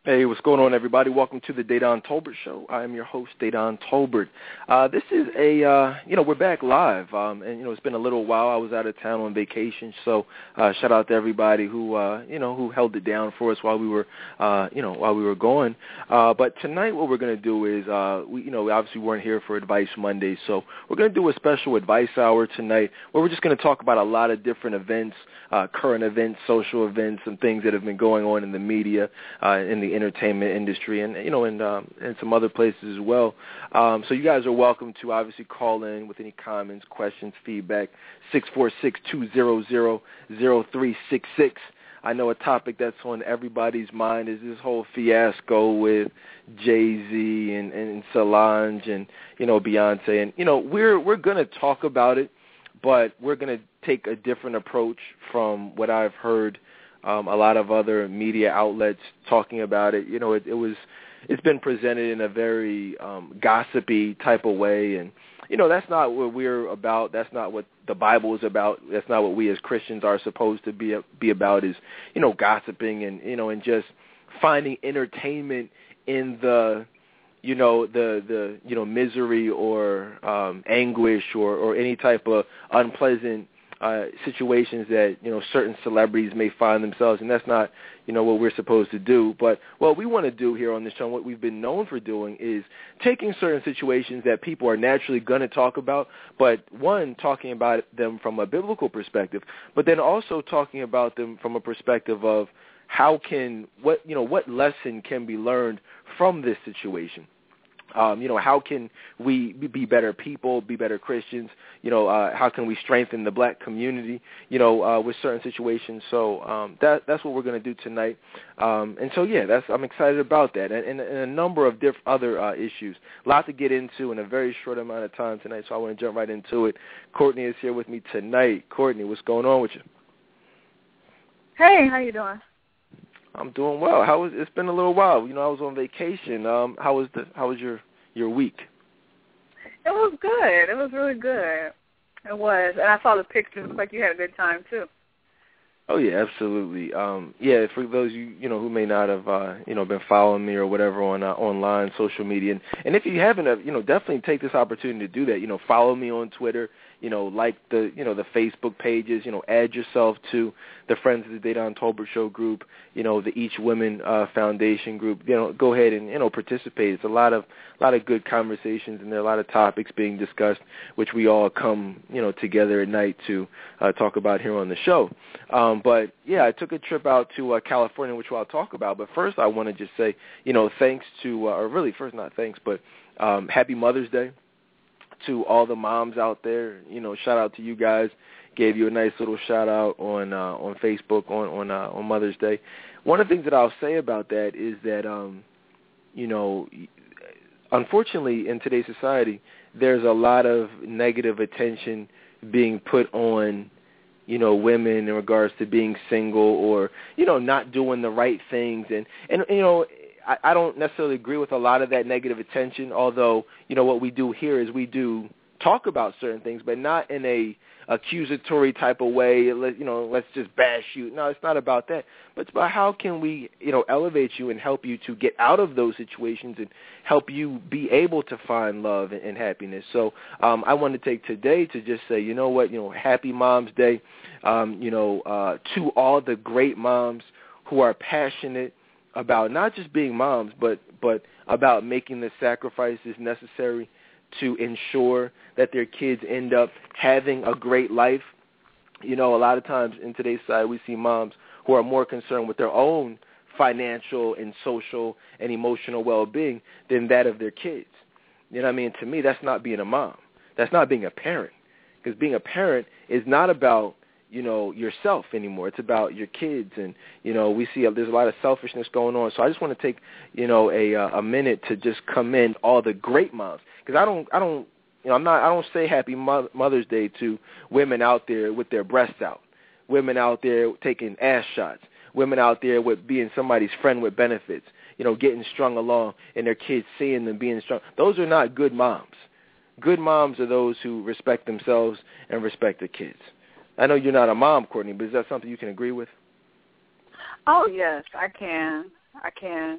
Hey, what's going on, everybody? Welcome to the Dedan Tolbert Show. I am your host, Dedan Tolbert. This is we're back live, and it's been a little while. I was out of town on vacation, so shout out to everybody who held it down for us while we were gone. But tonight, what we're going to do is, we obviously weren't here for Advice Monday, so we're going to do a special advice hour tonight, where we're just going to talk about a lot of different events, current events, social events, and things that have been going on in the media, in the entertainment industry, and some other places as well. So you guys are welcome to obviously call in with any comments, questions, feedback. 646-200-0366. I know a topic that's on everybody's mind is this whole fiasco with Jay-Z and Solange and Beyonce, and we're gonna talk about it, but we're gonna take a different approach from what I've heard. A lot of other media outlets talking about it. It's been presented in a very gossipy type of way, and that's not what we're about. That's not what the Bible is about. That's not what we as Christians are supposed to be about. Is gossiping and just finding entertainment in the misery or anguish or any type of unpleasant situations that certain celebrities may find themselves, and that's not what we're supposed to do. But what we want to do here on this show, what we've been known for doing, is taking certain situations that people are naturally going to talk about, but one, talking about them from a biblical perspective, but then also talking about them from a perspective of what lesson can be learned from this situation. How can we be better people, be better Christians? How can we strengthen the black community, with certain situations? So that's what we're going to do tonight. And so, yeah, I'm excited about that. And a number of other issues. A lot to get into in a very short amount of time tonight, so I want to jump right into it. Courtney is here with me tonight. Courtney, what's going on with you? Hey, how you doing? I'm doing well. It's been a little while. I was on vacation. How was your week? It was good. It was really good. It was. And I saw the pictures. It looked like you had a good time, too. Oh, yeah, absolutely. For those who may not have been following me or whatever on online social media, and if you haven't, definitely take this opportunity to do that. Follow me on Twitter. Like the Facebook pages. Add yourself to the Friends of the Dedan Tolbert Show group. The Each Women Foundation group. Go ahead and participate. It's a lot of good conversations, and there are a lot of topics being discussed, which we all come together at night to talk about here on the show. But yeah, I took a trip out to California, which I'll talk about. But first, I want to just say thanks to, or really first not thanks, but Happy Mother's Day to all the moms out there. Shout out to you guys. Gave you a nice little shout out on Facebook on Mother's Day. One of the things that I'll say about that is that unfortunately in today's society there's a lot of negative attention being put on women in regards to being single or not doing the right things, and I don't necessarily agree with a lot of that negative attention, although, what we do here is we do talk about certain things, but not in a accusatory type of way, let's just bash you. No, it's not about that. But it's about how can we, elevate you and help you to get out of those situations and help you be able to find love and happiness. So I want to take today to just say, Happy Mom's Day, to all the great moms who are passionate about not just being moms, but about making the sacrifices necessary to ensure that their kids end up having a great life. A lot of times in today's society we see moms who are more concerned with their own financial and social and emotional well-being than that of their kids. You know what I mean? To me, that's not being a mom. That's not being a parent. Because being a parent is not about yourself anymore. It's about your kids, and we see there's a lot of selfishness going on. So I just want to take a minute to just commend all the great moms, because I don't say Happy Mother's Day to women out there with their breasts out, women out there taking ass shots, women out there with being somebody's friend with benefits, getting strung along, and their kids seeing them being strung. Those are not good moms. Good moms are those who respect themselves and respect their kids. I know you're not a mom, Courtney, but is that something you can agree with? Oh, yes, I can.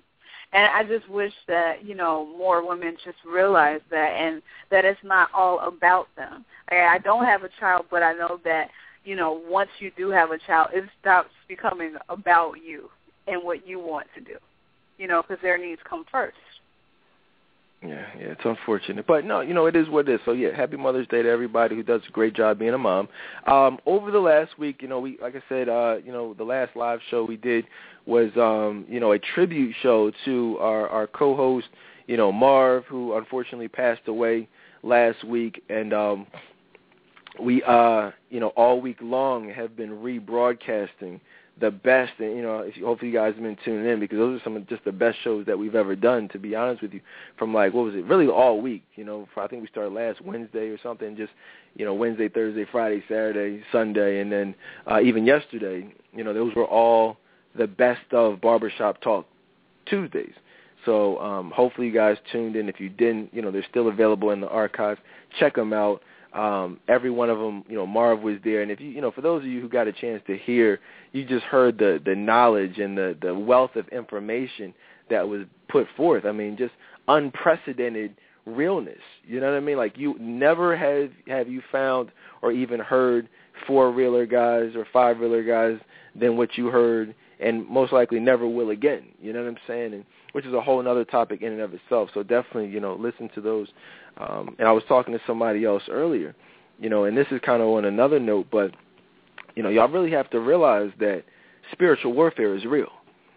And I just wish that, more women just realize that, and that it's not all about them. I don't have a child, but I know that, once you do have a child, it stops becoming about you and what you want to do, because their needs come first. Yeah, it's unfortunate. But, no, it is what it is. So, yeah, happy Mother's Day to everybody who does a great job being a mom. Over the last week, we, like I said, the last live show we did was, a tribute show to our co-host, Marv, who unfortunately passed away last week. And we, all week long have been rebroadcasting the best, and hopefully you guys have been tuning in, because those are some of just the best shows that we've ever done, to be honest with you, from really all week, I think we started last Wednesday or something, just, Wednesday, Thursday, Friday, Saturday, Sunday, and then even yesterday, those were all the best of Barbershop Talk Tuesdays. So hopefully you guys tuned in. If you didn't, they're still available in the archive. Check them out. Every one of them, Marv was there. And if for those of you who got a chance to hear, you just heard the knowledge and the wealth of information that was put forth. I mean, just unprecedented realness. You know what I mean? Like, you never have you found or even heard 4-reeler guys or 5-reeler guys than what you heard, and most likely never will again. You know what I'm saying? And which is a whole other topic in and of itself. So definitely, listen to those. And I was talking to somebody else earlier, and this is kind of on another note, but, y'all really have to realize that spiritual warfare is real.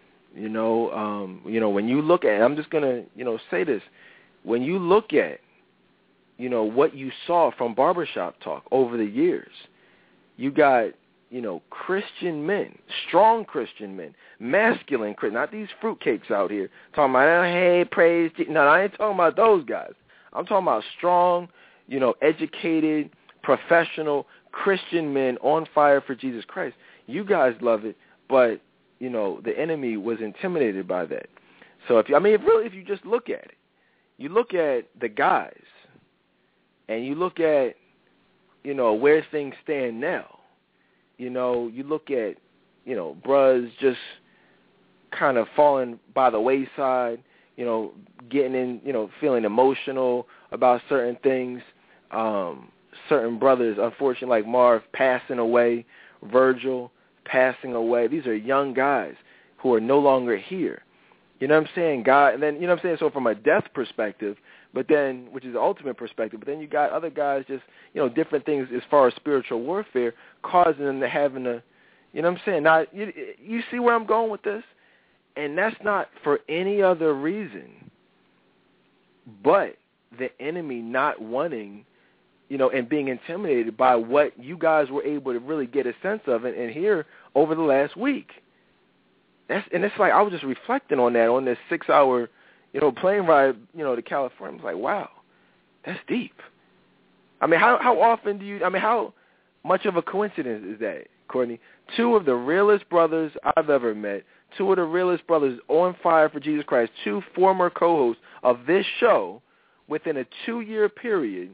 When you look at, I'm just going to, say this, when you look at, what you saw from Barbershop Talk over the years, you got, Christian men, strong Christian men, masculine Christian, not these fruitcakes out here talking about, hey, praise Jesus. No, I ain't talking about those guys. I'm talking about strong, educated, professional Christian men on fire for Jesus Christ. You guys love it, but, the enemy was intimidated by that. So if you just look at it, you look at the guys, and you look at, where things stand now. You look at, bruhs just kind of falling by the wayside, getting in, feeling emotional about certain things. Certain brothers, unfortunately, like Marv, passing away, Virgil passing away. These are young guys who are no longer here. You know what I'm saying? God, and then, so from a death perspective, but then, which is the ultimate perspective, but then you got other guys just, different things as far as spiritual warfare causing them to having a, Now, you see where I'm going with this? And that's not for any other reason but the enemy not wanting, and being intimidated by what you guys were able to really get a sense of and hear over the last week. And it's like I was just reflecting on that on this 6-hour, plane ride, to California. I was like, wow, that's deep. I mean, how often how much of a coincidence is that, Courtney? 2 of the realest brothers I've ever met, 2 of the realest brothers on fire for Jesus Christ, 2 former co-hosts of this show within a 2-year period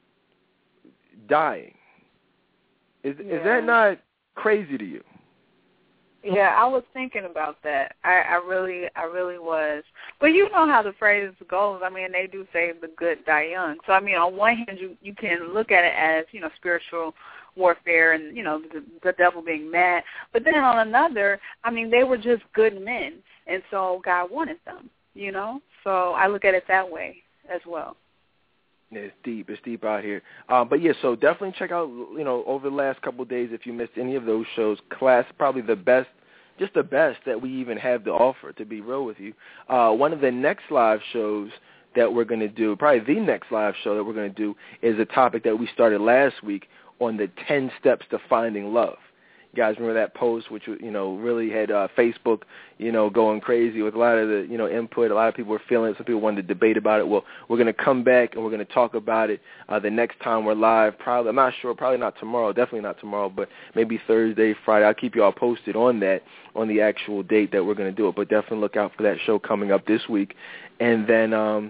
dying. Is that not crazy to you? Yeah, I was thinking about that. I really was. But you know how the phrase goes. I mean, they do say the good die young. So, I mean, on one hand, you can look at it as, spiritual warfare and, the devil being mad. But then on another, I mean, they were just good men. And so God wanted them, So I look at it that way as well. It's deep out here. But yeah, so definitely check out, over the last couple of days, if you missed any of those shows, Class, probably the best that we even have to offer, to be real with you. One of the next live shows that we're going to do, probably the next live show that we're going to do, is a topic that we started last week on the 10 steps to finding love. You guys remember that post, which, really had Facebook, going crazy with a lot of the, input. A lot of people were feeling it. Some people wanted to debate about it. Well, we're going to come back and we're going to talk about it the next time we're live. Probably, I'm not sure, probably not tomorrow, definitely not tomorrow, but maybe Thursday, Friday. I'll keep you all posted on that, on the actual date that we're going to do it. But definitely look out for that show coming up this week. And then,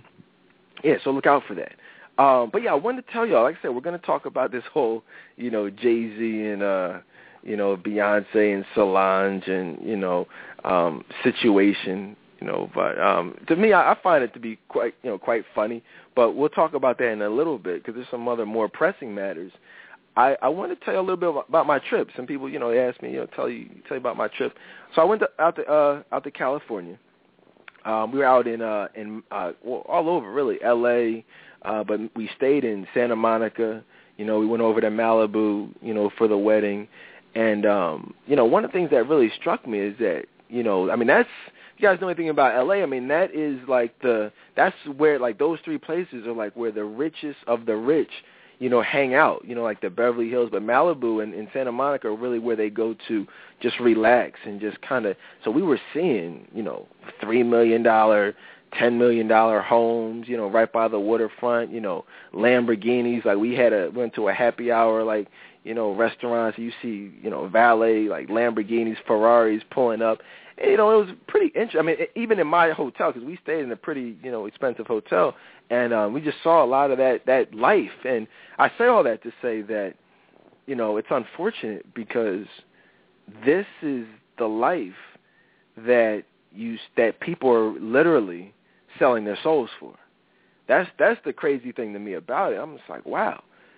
so look out for that. But, yeah, I wanted to tell y'all, like I said, we're going to talk about this whole, Jay-Z and, Beyonce and Solange and, situation, But to me, I find it to be quite funny. But we'll talk about that in a little bit because there's some other more pressing matters. I want to tell you a little bit about my trip. Some people, they ask me, tell you about my trip. So I went out to California. We were out in all over really, L.A., but we stayed in Santa Monica. We went over to Malibu, for the wedding. And, one of the things that really struck me is that, that's, if you guys know anything about L.A., that is that's where, those three places are, where the richest of the rich, hang out, like the Beverly Hills. But Malibu and Santa Monica are really where they go to just relax and just kind of, so we were seeing, $3 million, $10 million homes, right by the waterfront, Lamborghinis. We went to a happy hour, restaurants. You see, valet, Lamborghinis, Ferraris pulling up. And, it was pretty interesting. Even in my hotel, because we stayed in a pretty, expensive hotel, and we just saw a lot of that life. And I say all that to say that, it's unfortunate because this is the life that people are literally selling their souls for. That's the crazy thing to me about it. I'm just like, wow,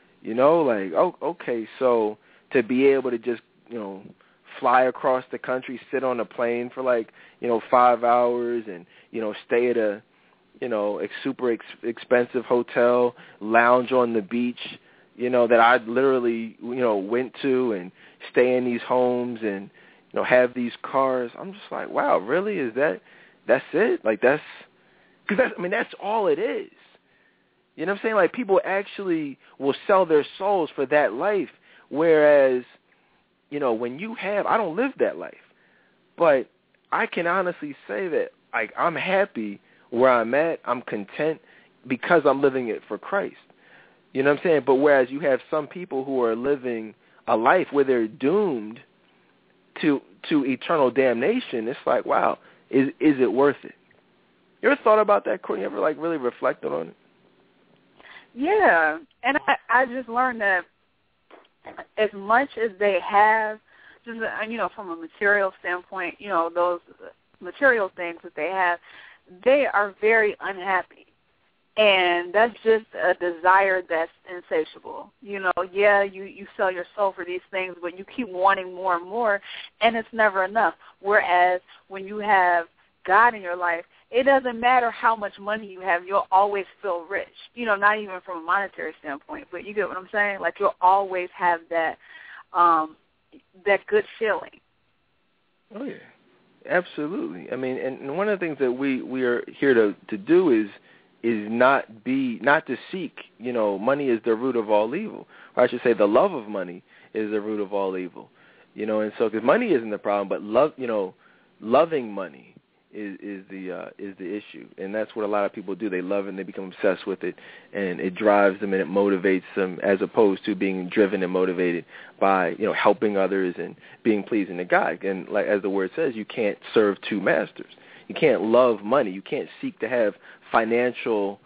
okay, so to be able to just, fly across the country, sit on a plane for 5 hours and, stay at a, super expensive hotel, lounge on the beach, that I literally, went to and stay in these homes and, have these cars. I'm just like, wow, really? That's it? That's all it is. You know what I'm saying? People actually will sell their souls for that life, whereas, when you have, I don't live that life, but I can honestly say that, I'm happy where I'm at, I'm content because I'm living it for Christ. You know what I'm saying? But whereas you have some people who are living a life where they're doomed to eternal damnation, it's like, wow, is it worth it? You ever thought about that, Courtney? You ever really reflected on it? Yeah, and I just learned that as much as they have, just from a material standpoint, those material things that they have, they are very unhappy. And that's just a desire that's insatiable. You sell your soul for these things, but you keep wanting more and more, and it's never enough. Whereas when you have God in your life, it doesn't matter how much money you have, you'll always feel rich. Not even from a monetary standpoint, but you get what I'm saying? You'll always have that that good feeling. Oh, yeah. Absolutely. And one of the things that we are here to do is not to seek, money is the root of all evil. Or I should say the love of money is the root of all evil. And so because money isn't the problem, but loving money is the issue. And that's what a lot of people do. They love it and they become obsessed with it, and it drives them and it motivates them, as opposed to being driven and motivated by, helping others and being pleasing to God. And as the word says, you can't serve two masters. You can't love money. You can't seek to have financial,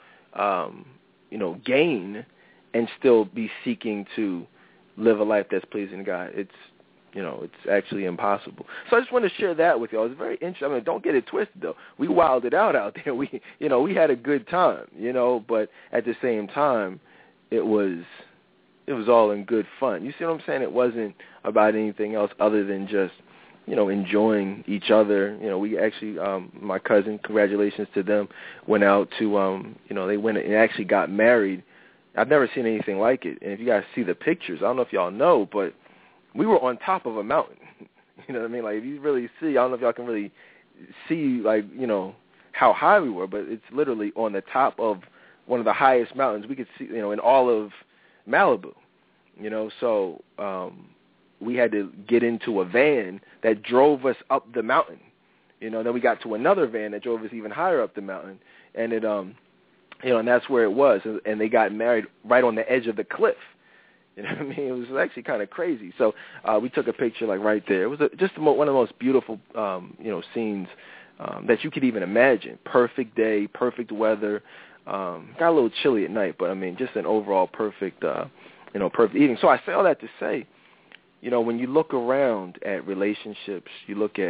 gain and still be seeking to live a life that's pleasing to God. It's actually impossible. So I just want to share that with y'all. It's very interesting. Don't get it twisted, though. We wilded out there. We had a good time, but at the same time, it was all in good fun. You see what I'm saying? It wasn't about anything else other than just, enjoying each other. We actually, my cousin, congratulations to them, went out to, they went and actually got married. I've never seen anything like it. And if you guys see the pictures, I don't know if y'all know, but we were on top of a mountain. You know what I mean? If you really see, I don't know if y'all can really see, how high we were, but it's literally on the top of one of the highest mountains we could see, in all of Malibu. So we had to get into a van that drove us up the mountain. Then we got to another van that drove us even higher up the mountain, and it, and that's where it was. And they got married right on the edge of the cliff. You know what I mean? It was actually kind of crazy. So we took a picture right there. It was just one of the most beautiful, scenes that you could even imagine. Perfect day, perfect weather. Got a little chilly at night, but just an overall perfect, perfect evening. So I say all that to say, when you look around at relationships, you look at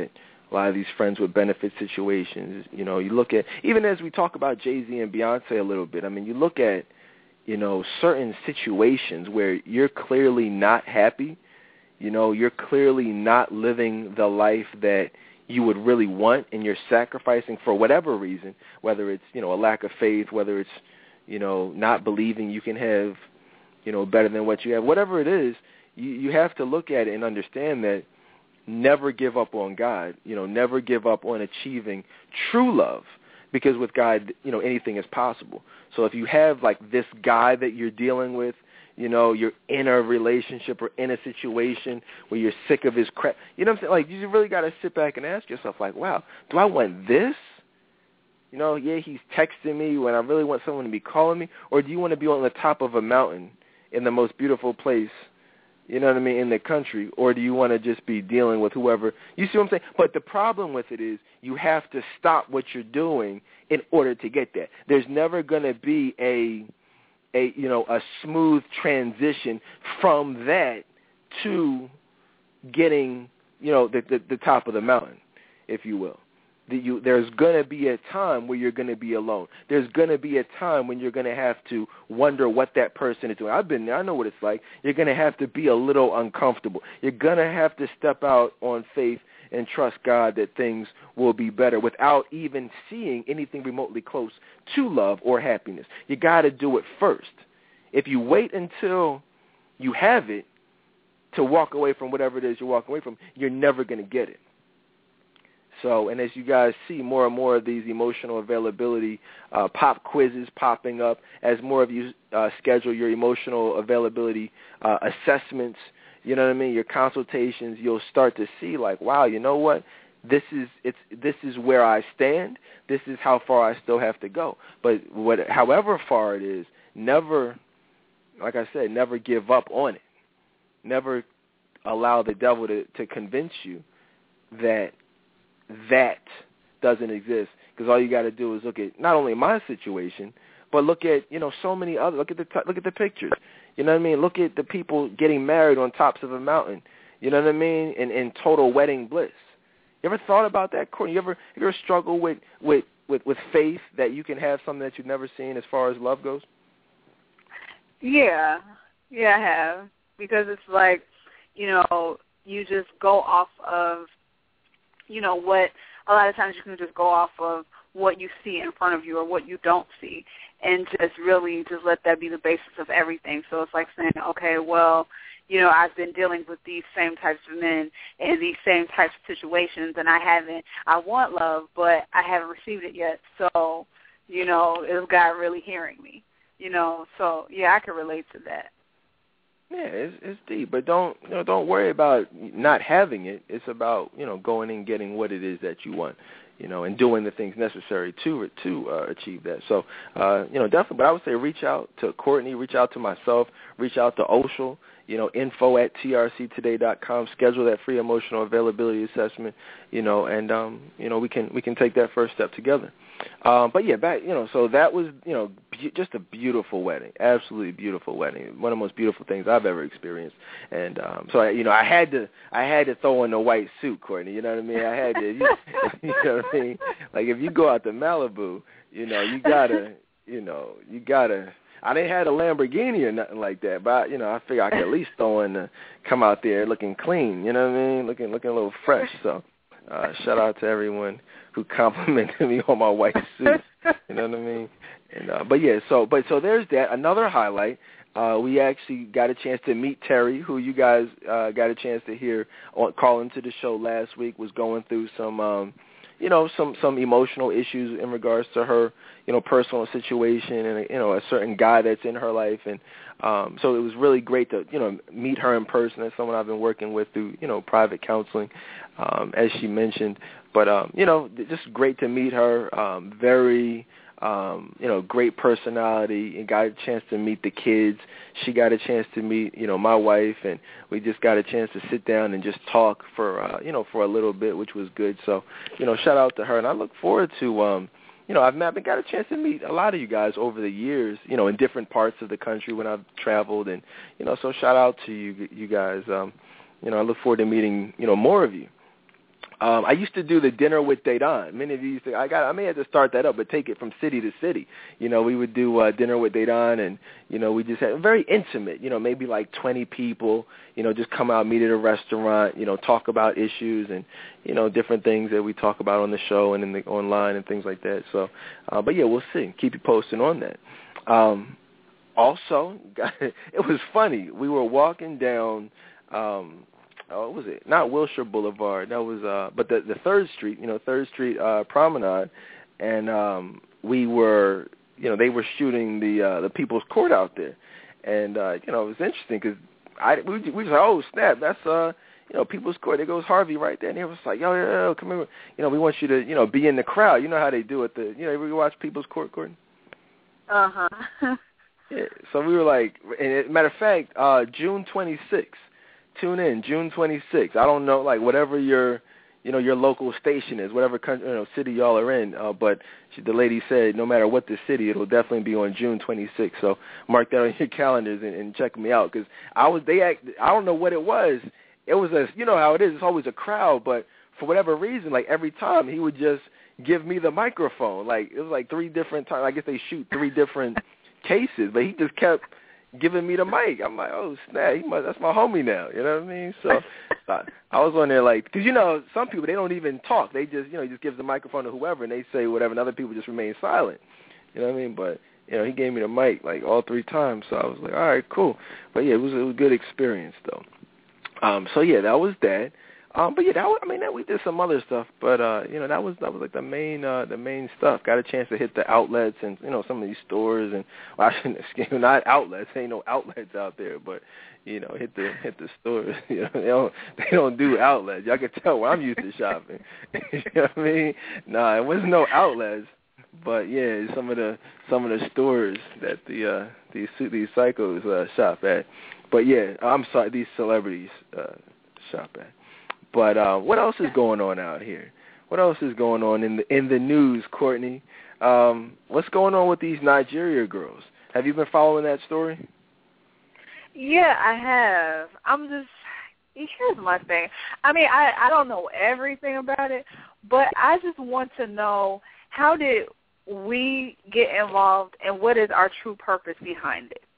a lot of these friends with benefit situations. You know, you look at, even as we talk about Jay-Z and Beyonce a little bit, I mean, you look at, you know, certain situations where you're clearly not happy, you know, you're clearly not living the life that you would really want, and you're sacrificing for whatever reason, whether it's, you know, a lack of faith, whether it's, you know, not believing you can have, you know, better than what you have, whatever it is, you have to look at it and understand that never give up on God, you know, never give up on achieving true love, because with God, you know, anything is possible. So if you have, like, this guy that you're dealing with, you know, you're in a relationship or in a situation where you're sick of his crap, you know what I'm saying? Like, you really got to sit back and ask yourself, like, wow, do I want this? You know, yeah, he's texting me when I really want someone to be calling me, or do you want to be on the top of a mountain in the most beautiful place, you know what I mean, in the country, or do you want to just be dealing with whoever? You see what I'm saying? But the problem with it is you have to stop what you're doing in order to get there. There's never going to be a smooth transition from that to getting, you know, the top of the mountain, if you will. There's going to be a time where you're going to be alone. There's going to be a time when you're going to have to wonder what that person is doing. I've been there. I know what it's like. You're going to have to be a little uncomfortable. You're going to have to step out on faith and trust God that things will be better without even seeing anything remotely close to love or happiness. You got to do it first. If you wait until you have it to walk away from whatever it is you're walking away from, you're never going to get it. So, and as you guys see more and more of these emotional availability pop quizzes popping up, as more of you schedule your emotional availability assessments, you know what I mean, your consultations, you'll start to see, like, wow, you know what? This is where I stand. This is how far I still have to go. But however far it is, never, like I said, never give up on it. Never allow the devil to convince you that doesn't exist, because all you got to do is look at not only my situation, but look at, you know, so many other. Look at the pictures. You know what I mean? Look at the people getting married on tops of a mountain. You know what I mean? In total wedding bliss. You ever thought about that, Courtney? You ever struggle with faith that you can have something that you've never seen as far as love goes? Yeah, I have, because it's like, you know, you just go off of, you know, what a lot of times you can just go off of what you see in front of you or what you don't see, and just really just let that be the basis of everything. So it's like saying, okay, well, you know, I've been dealing with these same types of men in these same types of situations, and I want love, but I haven't received it yet. So, you know, is God really hearing me? You know, so yeah, I can relate to that. Yeah, it's deep, but don't worry about not having it. It's about, you know, going and getting what it is that you want, you know, and doing the things necessary to achieve that. So, you know, definitely. But I would say reach out to Courtney, reach out to myself, reach out to Oshel. You know, info@trctoday.com. Schedule that free emotional availability assessment. You know, and you know, we can take that first step together. But yeah, back, you know, so that was, you know, just a beautiful wedding, absolutely beautiful wedding, one of the most beautiful things I've ever experienced. And so I had to throw in the white suit, Courtney. You know what I mean? I had to, you know what I mean? Like, if you go out to Malibu, you know, you gotta. I didn't have a Lamborghini or nothing like that, but, you know, I figure I could at least come out there looking clean, you know what I mean, looking a little fresh. So shout out to everyone who complimented me on my white suit, you know what I mean. And but so there's that. Another highlight, we actually got a chance to meet Terry, who you guys got a chance to hear call into the show last week. Was going through some you know, some emotional issues in regards to her, you know, personal situation and, you know, a certain guy that's in her life. And so it was really great to, you know, meet her in person. As someone I've been working with through, you know, private counseling, as she mentioned. But, you know, just great to meet her. Very, you know, great personality, and got a chance to meet the kids. She got a chance to meet, you know, my wife, and we just got a chance to sit down and just talk for, you know, for a little bit, which was good. So, you know, shout out to her, and I look forward to, you know, I've got a chance to meet a lot of you guys over the years, you know, in different parts of the country when I've traveled, and, you know, so shout out to you guys. You know, I look forward to meeting, you know, more of you. I used to do the dinner with Dedan. Many of you used to, I may have to start that up, but take it from city to city. We would do dinner with Dedan, and, we just had very intimate, maybe like 20 people, just come out, meet at a restaurant, talk about issues and, different things that we talk about on the show and online and things like that. So, but yeah, we'll see. Keep you posted on that. Also, it was funny. We were walking down, what was it? Not Wilshire Boulevard. That was, but the 3rd Street, 3rd Street Promenade, and we were, they were shooting the People's Court out there, and it was interesting because we was like, oh snap, that's People's Court. There goes Harvey right there, and he was like, yo, come here, we want you to, be in the crowd. You know how they do it. You watch People's Court, Courtney? Uh-huh. Yeah. So we were like, and matter of fact, June 26th. Tune in, June 26th. I don't know, like whatever your local station is, whatever country, city y'all are in. But the lady said, no matter what the city, it'll definitely be on June 26th. So mark that on your calendars and check me out, because I don't know what it was. It was how it is. It's always a crowd, but for whatever reason, like every time he would just give me the microphone. Like it was like 3 different times. I guess they shoot 3 different cases, but he just kept giving me the mic. I'm like, oh snap, that's my homie now. You know what I mean? So I was on there like, because some people, they don't even talk. They just he just gives the microphone to whoever and they say whatever, and other people just remain silent. You know what I mean? But he gave me the mic like all 3 times. So I was like, all right, cool. But yeah, it was a good experience though. So yeah, that was that. But yeah, we did some other stuff, but that was like the main stuff. Got a chance to hit the outlets and some of these stores, and I shouldn't, not outlets. Ain't no outlets out there, but hit the stores. They don't do outlets. Y'all can tell where I'm used to shopping. You know what I mean? Nah, it wasn't no outlets, but yeah, some of the stores that these psychos shop at. But yeah, I'm sorry, these celebrities shop at. But what else is going on out here? What else is going on in the news, Courtney? What's going on with these Nigeria girls? Have you been following that story? Yeah, I have. Here's my thing. I don't know everything about it, but I just want to know, how did we get involved and what is our true purpose behind it?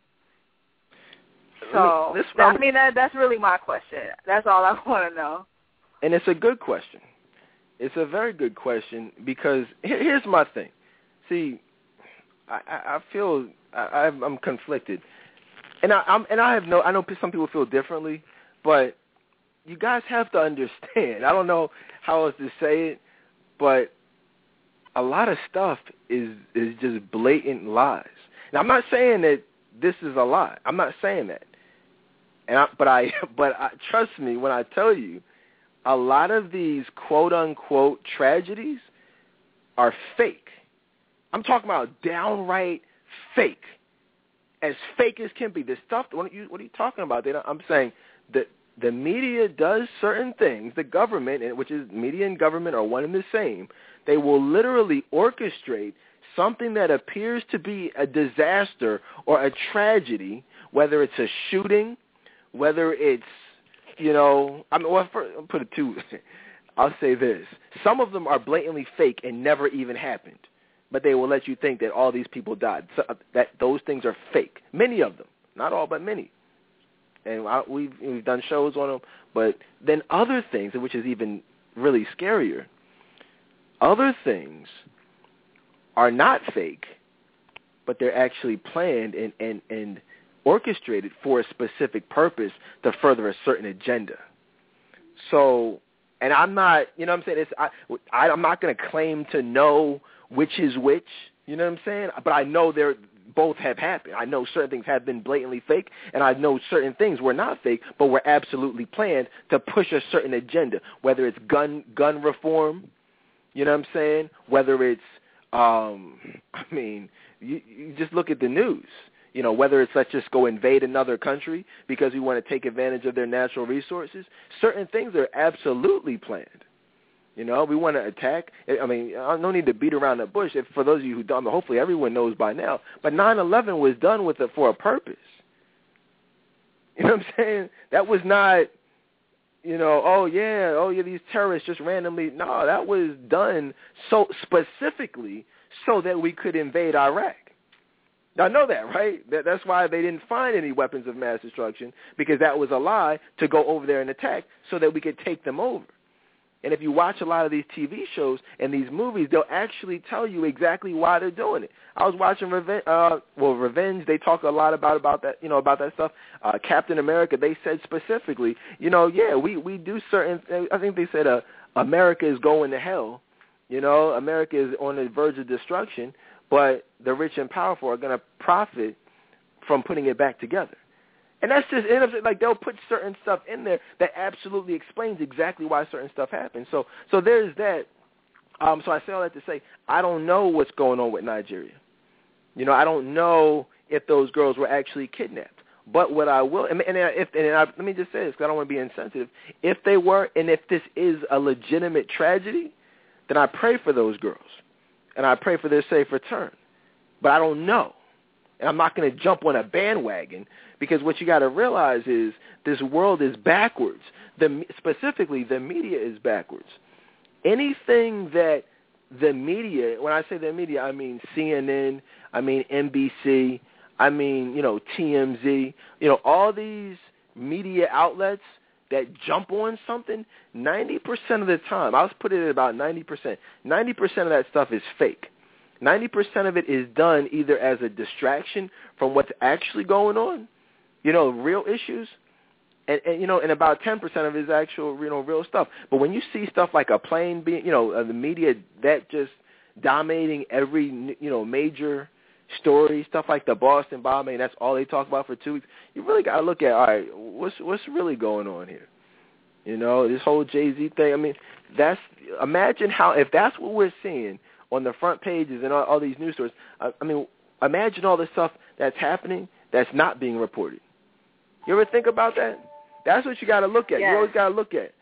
So, that's really my question. That's all I want to know. And it's a good question. It's a very good question, because here's my thing. See, I feel I'm conflicted, and I know some people feel differently, but you guys have to understand. I don't know how else to say it, but a lot of stuff is just blatant lies. Now, I'm not saying that this is a lie. I'm not saying that. But trust me when I tell you, a lot of these quote-unquote tragedies are fake. I'm talking about downright fake, as fake as can be. This stuff, what are you talking about? I'm saying that the media does certain things, the government, which is media and government are one and the same, they will literally orchestrate something that appears to be a disaster or a tragedy, whether it's a shooting, whether it's, I'll put it to, I'll say this. Some of them are blatantly fake and never even happened, but they will let you think that all these people died, so that those things are fake. Many of them, not all, but many. And we've done shows on them. But then other things, which is even really scarier, other things are not fake, but they're actually planned and orchestrated for a specific purpose to further a certain agenda. So, and I'm not, I'm saying? I'm not going to claim to know which is which, you know what I'm saying? But I know both have happened. I know certain things have been blatantly fake, and I know certain things were not fake, but were absolutely planned to push a certain agenda, whether it's gun reform, you know what I'm saying? Whether it's, you just look at the news. Whether it's let's just go invade another country because we want to take advantage of their natural resources, certain things are absolutely planned. We want to attack. No need to beat around the bush. For those of you who don't, hopefully everyone knows by now, but 9/11 was done for a purpose. You know what I'm saying? That was not, oh yeah, these terrorists just randomly. No, that was done so specifically so that we could invade Iraq. I know that, right? That's why they didn't find any weapons of mass destruction, because that was a lie to go over there and attack so that we could take them over. And if you watch a lot of these TV shows and these movies, they'll actually tell you exactly why they're doing it. I was watching Revenge. They talk a lot about that, about that stuff. Captain America, they said specifically, we do certain. I think they said America is going to hell. America is on the verge of destruction, but the rich and powerful are going to profit from putting it back together. And that's just, like, they'll put certain stuff in there that absolutely explains exactly why certain stuff happens. So there's that. So I say all that to say, I don't know what's going on with Nigeria. I don't know if those girls were actually kidnapped. But what I will, let me just say this, because I don't want to be insensitive. If they were, and if this is a legitimate tragedy, then I pray for those girls, and I pray for their safe return. But I don't know. And I'm not going to jump on a bandwagon, because what you got to realize is this world is backwards. Specifically, the media is backwards. Anything that the media, when I say the media, I mean CNN, I mean NBC, I mean, TMZ, all these media outlets that jump on something, 90% of the time, I'll put it at about 90%, 90% of that stuff is fake. 90% of it is done either as a distraction from what's actually going on, real issues, and about 10% of it is actual, real stuff. But when you see stuff like a plane being, the media that just dominating every, major story, stuff like the Boston bombing, that's all they talk about for 2 weeks, you really got to look at, all right, what's really going on here? This whole Jay-Z thing, I mean, imagine how, if that's what we're seeing on the front pages and all these news stories, I mean, imagine all the stuff that's happening that's not being reported. You ever think about that? That's what you got to look at. Yes. You always got to look at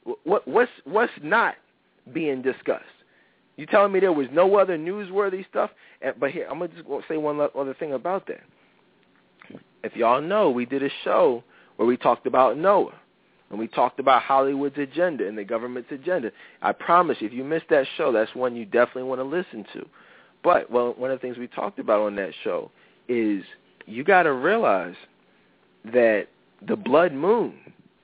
what's not being discussed. You telling me there was no other newsworthy stuff? But here, I'm going to just say one other thing about that. If y'all know, we did a show where we talked about Noah. And we talked about Hollywood's agenda and the government's agenda. I promise you, if you missed that show, that's one you definitely want to listen to. But, one of the things we talked about on that show is you got to realize that the blood moon,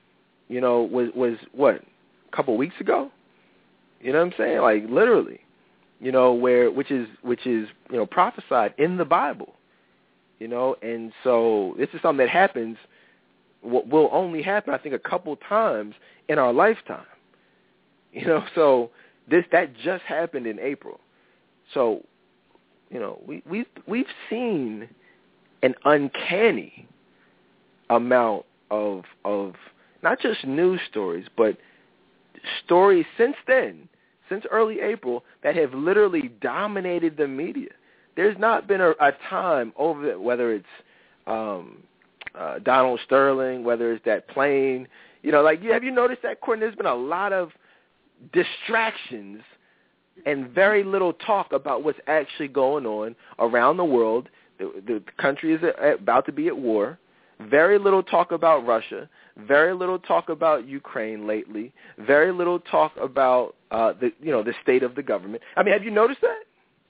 was what, a couple weeks ago? You know what I'm saying? Like, literally, which is prophesied in the Bible, and so this is something that happens, will only happen, I think, a couple times in our lifetime. So that just happened in April. So, we've seen an uncanny amount of not just news stories, but stories since then, since early April, that have literally dominated the media. There's not been a time over, whether it's Donald Sterling, whether it's that plane, have you noticed that, Courtney? There's been a lot of distractions and very little talk about what's actually going on around the world. The country is about to be at war. Very little talk about Russia. Very little talk about Ukraine lately. Very little talk about the state of the government. I mean, have you noticed that?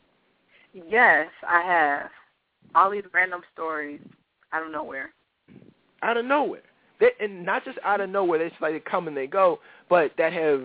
Yes, I have. All these random stories out of nowhere. Out of nowhere. And not just out of nowhere, they come and they go, but that have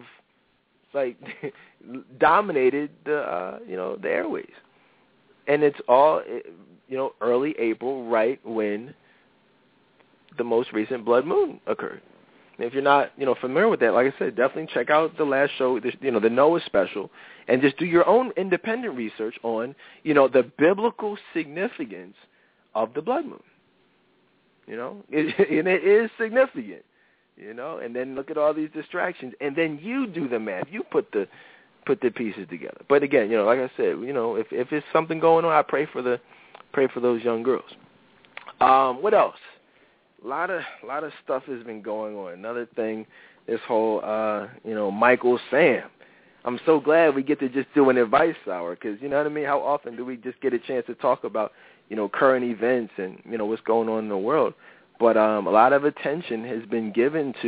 dominated the the airways. And it's all early April, right when the most recent blood moon occurred. And if you're not familiar with that, like I said, definitely check out the last show, the Noah special, and just do your own independent research on the biblical significance of the blood moon. And it is significant, and then look at all these distractions, and then you do the math. You put the pieces together. But again, like I said, if it's something going on, I pray for those young girls. What else? A lot of stuff has been going on. Another thing, this whole Michael Sam. I'm so glad we get to just do an advice hour, because you know what I mean. How often do we just get a chance to talk about current events and what's going on in the world? But a lot of attention has been given to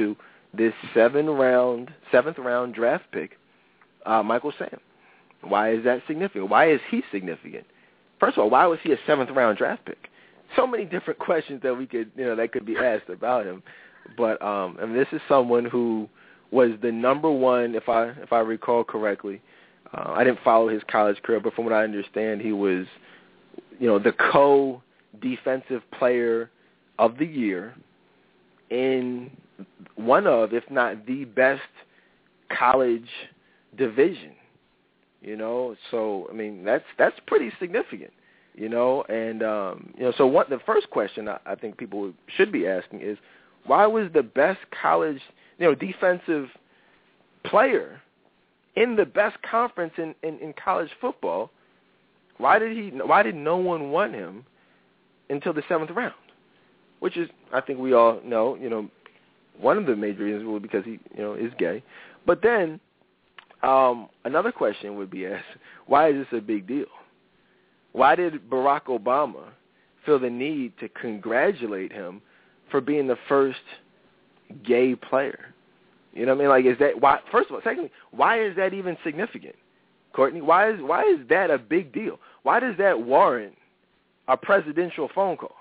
this seventh round draft pick, Michael Sam. Why is that significant? Why is he significant? First of all, why was he a 7th round draft pick? So many different questions that that could be asked about him. But and this is someone who was the number one, if I recall correctly. I didn't follow his college career, but from what I understand, he was, the co-defensive player of the year in one of, if not the best college division. So I mean that's pretty significant. And so the first question I think people should be asking is, why was the best college defensive player in the best conference in college football, why did no one want him until the 7th round? Which is, I think we all know, one of the major reasons was because he is gay. But then another question would be asked, why is this a big deal? Why did Barack Obama feel the need to congratulate him for being the first gay player? You know what I mean? Like, is that why? First of all, secondly, why is that even significant, Courtney? Why is that a big deal? Why does that warrant a presidential phone call?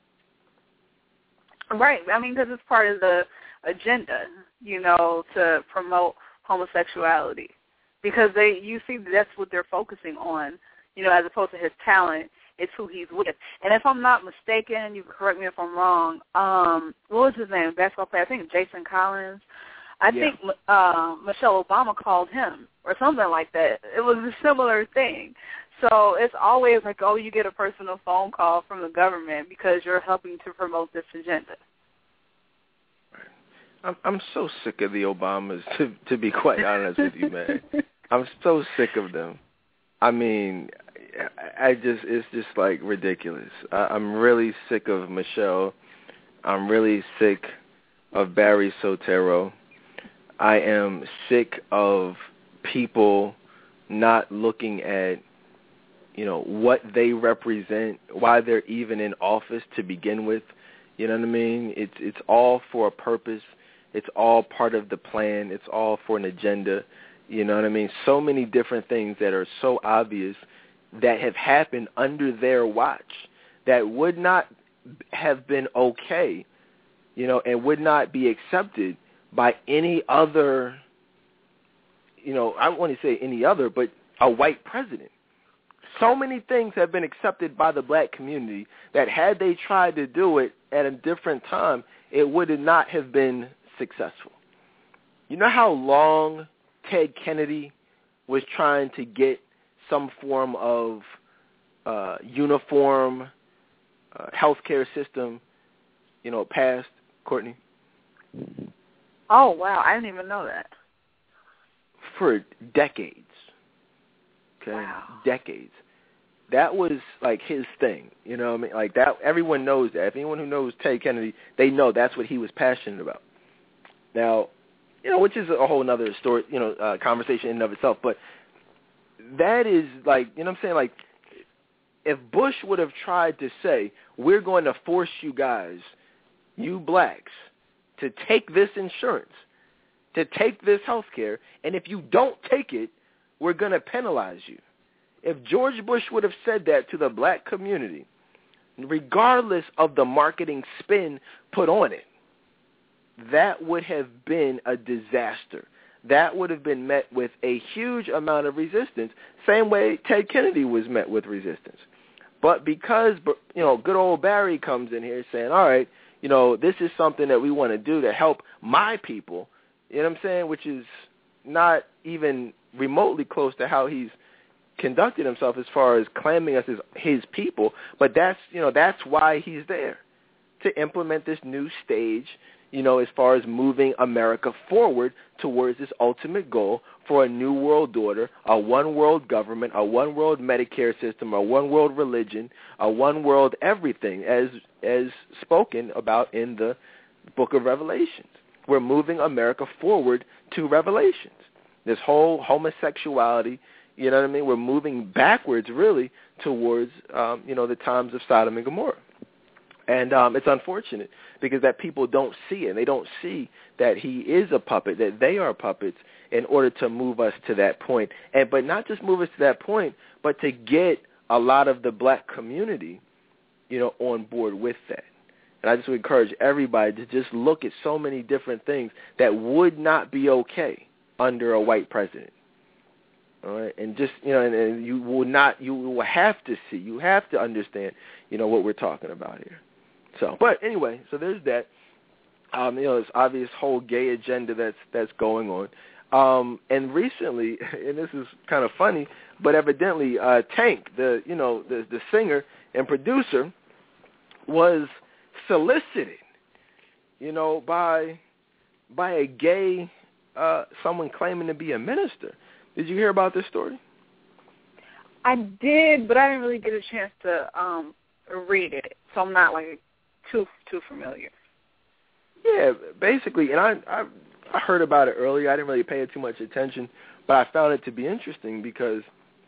Right. I mean, because it's part of the agenda, to promote homosexuality. Because you see that's what they're focusing on, as opposed to his talent. It's who he's with. And if I'm not mistaken, you can correct me if I'm wrong, what was his name, basketball player? I think Jason Collins. I think Michelle Obama called him or something like that. It was a similar thing. So it's always like, oh, you get a personal phone call from the government because you're helping to promote this agenda. I'm so sick of the Obamas, to be quite honest with you, man. I'm so sick of them. I mean, it's just like ridiculous. I'm really sick of Michelle. I'm really sick of Barry Soetoro. I am sick of people not looking at, what they represent, why they're even in office to begin with. You know what I mean? It's all for a purpose. It's all part of the plan. It's all for an agenda. You know what I mean? So many different things that are so obvious that have happened under their watch that would not have been okay, and would not be accepted by any other, I don't want to say any other, but a white president. So many things have been accepted by the black community that had they tried to do it at a different time, it would not have been successful. You know how long Ted Kennedy was trying to get some form of uniform healthcare system, passed, Courtney? Oh, wow. I didn't even know that. For decades. Okay? Wow. Decades. That was like his thing. You know what I mean? Like that, everyone knows that. If anyone who knows Ted Kennedy, they know that's what he was passionate about. Now, which is a whole other story, conversation in and of itself. But that is like, what I'm saying? Like, if Bush would have tried to say, we're going to force you guys, you blacks, to take this insurance, to take this health care, and if you don't take it, we're going to penalize you. If George Bush would have said that to the black community, regardless of the marketing spin put on it, that would have been a disaster. That would have been met with a huge amount of resistance, same way Ted Kennedy was met with resistance. But because, good old Barry comes in here saying, all right, this is something that we want to do to help my people, you know what I'm saying, which is not even remotely close to how he's conducted himself as far as claiming us as his people, but that's why he's there, to implement this new stage, as far as moving America forward towards this ultimate goal for a new world order, a one world government, a one world Medicare system, a one world religion, a one world everything, as spoken about in the book of Revelations. We're moving America forward to Revelations. This whole homosexuality, you know what I mean? We're moving backwards, really, towards, the times of Sodom and Gomorrah. And it's unfortunate because that people don't see it. They don't see that he is a puppet, that they are puppets in order to move us to that point. But not just move us to that point, but to get a lot of the black community, on board with that. And I just would encourage everybody to just look at so many different things that would not be okay under a white president. All right, and just and you will have to see, you have to understand, what we're talking about here. So, but anyway, so there's that. This obvious whole gay agenda that's going on. And recently, and this is kind of funny, but evidently, Tank, the singer and producer, was solicited, by a gay someone claiming to be a minister. Did you hear about this story? I did, but I didn't really get a chance to read it, so I'm not too familiar. Yeah, basically, and I heard about it earlier. I didn't really pay too much attention, but I found it to be interesting because,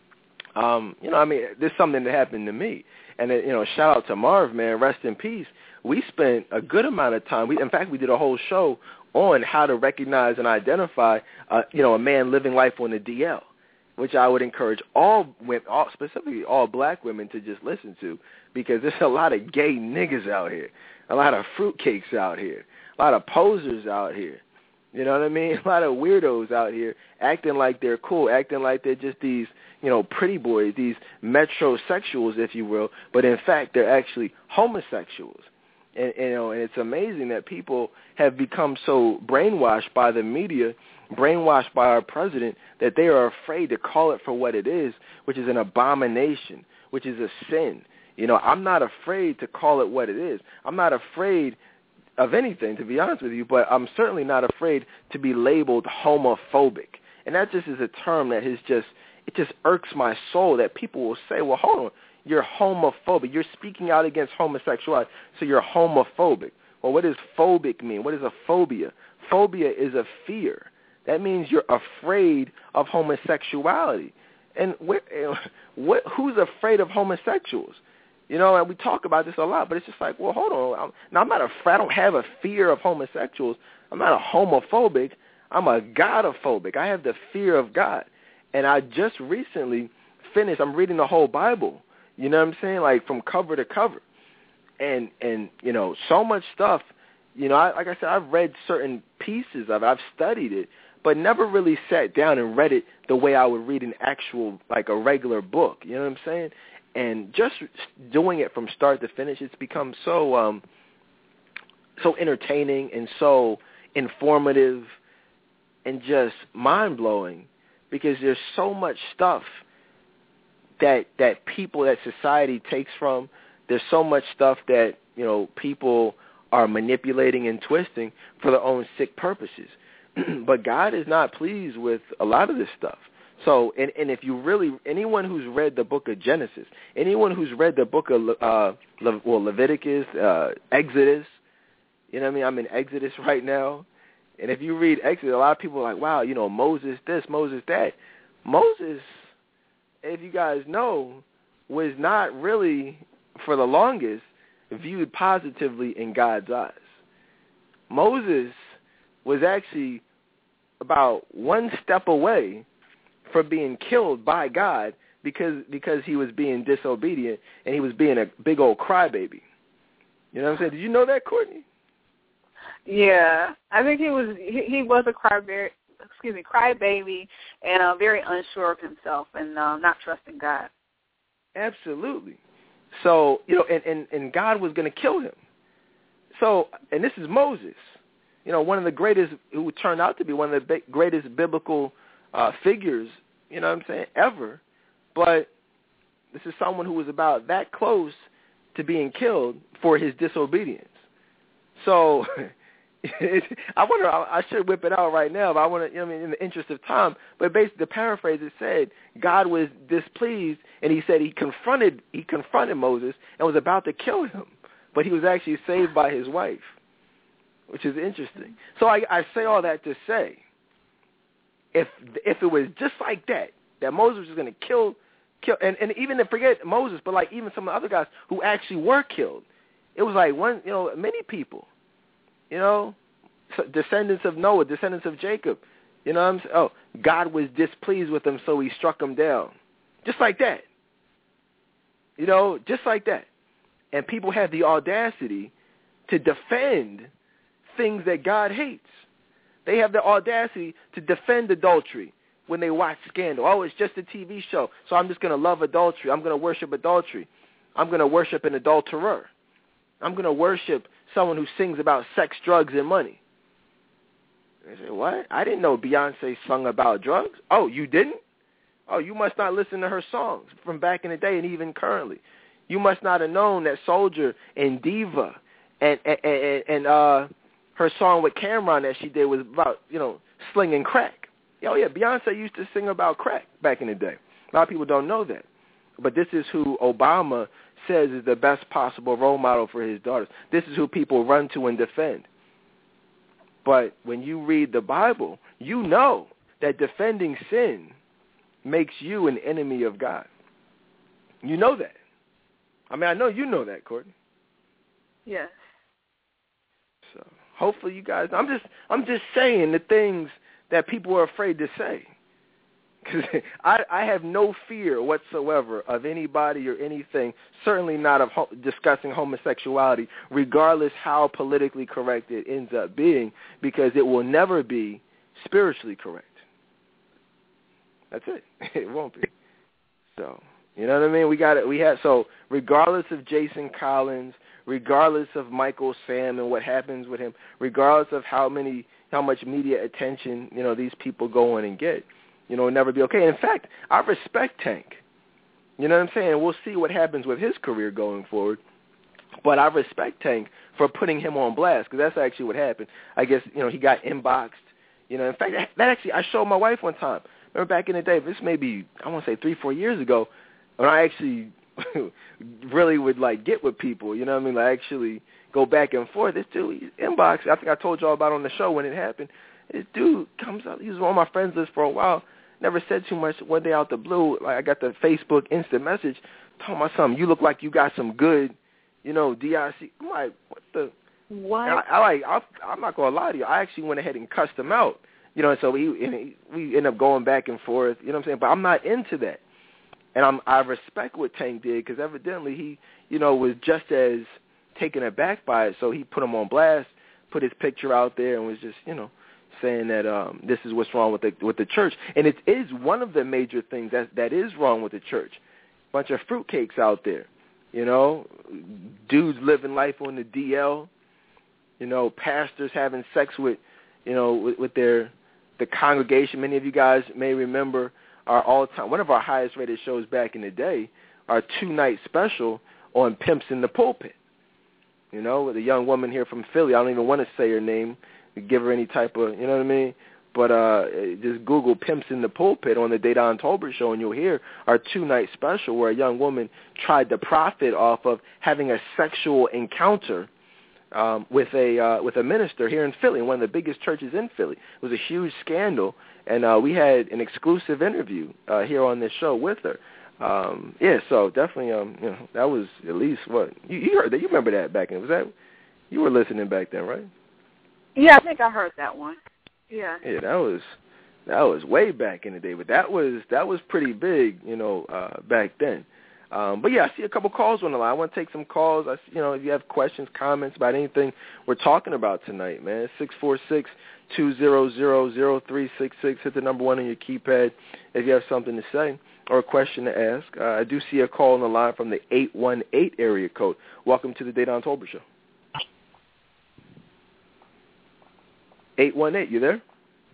this is something that happened to me. And, shout out to Marv, man, rest in peace. We spent a good amount of time. In fact, we did a whole show on how to recognize and identify, a man living life on the DL, which I would encourage all women, specifically all black women, to just listen to, because there's a lot of gay niggas out here, a lot of fruitcakes out here, a lot of posers out here. You know what I mean? A lot of weirdos out here acting like they're cool, acting like they're just these, pretty boys, these metrosexuals, if you will, but in fact they're actually homosexuals. And it's amazing that people have become so brainwashed by the media, brainwashed by our president, that they are afraid to call it for what it is, which is an abomination, which is a sin. I'm not afraid to call it what it is. I'm not afraid of anything, to be honest with you, but I'm certainly not afraid to be labeled homophobic. And that just is a term that it just irks my soul that people will say, well, hold on, you're homophobic. You're speaking out against homosexuality, so you're homophobic. Well, what does phobic mean? What is a phobia? Phobia is a fear. That means you're afraid of homosexuality. And who's afraid of homosexuals? And we talk about this a lot, but it's just like, well, hold on. I'm not afraid. I don't have a fear of homosexuals. I'm not a homophobic. I'm a godophobic. I have the fear of God. And I just recently finished, I'm reading the whole Bible, you know what I'm saying, from cover to cover. And so much stuff, like I said, I've read certain pieces of it. I've studied it, but never really sat down and read it the way I would read an actual, a regular book, you know what I'm saying? And just doing it from start to finish, it's become so entertaining and so informative and just mind-blowing, because there's so much stuff that people, that society takes from. There's so much stuff that, people are manipulating and twisting for their own sick purposes. But God is not pleased with a lot of this stuff. So, and if you really, anyone who's read the book of Genesis, anyone who's read the book of Leviticus, Exodus, I'm in Exodus right now. And if you read Exodus, a lot of people are like, wow, Moses this, Moses that. Moses, if you guys know, was not really, for the longest, viewed positively in God's eyes. Moses was actually about one step away from being killed by God because he was being disobedient and he was being a big old crybaby. You know what I'm saying? Did you know that, Courtney? Yeah, I think he was a crybaby, and very unsure of himself and not trusting God. Absolutely. So, and God was going to kill him. So, and this is Moses, one of the greatest, who turned out to be one of the greatest biblical figures, ever. But this is someone who was about that close to being killed for his disobedience. So, I wonder, I should whip it out right now, but I want to, in the interest of time, but basically the paraphrase, it said God was displeased, and he said he confronted Moses and was about to kill him, but he was actually saved by his wife, which is interesting. So I say all that to say, if it was just like that Moses was going to kill, and even to forget Moses, but even some of the other guys who actually were killed, It was like many people, descendants of Noah, descendants of Jacob. You know what I'm saying? Oh, God was displeased with them, so he struck them down. Just like that. Just like that. And people have the audacity to defend things that God hates. They have the audacity to defend adultery when they watch Scandal. Oh, it's just a TV show, so I'm just going to love adultery. I'm going to worship adultery. I'm going to worship an adulterer. I'm going to worship someone who sings about sex, drugs, and money. They say, what? I didn't know Beyonce sung about drugs. Oh, you didn't? Oh, you must not listen to her songs from back in the day and even currently. You must not have known that Soldier and Diva and her song with Cameron that she did was about, slinging crack. Oh, yeah, Beyonce used to sing about crack back in the day. A lot of people don't know that. But this is who Obama says is the best possible role model for his daughters. This is who people run to and defend. But when you read the Bible, you know that defending sin makes you an enemy of God. You know that. I mean, I know you know that, Courtney. Yes. So hopefully you guys. I'm just saying the things that people are afraid to say. Because I have no fear whatsoever of anybody or anything, certainly not of discussing homosexuality, regardless how politically correct it ends up being, because it will never be spiritually correct. That's it. It won't be. So, you know what I mean? So regardless of Jason Collins, regardless of Michael Sam and what happens with him, regardless of how much media attention, these people go in and get, it'll never be okay. In fact, I respect Tank. You know what I'm saying? We'll see what happens with his career going forward. But I respect Tank for putting him on blast, because that's actually what happened. I guess, he got inboxed. In fact, that actually, I showed my wife one time. Remember back in the day, this may be, I want to say 3-4 years ago, when I actually really would, get with people, you know what I mean? Actually go back and forth. This dude, he inboxed. I think I told y'all about it on the show when it happened. This dude comes up. He was on my friends list for a while. Never said too much. One day out the blue, I got the Facebook instant message talking about something. You look like you got some good, DIC. I'm like, what the? What? I'm not gonna lie to you. I actually went ahead and cussed him out. So we end up going back and forth. You know what I'm saying? But I'm not into that. And I respect what Tank did, because evidently he, was just as taken aback by it. So he put him on blast, put his picture out there, and was just, saying that this is what's wrong with the church. And it is one of the major things that is wrong with the church. Bunch of fruitcakes out there, dudes living life on the DL, pastors having sex with, with the congregation. Many of you guys may remember one of our highest rated shows back in the day, our 2-night special on Pimps in the Pulpit. With a young woman here from Philly. I don't even want to say her name, give her any type of, you know what I mean? But just Google Pimps in the Pulpit on the Dedan Tolbert show, and you'll hear our 2-night special where a young woman tried to profit off of having a sexual encounter with a minister here in Philly, one of the biggest churches in Philly. It was a huge scandal, and we had an exclusive interview here on this show with her. So definitely, that was at least what you heard that. You remember that back then? Was that you were listening back then, right? Yeah, I think I heard that one. Yeah. Yeah, that was way back in the day, but that was pretty big, back then. But yeah, I see a couple calls on the line. I want to take some calls. If you have questions, comments about anything we're talking about tonight, man, 646-200-0366. Hit the number 1 on your keypad if you have something to say or a question to ask. I do see a call on the line from the 818 area code. Welcome to the Dedan Tolbert Show. 818, you there?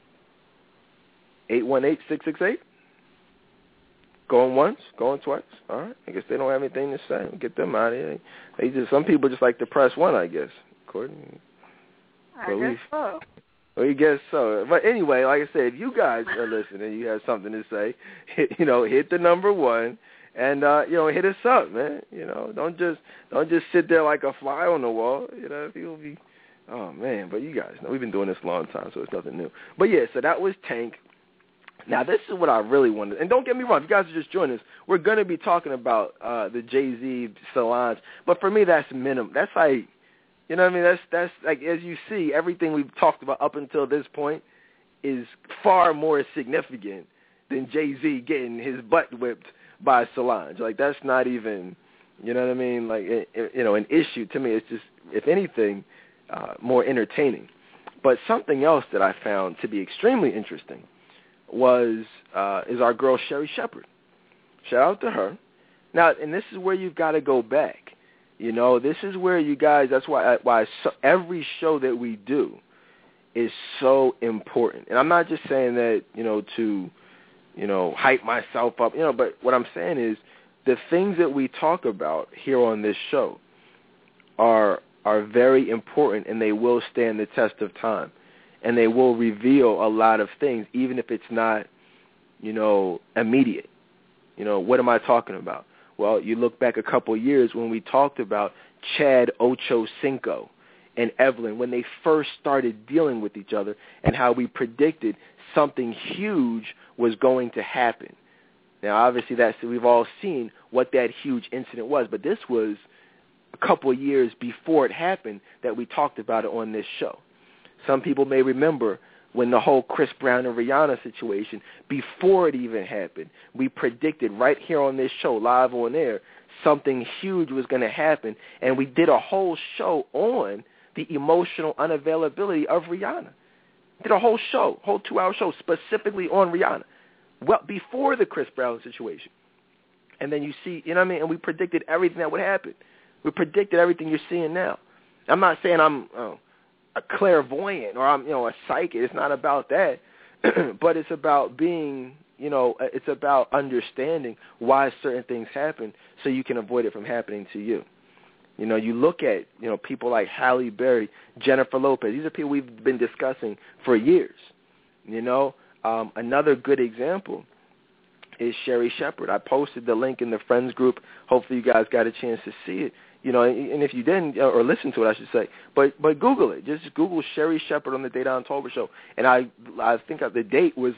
818-668? Going once, going twice. All right. I guess they don't have anything to say. We'll get them out of here. Some people just like to press 1, I guess. Courtney. I guess so. Well, you guess so. But anyway, like I said, if you guys are listening and you have something to say, hit the number 1 and hit us up, man. Don't just sit there like a fly on the wall. People be, oh man. But you guys know we've been doing this a long time, so it's nothing new. But yeah, so that was Tank. Now, this is what I really wanted. And don't get me wrong, if you guys are just joining us, we're going to be talking about the Jay-Z, Solange. But for me, that's minimum. That's like, you know what I mean? That's like, as you see, everything we've talked about up until this point is far more significant than Jay-Z getting his butt whipped by Solange. Like, that's not even, you know what I mean? Like, an issue to me. It's just, if anything, more entertaining. But something else that I found to be extremely interesting is our girl Sherri Shepherd. Shout out to her. Now, and this is where you've got to go back. You know, this is where you guys, that's why every show that we do is so important. And I'm not just saying that, to, hype myself up, but what I'm saying is the things that we talk about here on this show are very important, and they will stand the test of time. And they will reveal a lot of things, even if it's not, immediate. What am I talking about? Well, you look back a couple of years when we talked about Chad Ochocinco and Evelyn when they first started dealing with each other and how we predicted something huge was going to happen. Now, obviously, we've all seen what that huge incident was, but this was a couple of years before it happened that we talked about it on this show. Some people may remember when the whole Chris Brown and Rihanna situation, before it even happened, we predicted right here on this show, live on air, something huge was going to happen, and we did a whole show on the emotional unavailability of Rihanna. Did a whole 2-hour show specifically on Rihanna, well, before the Chris Brown situation. And then you see, and we predicted everything that would happen. We predicted everything you're seeing now. I'm not saying I'm a clairvoyant or I'm, a psychic. It's not about that. But it's about being, it's about understanding why certain things happen so you can avoid it from happening to you. You look at, people like Halle Berry, Jennifer Lopez. These are people we've been discussing for years. Another good example is Sherri Shepherd. I posted the link in the Friends group. Hopefully you guys got a chance to see it. And if you didn't, or listen to it, I should say, but Google it. Just Google Sherri Shepherd on the Dedan Tolbert Show. And I think the date was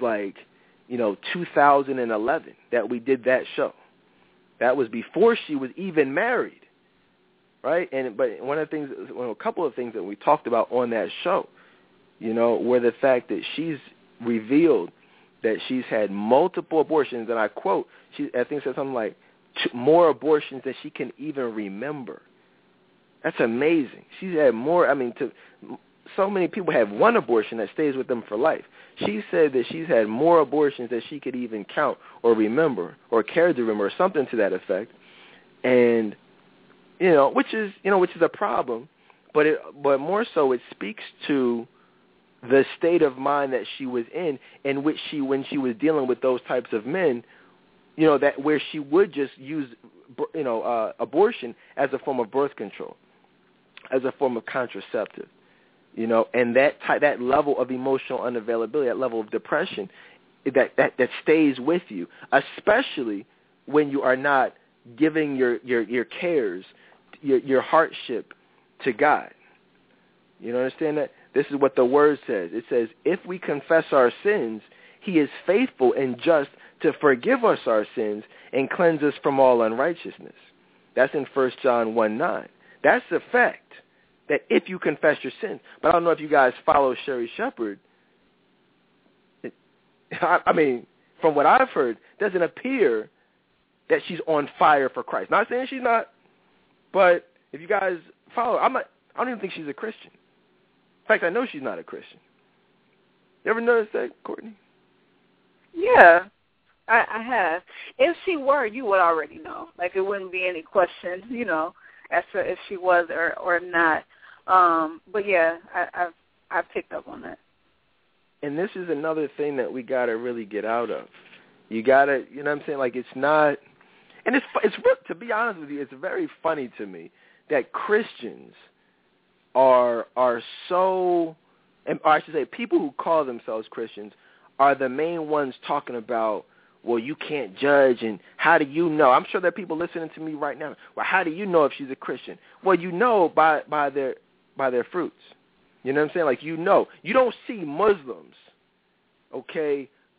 2011 that we did that show. That was before she was even married, right? But a couple of things that we talked about on that show, were the fact that she's revealed that she's had multiple abortions, and I quote, I think said something like, more abortions than she can even remember. That's amazing. She's had more. So many people have one abortion that stays with them for life. She said that she's had more abortions than she could even count or remember or care to remember, or something to that effect. And which is a problem, but more so it speaks to the state of mind that she was in which when she was dealing with those types of men. That where she would just use, abortion as a form of birth control, as a form of contraceptive, and that level of emotional unavailability, that level of depression, that stays with you, especially when you are not giving your cares, your hardship to God. You understand that? This is what the Word says. It says, if we confess our sins, He is faithful and just to forgive us our sins and cleanse us from all unrighteousness. That's in 1 John 1:9. That's the fact, that if you confess your sins. But I don't know if you guys follow Sherri Shepherd. From what I've heard, it doesn't appear that she's on fire for Christ. Not saying she's not, but if you guys follow, I don't even think she's a Christian. In fact, I know she's not a Christian. You ever notice that, Courtney? Yeah. I have. If she were, you would already know. Like, it wouldn't be any question, as to if she was or not. But yeah, I picked up on that. And this is another thing that we gotta really get out of. You gotta, what I'm saying? Like, it's not, and it's to be honest with you, it's very funny to me that Christians are so, or I should say, people who call themselves Christians are the main ones talking about, well, you can't judge, and how do you know? I'm sure there are people listening to me right now. Well, how do you know if she's a Christian? Well, you know by their fruits. You know what I'm saying? Like, you don't see Muslims,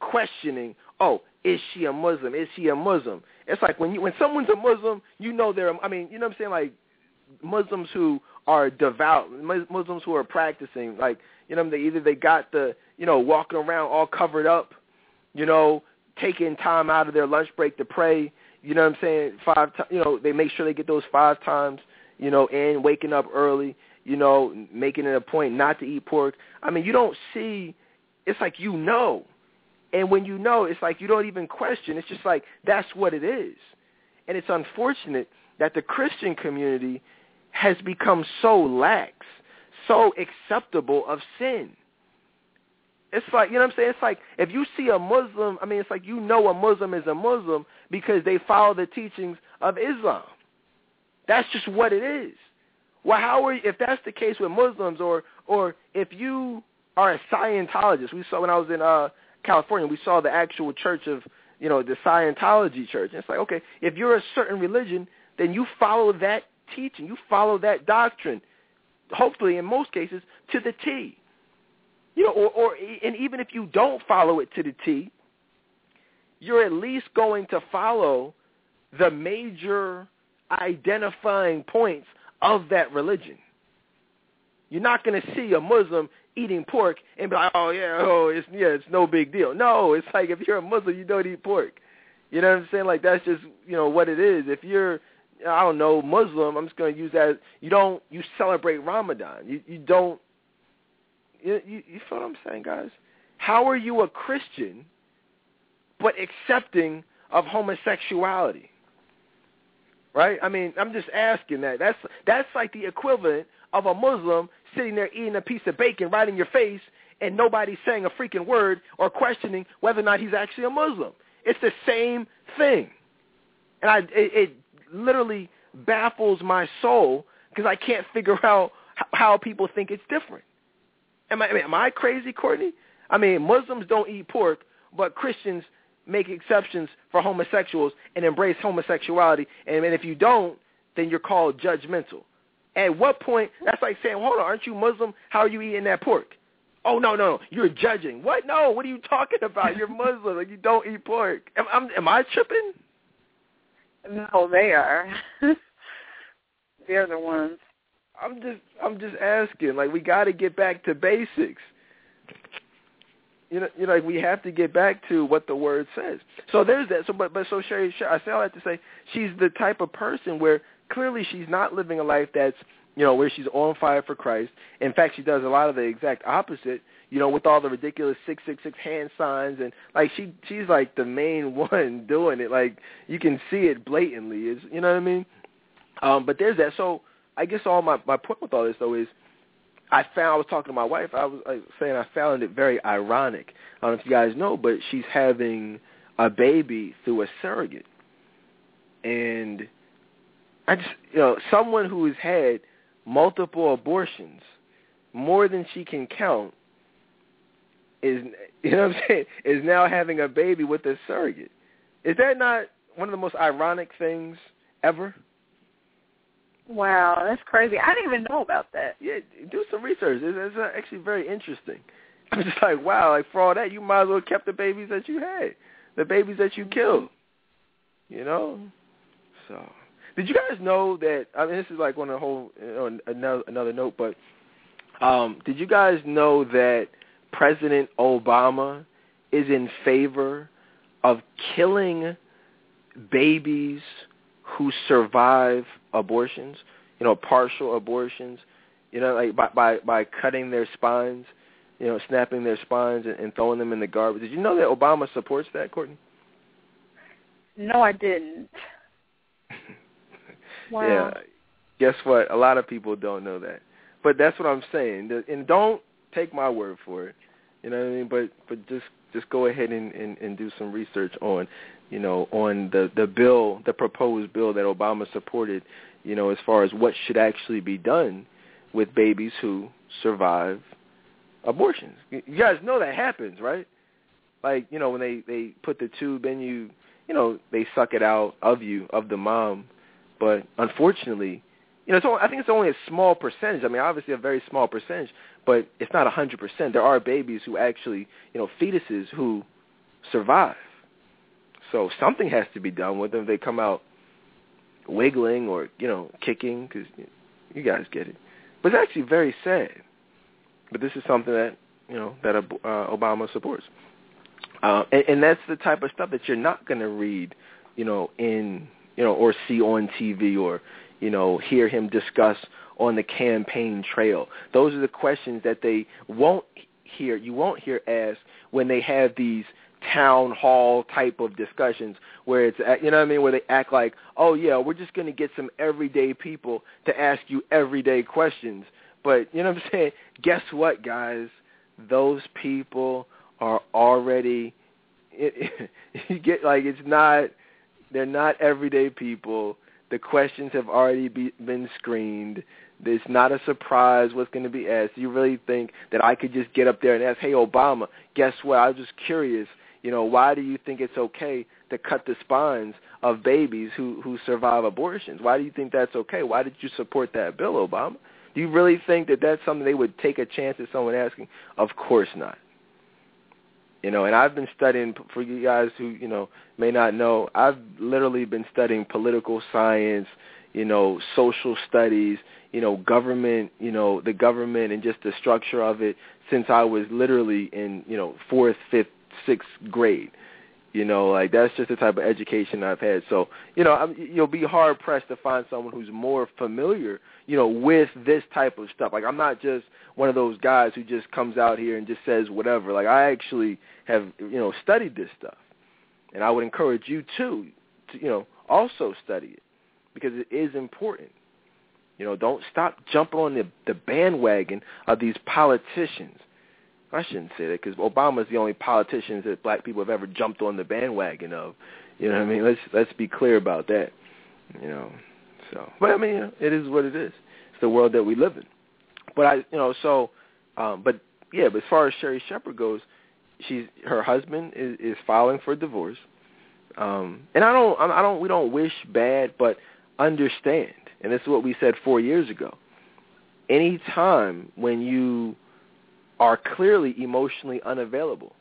questioning, oh, is she a Muslim? Is he a Muslim? It's like when someone's a Muslim, you know they're, I mean, you know what I'm saying? Like Muslims who are devout, Muslims who are practicing, like, you know, they got the, you know, walking around all covered up, you know, taking time out of their lunch break to pray, you know what I'm saying, 5 times, you know, they make sure they get those 5 times, you know, and waking up early, you know, making it a point not to eat pork. I mean, you don't see, it's like you know. And when you know, it's like you don't even question. It's just like that's what it is. And it's unfortunate that the Christian community has become so lax, so acceptable of sin. It's like, you know what I'm saying? It's like if you see a Muslim, I mean, it's like you know a Muslim is a Muslim because they follow the teachings of Islam. That's just what it is. Well, if that's the case with Muslims, or if you are a Scientologist, we saw when I was in California, we saw the actual church of, you know, the Scientology church. And it's like, okay, if you're a certain religion, then you follow that teaching, you follow that doctrine, hopefully in most cases to the T. You know, and even if you don't follow it to the T, you're at least going to follow the major identifying points of that religion. You're not going to see a Muslim eating pork and be like, it's no big deal. No, it's like if you're a Muslim, you don't eat pork. You know what I'm saying? Like that's just, you know, what it is. If you're, I don't know, Muslim, I'm just going to use that. You celebrate Ramadan. You feel what I'm saying, guys? How are you a Christian but accepting of homosexuality? Right? I mean, I'm just asking that. That's like the equivalent of a Muslim sitting there eating a piece of bacon right in your face and nobody saying a freaking word or questioning whether or not he's actually a Muslim. It's the same thing. And it literally baffles my soul because I can't figure out how people think it's different. Am I crazy, Courtney? I mean, Muslims don't eat pork, but Christians make exceptions for homosexuals and embrace homosexuality. And if you don't, then you're called judgmental. At what point, that's like saying, hold on, aren't you Muslim? How are you eating that pork? Oh, no, you're judging. What? No, what are you talking about? You're Muslim, like you don't eat pork. Am I tripping? No, they are. They're the ones. I'm just asking. Like, we got to get back to basics. You know, like we have to get back to what the word says. So there's that. So Sherry, I say all that to say she's the type of person where clearly she's not living a life that's, you know, where she's on fire for Christ. In fact, she does a lot of the exact opposite, you know, with all the ridiculous 666 hand signs. And, like, she's like the main one doing it. Like, you can see it blatantly. You know what I mean? But there's that. So I guess my point with all this, though, is I was talking to my wife. I was saying I found it very ironic. I don't know if you guys know, but she's having a baby through a surrogate. And I just, you know, someone who has had multiple abortions, more than she can count, is, you know what I'm saying, is now having a baby with a surrogate. Is that not one of the most ironic things ever? Wow, that's crazy. I didn't even know about that. Yeah, do some research. It's actually very interesting. I'm just like, wow, like for all that, you might as well have kept the babies that you had, the babies that you killed, you know? So, did you guys know that, I mean, this is like on a whole, you know, another note, but did you guys know that President Obama is in favor of killing babies who survive abortions, you know, partial abortions, you know, like by cutting their spines, you know, snapping their spines and throwing them in the garbage? Did you know that Obama supports that, Courtney? No, I didn't. Wow. Yeah. Guess what? A lot of people don't know that. But that's what I'm saying. And don't take my word for it. You know what I mean? But just go ahead and do some research on, you know, on the bill, the proposed bill that Obama supported, you know, as far as what should actually be done with babies who survive abortions. You guys know that happens, right? Like, you know, when they put the tube in you, you know, they suck it out of you, of the mom. But unfortunately, you know, I think it's only a small percentage. I mean, obviously a very small percentage, but it's not 100%. There are babies who actually, you know, fetuses who survive. So something has to be done with them if they come out wiggling or, kicking, because you guys get it. But it's actually very sad. But this is something that, that Obama supports. And that's the type of stuff that you're not going to read, or see on TV or, hear him discuss on the campaign trail. Those are the questions that you won't hear asked when they have these town hall type of discussions where it's, where they act like, oh, yeah, we're just going to get some everyday people to ask you everyday questions. But, guess what, guys? Those people are already, they're not everyday people. The questions have already been screened. It's not a surprise what's going to be asked. You really think that I could just get up there and ask, hey, Obama, guess what? I was just curious, why do you think it's okay to cut the spines of babies who survive abortions? Why do you think that's okay? Why did you support that bill, Obama? Do you really think that that's something they would take a chance at someone asking? Of course not. And I've been studying, for you guys who, may not know, I've literally been studying political science, social studies, government, the government and just the structure of it since I was literally in, 4th, 5th, 6th grade. That's just the type of education I've had. So, you'll be hard-pressed to find someone who's more familiar, with this type of stuff. I'm not just one of those guys who just comes out here and just says whatever. I actually have, studied this stuff. And I would encourage you, too, to, also study it because it is important. Don't stop jumping on the bandwagon of these politicians. I shouldn't say that because Obama's the only politician that black people have ever jumped on the bandwagon of. Let's be clear about that. So, but it is what it is. It's the world that we live in. But but as far as Sherri Shepherd goes, her husband is filing for divorce. And we don't wish bad, but understand. And this is what we said 4 years ago. Any time when you are clearly emotionally unavailable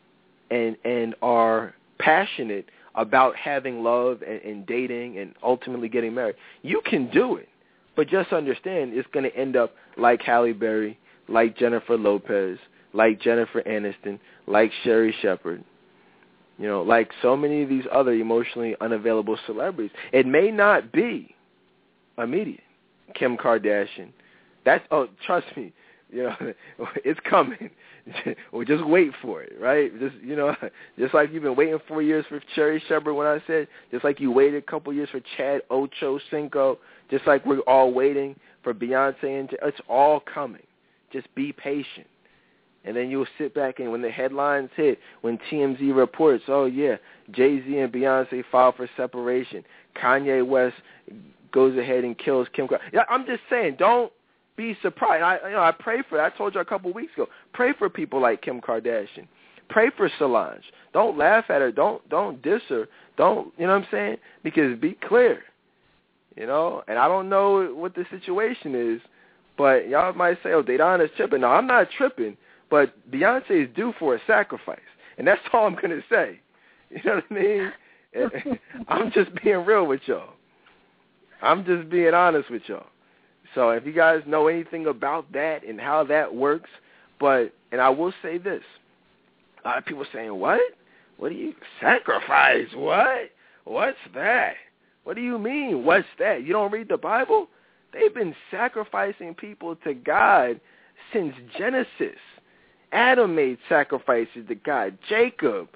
and are passionate about having love and dating and ultimately getting married, you can do it. But just understand it's going to end up like Halle Berry, like Jennifer Lopez, like Jennifer Aniston, like Sherri Shepherd, like so many of these other emotionally unavailable celebrities. It may not be immediate. Kim Kardashian. Trust me, it's coming. Well, just wait for it, right? Just like you've been waiting 4 years for Sherri Shepherd when I said, just like you waited a couple years for Chad Ochocinco, just like we're all waiting for Beyonce, and it's all coming. Just be patient. And then you'll sit back and when the headlines hit, when TMZ reports, oh, yeah, Jay-Z and Beyonce filed for separation, Kanye West goes ahead and kills Kim Kardashian. I'm just saying, don't be surprised. I pray for that. I told you a couple weeks ago. Pray for people like Kim Kardashian. Pray for Solange. Don't laugh at her. Don't diss her. Don't, you know what I'm saying? Because be clear, and I don't know what the situation is, but y'all might say, oh, Deidonna's tripping. No, I'm not tripping, but Beyonce is due for a sacrifice, and that's all I'm going to say. You know what I mean? I'm just being real with y'all. I'm just being honest with y'all. So if you guys know anything about that and how that works, and I will say this, a lot of people saying, what? What do you, sacrifice? What? What's that? What do you mean, what's that? You don't read the Bible? They've been sacrificing people to God since Genesis. Adam made sacrifices to God. Jacob,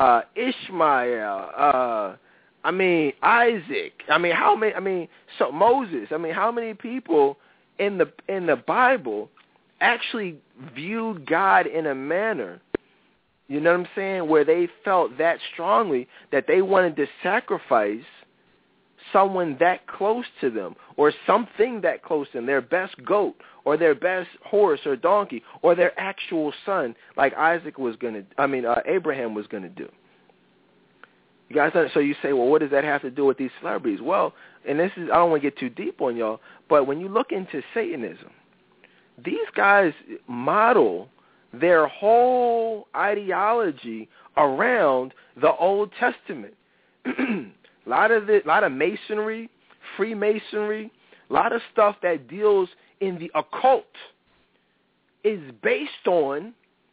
Ishmael, Isaac. Moses. How many people in the Bible actually viewed God in a manner, you know what I'm saying, where they felt that strongly that they wanted to sacrifice someone that close to them or something that close to them, their best goat or their best horse or donkey or their actual son, like Abraham was going to do. You guys, so you say, well, what does that have to do with these celebrities? Well, and I don't want to get too deep on y'all, but when you look into Satanism, these guys model their whole ideology around the Old Testament. A lot of Masonry, Freemasonry, a lot of stuff that deals in the occult is based on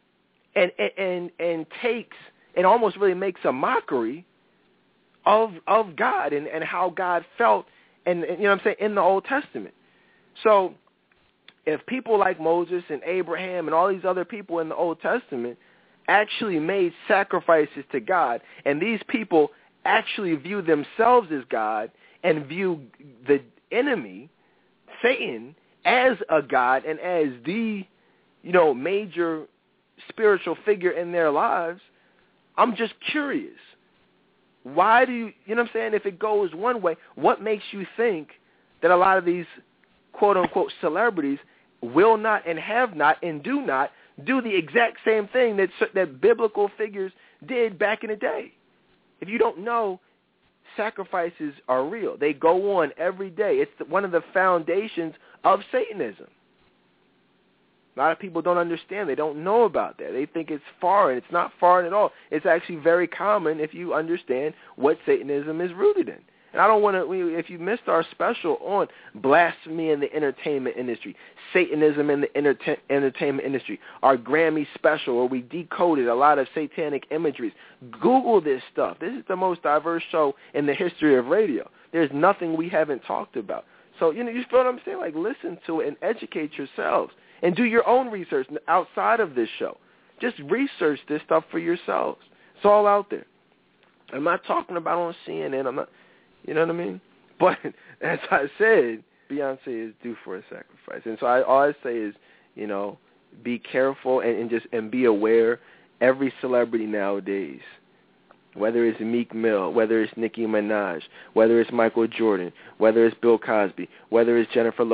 and takes and almost really makes a mockery of God and how God felt and you know what I'm saying, in the Old Testament. So if people like Moses and Abraham and all these other people in the Old Testament actually made sacrifices to God, and these people actually view themselves as God and view the enemy, Satan, as a God and as the, major spiritual figure in their lives, I'm just curious. Why do you know what I'm saying, if it goes one way, what makes you think that a lot of these quote-unquote celebrities will not and have not and do not do the exact same thing that biblical figures did back in the day? If you don't know, sacrifices are real. They go on every day. It's one of the foundations of Satanism. A lot of people don't understand. They don't know about that. They think it's foreign. It's not foreign at all. It's actually very common if you understand what Satanism is rooted in. And I don't want to, if you missed our special on blasphemy in the entertainment industry, Satanism in the entertainment industry, our Grammy special where we decoded a lot of satanic imageries, Google this stuff. This is the most diverse show in the history of radio. There's nothing we haven't talked about. So, you feel what I'm saying? Like, listen to it and educate yourselves and do your own research outside of this show. Just research this stuff for yourselves. It's all out there. I'm not talking about on CNN. I'm not. You know what I mean? But as I said, Beyonce is due for a sacrifice. And so all I say is, be careful and be aware. Every celebrity nowadays, whether it's Meek Mill, whether it's Nicki Minaj, whether it's Michael Jordan, whether it's Bill Cosby, whether it's Jennifer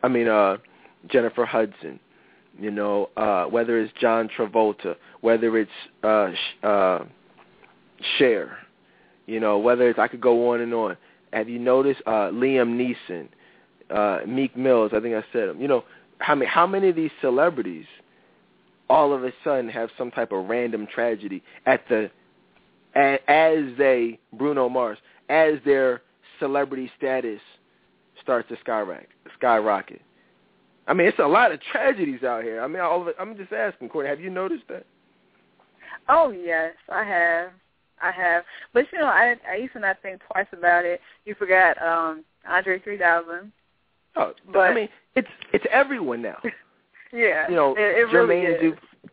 Hudson, whether it's John Travolta, whether it's Cher, whether it's, I could go on and on. Have you noticed Liam Neeson, Meek Mills, I think I said them. How many of these celebrities all of a sudden have some type of random tragedy Bruno Mars, as their celebrity status starts to skyrocket. I mean, it's a lot of tragedies out here. I mean, I'm just asking, Courtney, have you noticed that? Oh, yes, I have. But, I used to not think twice about it. You forgot Andre 3000. Oh, but I mean, it's everyone now. Yeah, it really is.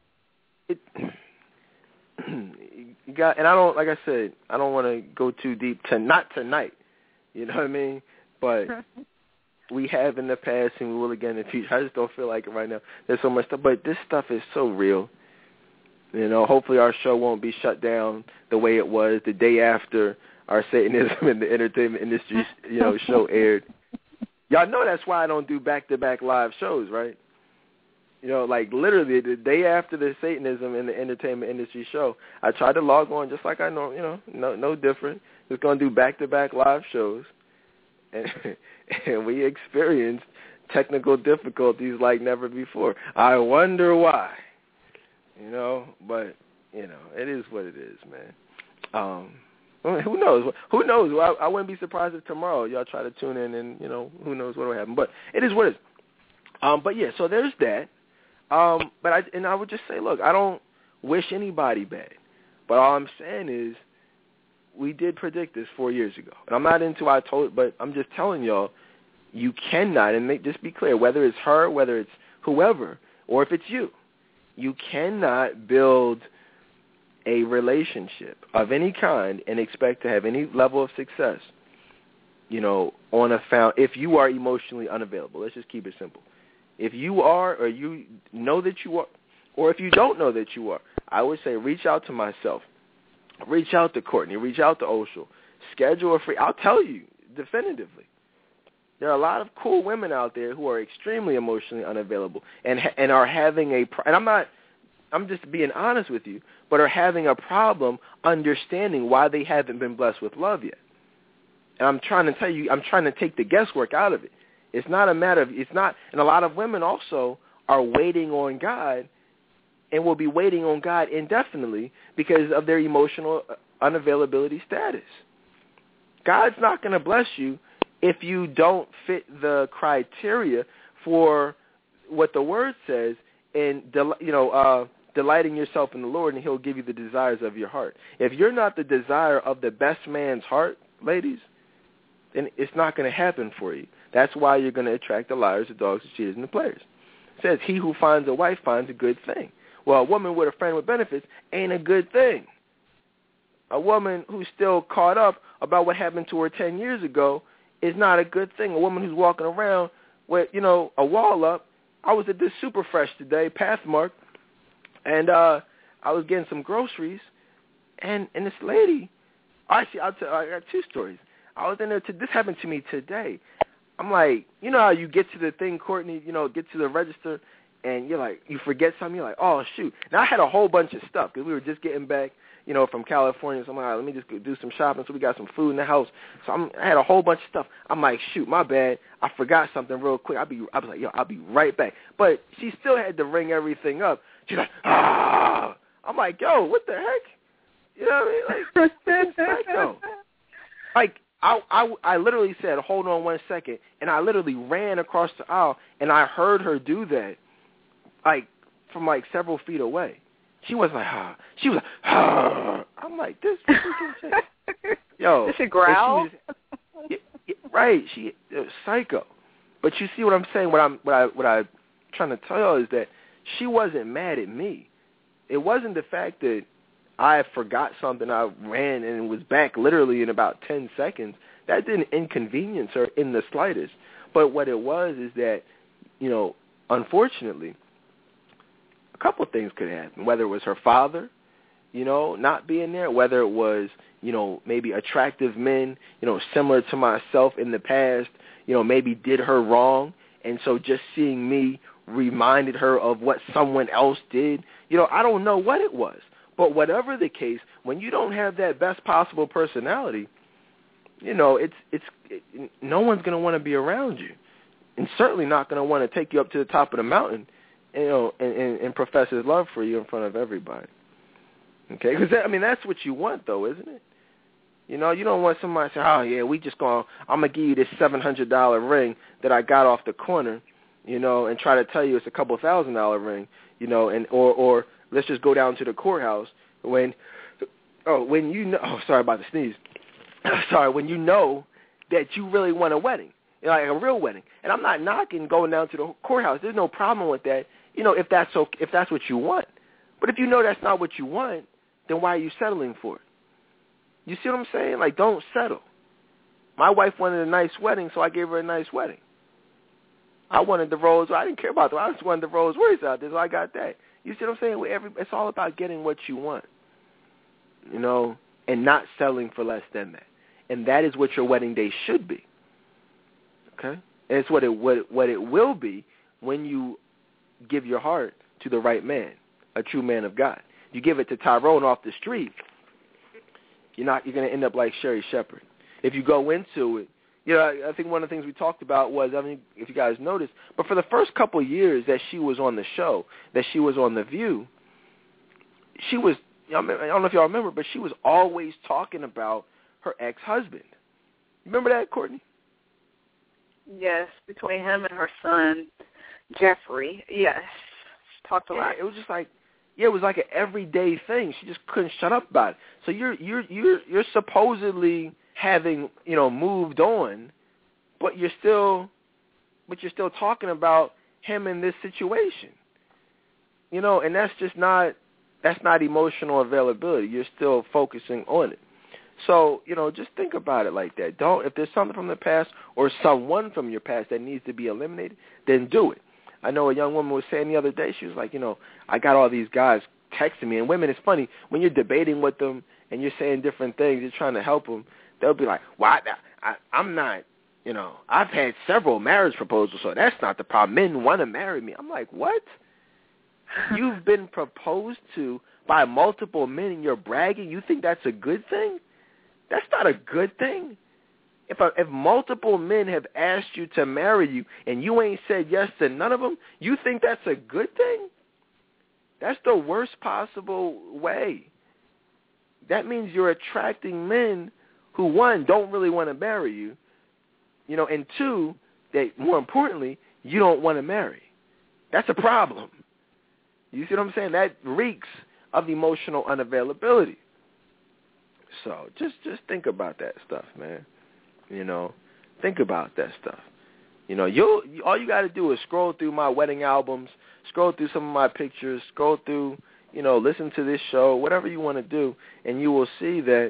You got, and I don't, like I said, I don't want to go too deep. Not tonight. You know what I mean? But we have in the past and we will again in the future. I just don't feel like it right now. There's so much stuff. But this stuff is so real. Hopefully our show won't be shut down the way it was the day after our Satanism in the entertainment industry, show aired. Y'all know that's why I don't do back-to-back live shows, right? Like literally the day after the Satanism in the entertainment industry show, I tried to log on just like I know, no different. Just going to do back-to-back live shows. And we experienced technical difficulties like never before. I wonder why. But, it is what it is, man. Who knows? Who knows? I wouldn't be surprised if tomorrow y'all try to tune in and, who knows what will happen. But it is what it is. But, yeah, so there's that. But I would just say, look, I don't wish anybody bad. But all I'm saying is we did predict this 4 years ago. And I'm not into but I'm just telling y'all, you cannot, and just be clear, whether it's her, whether it's whoever, or if it's you cannot build a relationship of any kind and expect to have any level of success, if you are emotionally unavailable. Let's just keep it simple. If you are, or you know that you are, or if you don't know that you are, I would say reach out to myself, reach out to Courtney, reach out to Oshel, schedule a free. I'll tell you definitively. There are a lot of cool women out there who are extremely emotionally unavailable and are having I'm just being honest with you, but are having a problem understanding why they haven't been blessed with love yet. And I'm trying to tell you, I'm trying to take the guesswork out of it. It's not a matter of, and a lot of women also are waiting on God and will be waiting on God indefinitely because of their emotional unavailability status. God's not going to bless you if you don't fit the criteria for what the Word says and delighting yourself in the Lord, and He'll give you the desires of your heart. If you're not the desire of the best man's heart, ladies, then it's not going to happen for you. That's why you're going to attract the liars, the dogs, the cheaters, and the players. It says, he who finds a wife finds a good thing. Well, a woman with a friend with benefits ain't a good thing. A woman who's still caught up about what happened to her 10 years ago is not a good thing. A woman who's walking around with, a wall up. I was at this Super Fresh today, Pathmark, and I was getting some groceries, and this lady, I got two stories. I was in there, this happened to me today. I'm like, you know how you get to the thing, Courtney, get to the register, and you're like, you forget something, you're like, oh, shoot. Now, I had a whole bunch of stuff because we were just getting back, from California. So I'm like, all right, let me just go do some shopping. So we got some food in the house. So I had a whole bunch of stuff. I'm like, shoot, my bad. I forgot something real quick. I was like, I'll be right back. But she still had to ring everything up. She's like, ah. I'm like, yo, what the heck? You know what I mean? Like, psycho. Like, I literally said, hold on 1 second, and I literally ran across the aisle, and I heard her do that, from several feet away. She was like, ah. She was like, ah. I'm like, this freaking chick. Yo. Did she growl? Right. She was psycho. But you see what I'm saying? What I'm trying to tell you is that she wasn't mad at me. It wasn't the fact that I forgot something, I ran and was back literally in about 10 seconds. That didn't inconvenience her in the slightest. But what it was is that, unfortunately, a couple of things could happen, whether it was her father, not being there, whether it was, maybe attractive men, similar to myself in the past, maybe did her wrong. And so just seeing me reminded her of what someone else did. I don't know what it was. But whatever the case, when you don't have that best possible personality, no one's going to want to be around you, and certainly not going to want to take you up to the top of the mountain, and profess his love for you in front of everybody. Okay, because that's what you want, though, isn't it? You don't want somebody to say, oh yeah, I'm gonna give you this $700 ring that I got off the corner, and try to tell you it's a couple $1,000 ring, or let's just go down to the courthouse when sorry about the sneeze. Sorry, when you know that you really want a wedding, like a real wedding. And I'm not knocking going down to the courthouse. There's no problem with that, if that's what you want. But if you know that's not what you want, then why are you settling for it? You see what I'm saying? Like, don't settle. My wife wanted a nice wedding, so I gave her a nice wedding. I wanted the Rolls. I didn't care about them. I just wanted the Rolls Royce out there, so I got that. You see what I'm saying? It's all about getting what you want, and not settling for less than that. And that is what your wedding day should be. Okay? And it's what it will be when you give your heart to the right man, a true man of God. You give it to Tyrone off the street, you're going to end up like Sherry Shepherd. If you go into it, I think one of the things we talked about was, if you guys noticed, but for the first couple of years that she was on the show, that she was on The View, she was, I don't know if y'all remember, but she was always talking about her ex-husband. Remember that, Courtney? Yes, between him and her son, Jeffrey. Yes, she talked a lot. It was just like, it was like an everyday thing. She just couldn't shut up about it. So you're supposedly having, moved on, but you're still talking about him in this situation. And that's not emotional availability. You're still focusing on it. So, just think about it like that. If there's something from the past or someone from your past that needs to be eliminated, then do it. I know a young woman was saying the other day, she was like, I got all these guys texting me. And women, it's funny, when you're debating with them and you're saying different things, you're trying to help them, they'll be like, well, I'm not, I've had several marriage proposals, so that's not the problem. Men want to marry me. I'm like, what? You've been proposed to by multiple men and you're bragging? You think that's a good thing? That's not a good thing. If multiple men have asked you to marry you and you ain't said yes to none of them, you think that's a good thing? That's the worst possible way. That means you're attracting men who, one, don't really want to marry you, and two, that more importantly, you don't want to marry. That's a problem. You see what I'm saying? That reeks of emotional unavailability. So just think about that stuff, man. Think about that stuff. All you got to do is scroll through my wedding albums, scroll through some of my pictures, scroll through, listen to this show, whatever you want to do, and you will see that,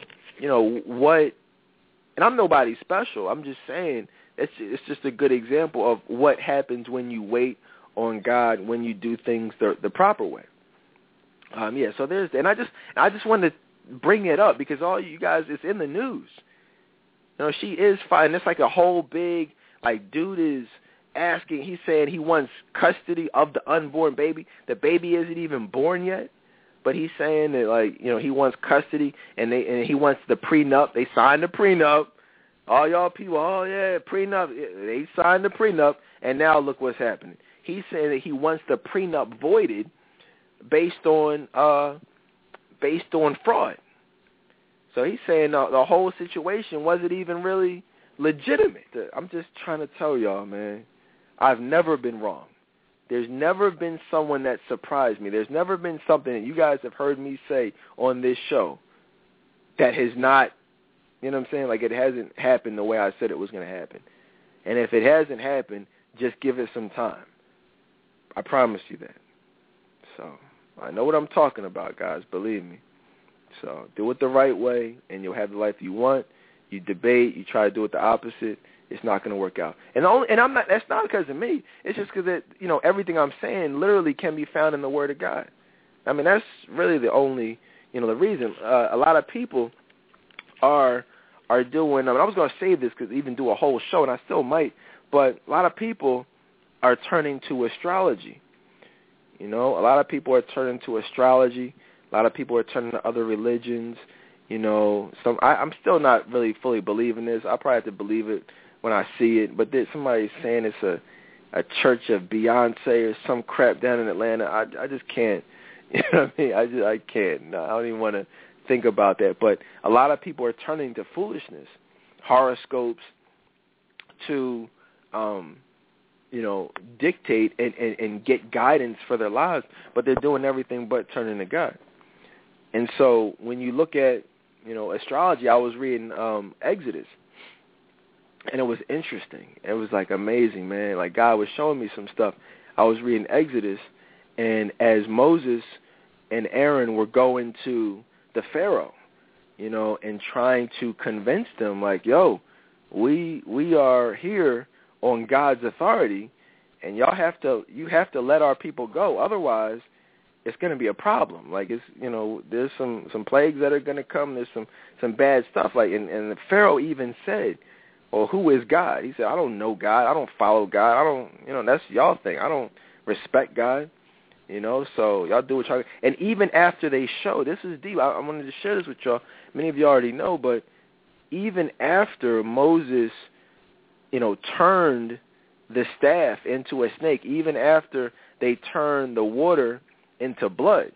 and I'm nobody special. I'm just saying it's just a good example of what happens when you wait on God, when you do things the proper way. So there's, and I just wanted to bring it up because all you guys, it's in the news. She is fine. It's like a whole big, dude is asking, he's saying he wants custody of the unborn baby. The baby isn't even born yet, but he's saying that, he wants custody, and he wants the prenup. They signed the prenup. All y'all people, oh, yeah, prenup. They signed the prenup, and now look what's happening. He's saying that he wants the prenup voided based on fraud. So he's saying the whole situation wasn't even really legitimate. I'm just trying to tell y'all, man, I've never been wrong. There's never been someone that surprised me. There's never been something that you guys have heard me say on this show that has not, it hasn't happened the way I said it was going to happen. And if it hasn't happened, just give it some time. I promise you that. So I know what I'm talking about, guys. Believe me. So do it the right way, and you'll have the life you want. You debate. You try to do it the opposite. It's not going to work out. And I'm not. That's not because of me. It's just because everything I'm saying literally can be found in the Word of God. I mean, that's really the only the reason. A lot of people are doing. I was going to save this because even do a whole show, and I still might. But a lot of people are turning to astrology. A lot of people are turning to astrology. A lot of people are turning to other religions. I'm still not really fully believing this. I'll probably have to believe it when I see it. But somebody's saying it's a church of Beyonce or some crap down in Atlanta. I just can't. You know what I mean? I can't. No, I don't even want to think about that. But a lot of people are turning to foolishness, horoscopes, to dictate and get guidance for their lives, but they're doing everything but turning to God. And so when you look at, astrology, I was reading Exodus, and it was interesting. It was, amazing, man. God was showing me some stuff. I was reading Exodus, and as Moses and Aaron were going to the Pharaoh, and trying to convince them, we are here on God's authority, and you have to let our people go. Otherwise, it's going to be a problem. There's some plagues that are going to come. There's some bad stuff. And the Pharaoh even said, "Well, who is God?" He said, "I don't know God. I don't follow God. I don't. That's y'all thing. I don't respect God. So y'all do what y'all." And even after they show, this is deep. I wanted to share this with y'all. Many of you already know, but even after Moses, turned the staff into a snake, even after they turned the water into blood,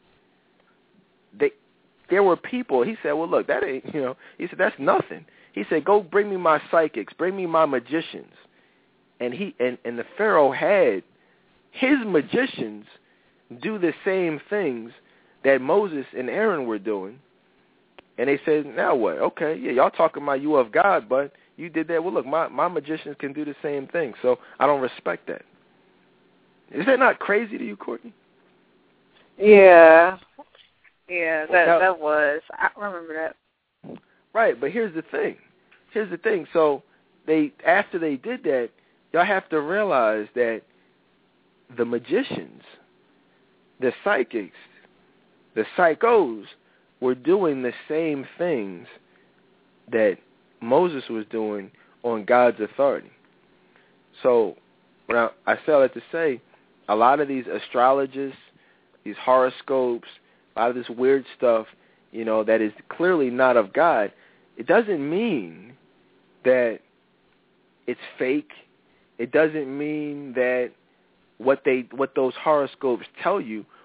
there were people. He said, "Well, look, that ain't." He said, "That's nothing." He said, "Go bring me my psychics, bring me my magicians," and the Pharaoh had his magicians do the same things that Moses and Aaron were doing, and they said, "Now what? Okay, yeah, y'all talking about you of God, but you did that. Well, look, my magicians can do the same thing, so I don't respect that." Is that not crazy to you, Courtney? Yeah, that was. I remember that. Right, but here's the thing. So after they did that, y'all have to realize that the magicians, the psychics, the psychos were doing the same things that Moses was doing on God's authority. So I say all that to say, a lot of these astrologists, these horoscopes, a lot of this weird stuff, that is clearly not of God, it doesn't mean that it's fake. It doesn't mean that what those horoscopes tell you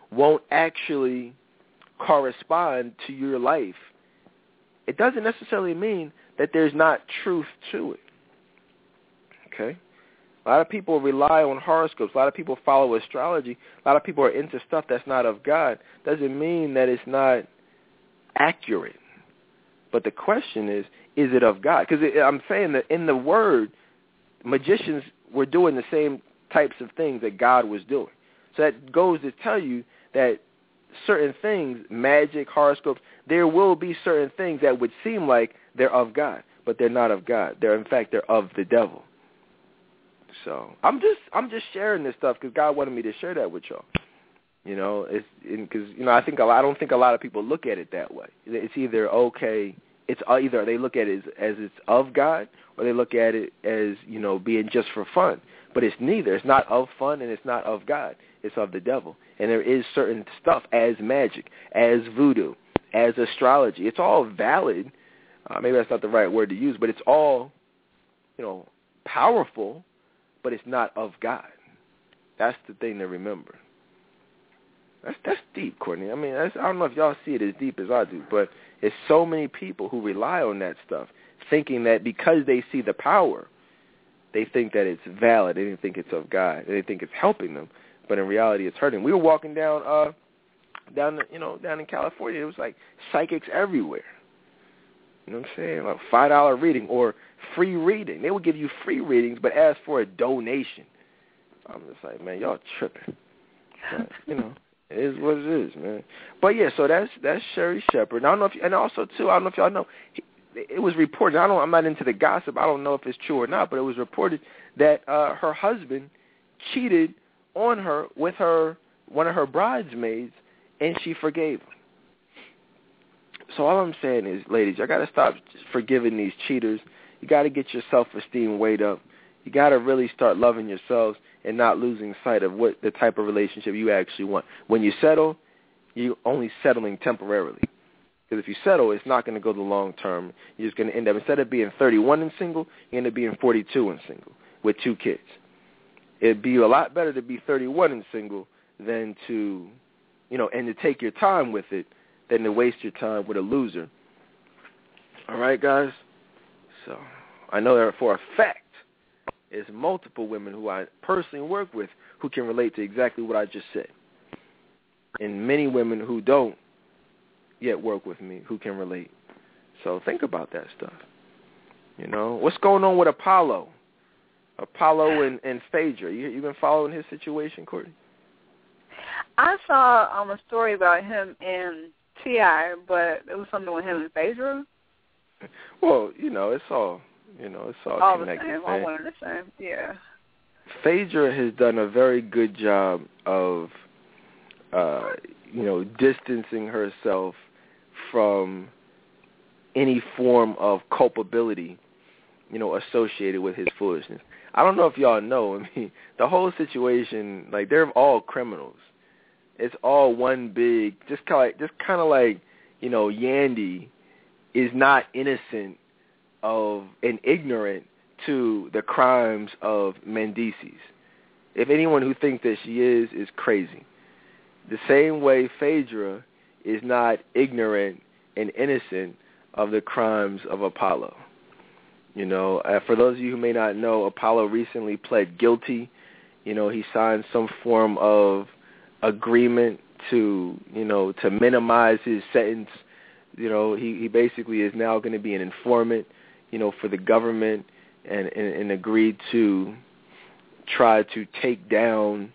won't actually correspond to your life, it doesn't necessarily mean that there's not truth to it. Okay? A lot of people rely on horoscopes. A lot of people follow astrology. A lot of people are into stuff that's not of God. Doesn't mean that it's not accurate. But the question is it of God? Because I'm saying that in the Word, magicians were doing the same types of things that God was doing. So that goes to tell you that certain things, magic, horoscopes, there will be certain things that would seem like they're of God, but they're not of God. In fact, they're of the devil. So I'm just sharing this stuff because God wanted me to share that with y'all. You know, it's because I don't think a lot of people look at it that way. It's either okay. It's either they look at it as it's of God, or they look at it as, you know, being just for fun. But it's neither. It's not of fun, and it's not of God. It's of the devil. And there is certain stuff as magic, as voodoo, as astrology. It's all valid. Maybe that's not the right word to use, but it's all, you know, powerful, but it's not of God. That's the thing to remember. That's deep, Courtney. I mean, I don't know if y'all see it as deep as I do, but it's so many people who rely on that stuff, thinking that because they see the power, they think that it's valid. They don't think it's of God. They think it's helping them, but in reality, it's hurting. We were walking down in California. It was like psychics everywhere. You know what I'm saying? Like $5 reading or free reading. They would give you free readings, but ask for a donation. I'm just like, man, y'all tripping. But, you know, it is what it is, man. But yeah, so that's Sherri Shepherd. I don't know if, and also too, I don't know if y'all know, it was reported. I'm not into the gossip. I don't know if it's true or not, but it was reported that her husband cheated on her with one of her bridesmaids, and she forgave him. So all I'm saying is, ladies, y'all got to stop forgiving these cheaters. You got to get your self-esteem weighed up. You got to really start loving yourselves and not losing sight of what the type of relationship you actually want. When you settle, you're only settling temporarily. Because if you settle, it's not going to go the long term. You're just going to end up, instead of being 31 and single, you end up being 42 and single with 2 kids. It'd be a lot better to be 31 and single than to, you know, and to take your time with it than to waste your time with a loser. All right, guys? So I know that for a fact there's multiple women who I personally work with who can relate to exactly what I just said. And many women who don't yet work with me who can relate. So think about that stuff. You know, what's going on with Apollo and Phaedra? You been following his situation, Courtney? I saw a story about him and T.I., but it was something with him and Phaedra. Well, it's all connected. The same. All one and the same. Yeah. Phaedra has done a very good job of, distancing herself from any form of culpability, associated with his foolishness. I don't know if y'all know. I mean, the whole situation, like, they're all criminals. It's all one big, just kind of like, Yandy is not innocent of and ignorant to the crimes of Mendices. If anyone who thinks that she is crazy. The same way Phaedra is not ignorant and innocent of the crimes of Apollo. For those of you who may not know, Apollo recently pled guilty. He signed some form of agreement to minimize his sentence. He basically is now going to be an informant, for the government and agreed to try to take down,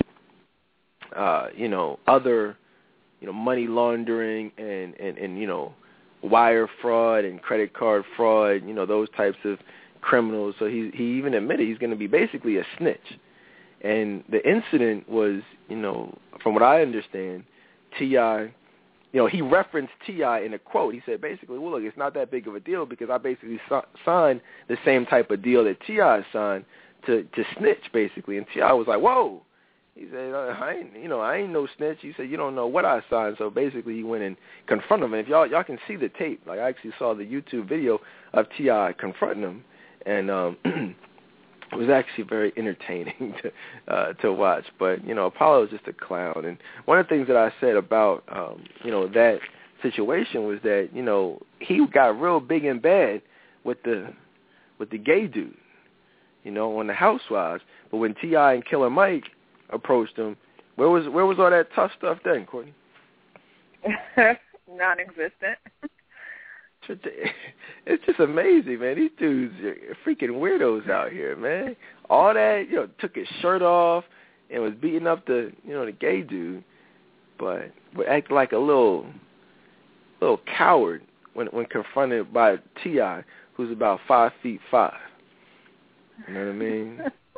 other, money laundering and wire fraud and credit card fraud, those types of criminals. So he even admitted he's going to be basically a snitch. And the incident was, from what I understand, T.I., he referenced T.I. in a quote. He said basically, well, look, it's not that big of a deal because I basically signed the same type of deal that T.I. signed to snitch, basically. And T.I. was like, whoa. He said, I ain't no snitch. He said, you don't know what I signed. So basically he went and confronted him. And if y'all can see the tape, like I actually saw the YouTube video of T.I. confronting him. And it was actually very entertaining to watch. But, Apollo was just a clown. And one of the things that I said about, that situation was that, he got real big and bad with the gay dude, on the Housewives. But when T.I. and Killer Mike approached him, where was all that tough stuff then, Courtney? Non-existent. It's just amazing, man. These dudes are freaking weirdos out here, man. All that, took his shirt off and was beating up the gay dude, but would act like a little coward when confronted by T.I., who's about 5'5". You know what I mean?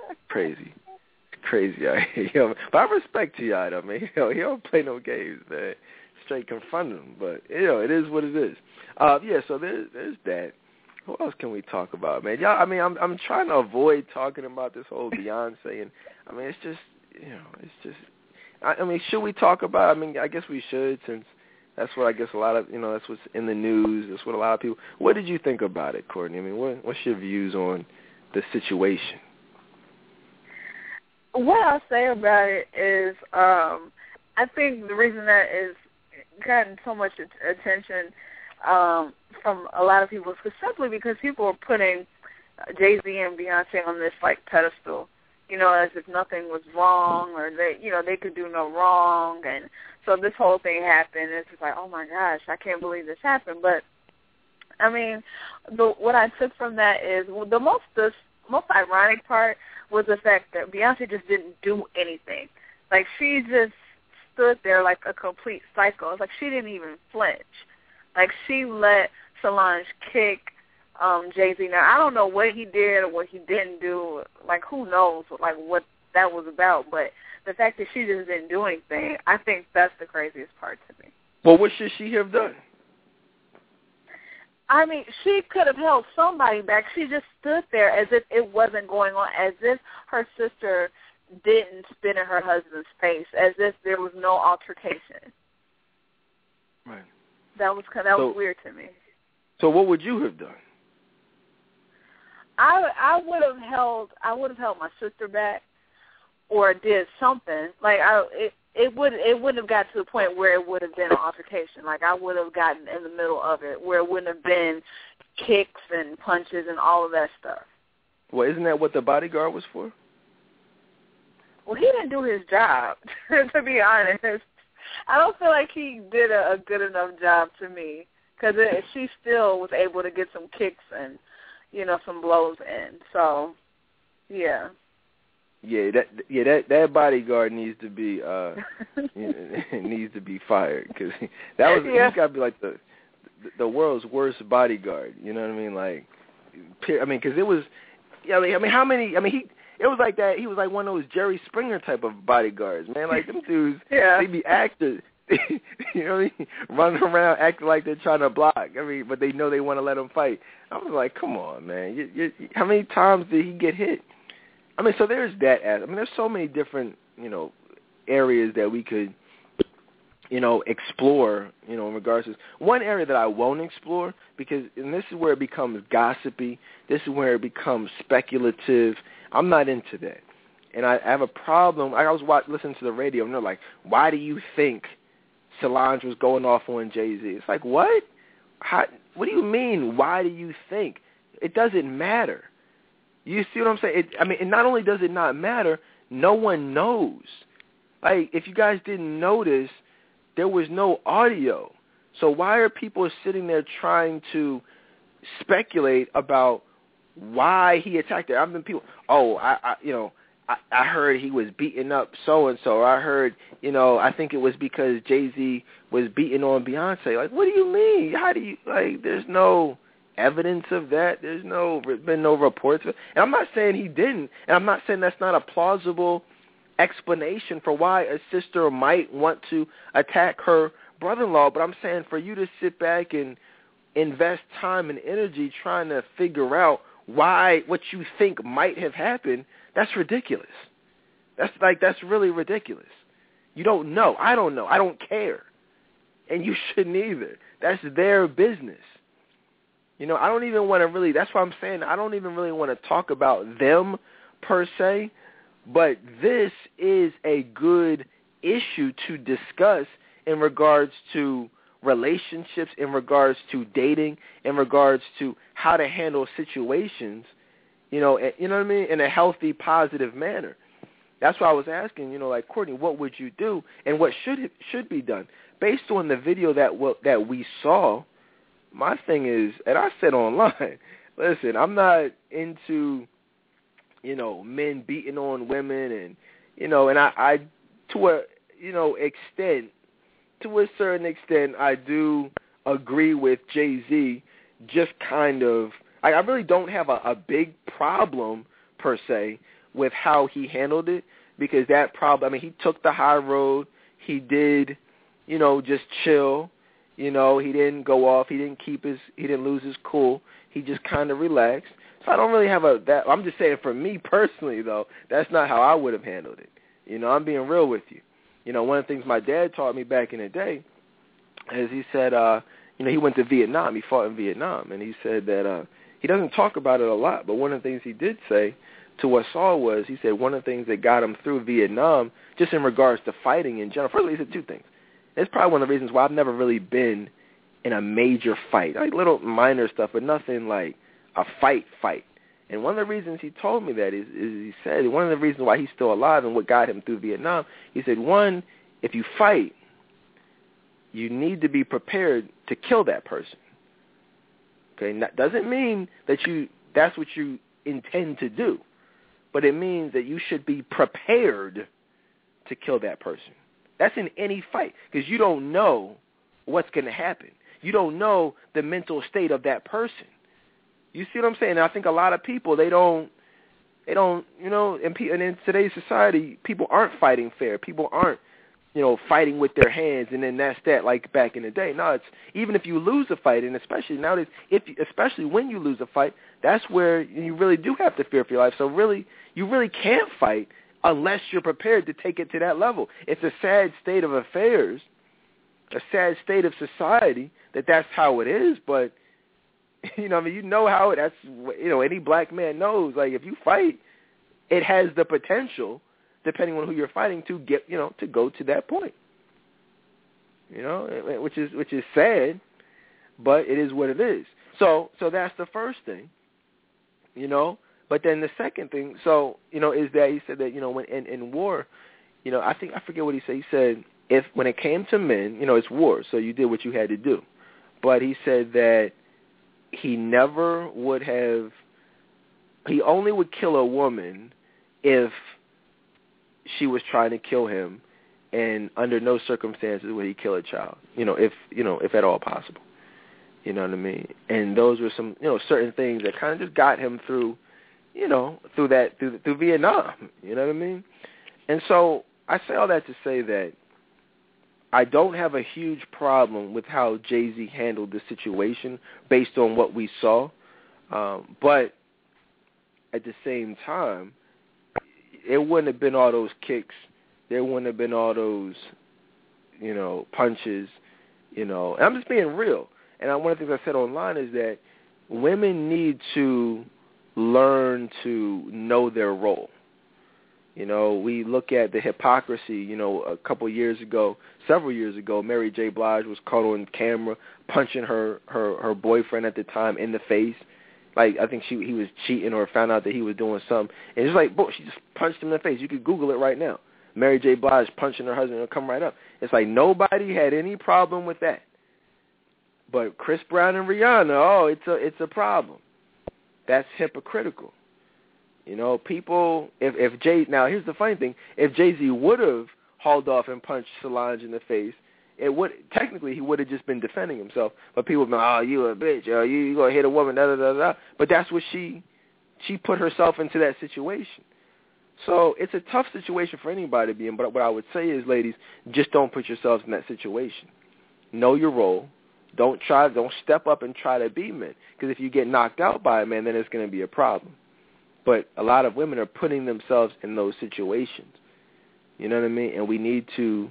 Crazy out here. But I respect T.I. though, man. He don't play no games, man. Straight confront him, but it is what it is. So there's that. What else can we talk about, man? Y'all, I'm trying to avoid talking about this whole Beyonce, and it's just, should we talk about it? I guess we should, since that's what I guess a lot of, that's what's in the news. That's what a lot of people. What did you think about it, Courtney? What's your views on the situation? What I'll say about it is, I think the reason that is gotten so much attention from a lot of people is simply because people are putting Jay-Z and Beyonce on this pedestal, as if nothing was wrong, or they could do no wrong, and so this whole thing happened. It's just like, oh my gosh, I can't believe this happened. But what I took from that is the most ironic part was the fact that Beyonce just didn't do anything. She just stood there like a complete psycho. It's like she didn't even flinch. She let Solange kick Jay-Z. Now, I don't know what he did or what he didn't do. Who knows, what that was about. But the fact that she just didn't do anything, I think that's the craziest part to me. Well, what should she have done? She could have held somebody back. She just stood there as if it wasn't going on, as if her sister didn't spit in her husband's face, as if there was no altercation. Right. That was weird to me. So what would you have done? I would have held my sister back, or did something. It wouldn't have got to the point where it would have been an altercation. I would have gotten in the middle of it, where it wouldn't have been kicks and punches and all of that stuff. Well, isn't that what the bodyguard was for? Well, he didn't do his job, to be honest. I don't feel like he did a good enough job to me, because she still was able to get some kicks and, some blows in. So, yeah. Yeah, that bodyguard needs to be needs to be fired, because he's got to be like the world's worst bodyguard. You know what I mean? Because it was, how many? It was like that. He was like one of those Jerry Springer type of bodyguards, man. Them dudes, they be actors, running around acting like they're trying to block. But they know they want to let him fight. I was like, come on, man. How many times did he get hit? So there's that. There's so many different, areas that we could, explore, in regards to one area that I won't explore, and this is where it becomes gossipy. This is where it becomes speculative. I'm not into that. And I have a problem. I was listening to the radio, and they're like, why do you think Solange was going off on Jay-Z? It's like, what? What do you mean, why do you think? It doesn't matter. You see what I'm saying? And not only does it not matter, no one knows. If you guys didn't notice, there was no audio. So why are people sitting there trying to speculate about why he attacked her? People, I heard he was beating up so-and-so. Or I heard, I think it was because Jay-Z was beating on Beyonce. What do you mean? How do you, there's no evidence of that. There's been no reports. And I'm not saying he didn't, and I'm not saying that's not a plausible explanation for why a sister might want to attack her brother-in-law, but I'm saying for you to sit back and invest time and energy trying to figure out what you think might have happened, that's ridiculous. That's really ridiculous. You don't know. I don't know. I don't care. And you shouldn't either. That's their business. You know, I don't even want to really, that's why I'm saying I don't even really want to talk about them per se, but this is a good issue to discuss in regards to relationships, in regards to dating, in regards to how to handle situations, you know what I mean, in a healthy, positive manner. That's why I was asking, you know, like, Courtney, what would you do and what should be done? Based on the video that we saw, my thing is, and I said online, listen, I'm not into, you know, men beating on women and, you know, and I to a, you know, extent, to a certain extent, I do agree with Jay-Z, just kind of, I really don't have a big problem, per se, with how he handled it, because that problem, I mean, he took the high road, he did, you know, just chill, you know, he didn't go off, he didn't lose his cool, he just kind of relaxed. So I don't really have I'm just saying, for me personally, though, that's not how I would have handled it. You know, I'm being real with you. You know, one of the things my dad taught me back in the day is he said, you know, he went to Vietnam, he fought in Vietnam, and he said that he doesn't talk about it a lot, but one of the things he did say to us all was, he said one of the things that got him through Vietnam, just in regards to fighting in general, first of all, he said two things. It's probably one of the reasons why I've never really been in a major fight, like little minor stuff, but nothing like a fight. And one of the reasons he told me that is he said one of the reasons why he's still alive and what got him through Vietnam, he said, one, if you fight, you need to be prepared to kill that person. Okay, that doesn't mean that that's what you intend to do, but it means that you should be prepared to kill that person. That's in any fight, because you don't know what's going to happen. You don't know the mental state of that person. You see what I'm saying? And I think a lot of people, they don't, you know, and in today's society, people aren't fighting fair. People aren't, you know, fighting with their hands, and then that's that, like back in the day. No, it's even if you lose a fight, and especially nowadays, especially when you lose a fight, that's where you really do have to fear for your life. So really, you really can't fight unless you're prepared to take it to that level. It's a sad state of affairs, a sad state of society that's how it is, but, you know, I mean, you know how that's, you know, any black man knows, like, if you fight, it has the potential, depending on who you're fighting, to get, you know, to go to that point. You know, which is sad, but it is what it is. So that's the first thing, you know. But then the second thing, so, you know, is that he said that, you know, when in war, you know, I forget what he said. He said when it came to men, you know, it's war, so you did what you had to do. But he said that he only would kill a woman if she was trying to kill him, and under no circumstances would he kill a child, if at all possible. You know what I mean? And those were some, you know, certain things that kind of just got him through, you know, through Vietnam. You know what I mean? And so I say all that to say that I don't have a huge problem with how Jay-Z handled the situation based on what we saw. But at the same time, it wouldn't have been all those kicks. There wouldn't have been all those, you know, punches, you know. And I'm just being real. And one of the things I said online is that women need to learn to know their role. You know, we look at the hypocrisy, you know, several years ago, Mary J. Blige was caught on camera punching her boyfriend at the time in the face. Like, I think he was cheating or found out that he was doing something. And it's like, boom, she just punched him in the face. You could Google it right now. Mary J. Blige punching her husband, it'll come right up. It's like nobody had any problem with that. But Chris Brown and Rihanna, it's a problem. That's hypocritical. You know, people, now here's the funny thing, if Jay-Z would have hauled off and punched Solange in the face, technically he would have just been defending himself, but people would be, oh, you a bitch, oh, you going to hit a woman, da-da-da-da. But that's what she put herself into that situation. So it's a tough situation for anybody to be in, but what I would say is, ladies, just don't put yourselves in that situation. Know your role. Don't step up and try to be men, because if you get knocked out by a man, then it's going to be a problem. But a lot of women are putting themselves in those situations. You know what I mean? And we need to,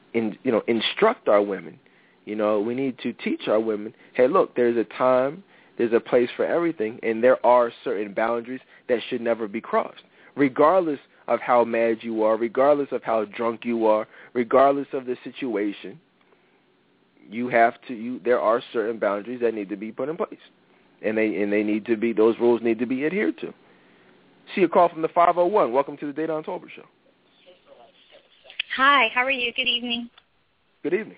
instruct our women. You know, we need to teach our women, hey, look, there's a time, There's a place for everything, and there are certain boundaries that should never be crossed, regardless of how mad you are, regardless of how drunk you are, regardless of the situation. There are certain boundaries that need to be put in place, and they need to be, those rules need to be adhered to. See a call from the 501. Welcome to the Dedan Tolbert Show. Hi, how are you? Good evening. Good evening.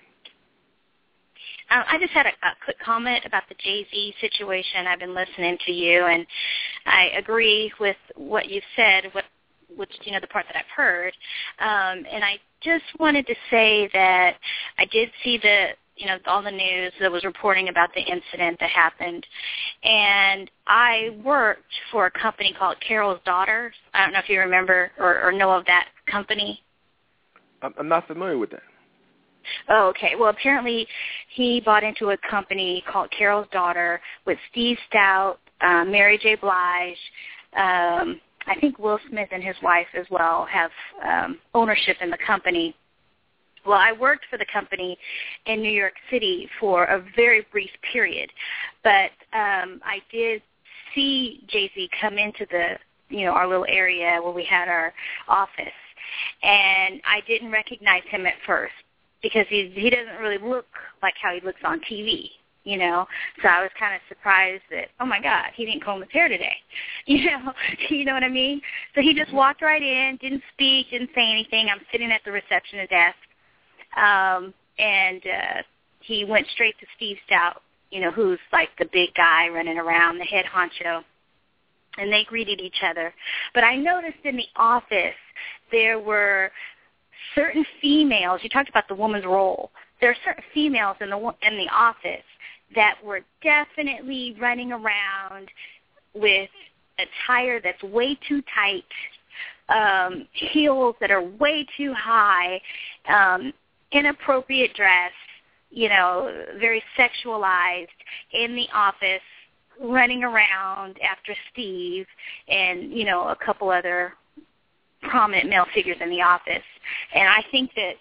I just had a quick comment about the Jay-Z situation. I've been listening to you, and I agree with what you've said, which the part that I've heard. And I just wanted to say that I did see all the news that was reporting about the incident that happened. And I worked for a company called Carol's Daughters. I don't know if you remember or know of that company. I'm not familiar with that. Oh, okay. Well, apparently he bought into a company called Carol's Daughter with Steve Stout, Mary J. Blige. I think Will Smith and his wife as well have ownership in the company. Well, I worked for the company in New York City for a very brief period, but I did see Jay-Z come into our little area where we had our office, and I didn't recognize him at first because he doesn't really look like how he looks on TV. So I was kind of surprised that, oh my God, he didn't comb his hair today. You know what I mean? So he just walked right in, didn't speak, didn't say anything. I'm sitting at the receptionist desk, and he went straight to Steve Stout, who's like the big guy running around, the head honcho, and they greeted each other. But I noticed in the office there were certain females. You talked about the woman's role. There are certain females in the office that were definitely running around with attire that's way too tight, heels that are way too high, inappropriate dress, very sexualized in the office, running around after Steve and, a couple other prominent male figures in the office. And I think that,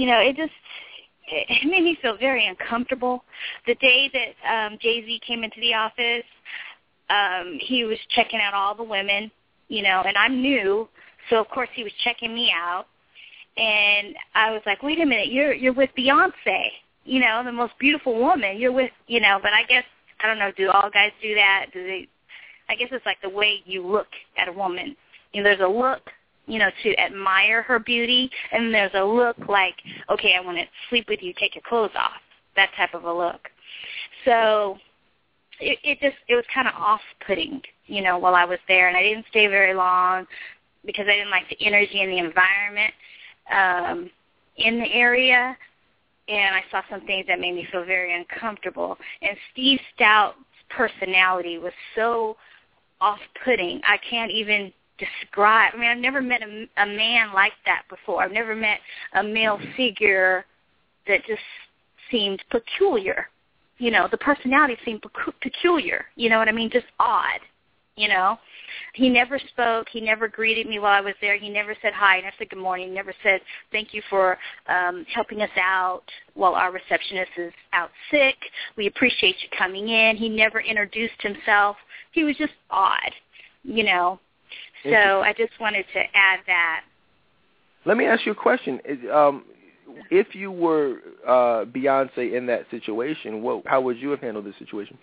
it made me feel very uncomfortable. The day that Jay-Z came into the office, he was checking out all the women, and I'm new, so of course he was checking me out. And I was like, wait a minute, you're with Beyonce, the most beautiful woman. You're with, but I guess, I don't know, do all guys do that? I guess it's like the way you look at a woman. There's a look, to admire her beauty, and there's a look like, okay, I want to sleep with you, take your clothes off, that type of a look. So it was kind of off-putting, while I was there, and I didn't stay very long because I didn't like the energy and the environment in the area, and I saw some things that made me feel very uncomfortable. And Steve Stout's personality was so off-putting, I can't even describe. I mean, I've never met a man like that before. I've never met a male figure that just seemed peculiar. The personality seemed peculiar. You know what I mean? Just odd. He never spoke. He never greeted me while I was there. He never said hi. He never said good morning. He never said thank you for helping us out while our receptionist is out sick. We appreciate you coming in. He never introduced himself. He was just odd, So I just wanted to add that. Let me ask you a question. If you were Beyonce in that situation, how would you have handled the situation?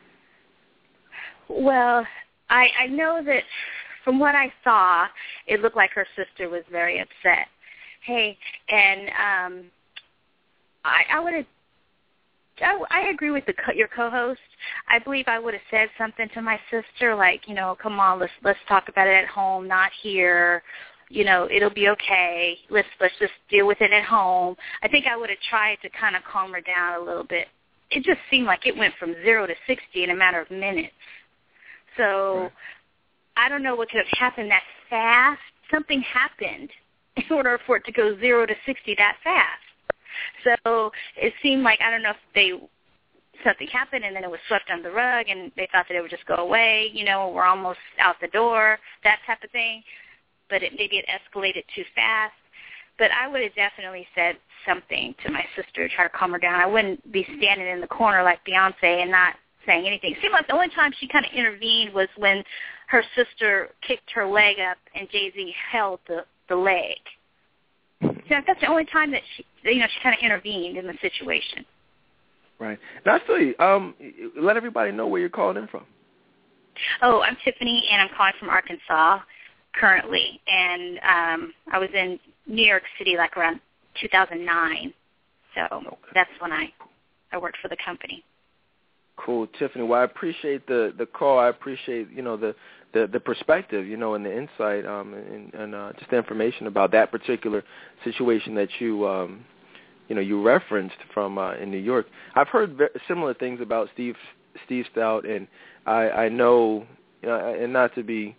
Well, I know that from what I saw, it looked like her sister was very upset. Hey, and I would have. I agree with your co-host. I believe I would have said something to my sister like, come on, let's talk about it at home, not here. It'll be okay. Let's just deal with it at home. I think I would have tried to kind of calm her down a little bit. It just seemed like it went from 0 to 60 in a matter of minutes. So right. I don't know what could have happened that fast. Something happened in order for it to go 0 to 60 that fast. So it seemed like, I don't know if something happened and then it was swept under the rug and they thought that it would just go away, we're almost out the door, that type of thing. But maybe it escalated too fast. But I would have definitely said something to my sister to try to calm her down. I wouldn't be standing in the corner like Beyonce and not saying anything. It seemed like the only time she kind of intervened was when her sister kicked her leg up and Jay-Z held the leg. So that's the only time that she kind of intervened in the situation. Right. Now, I feel you. Let everybody know where you're calling in from. Oh, I'm Tiffany, and I'm calling from Arkansas currently. And I was in New York City like around 2009. So that's when I worked for the company. Cool, Tiffany. Well, I appreciate the call. I appreciate, the perspective, and the insight and just the information about that particular situation that you, you referenced from in New York. I've heard similar things about Steve Stoute, and I know, and not to be,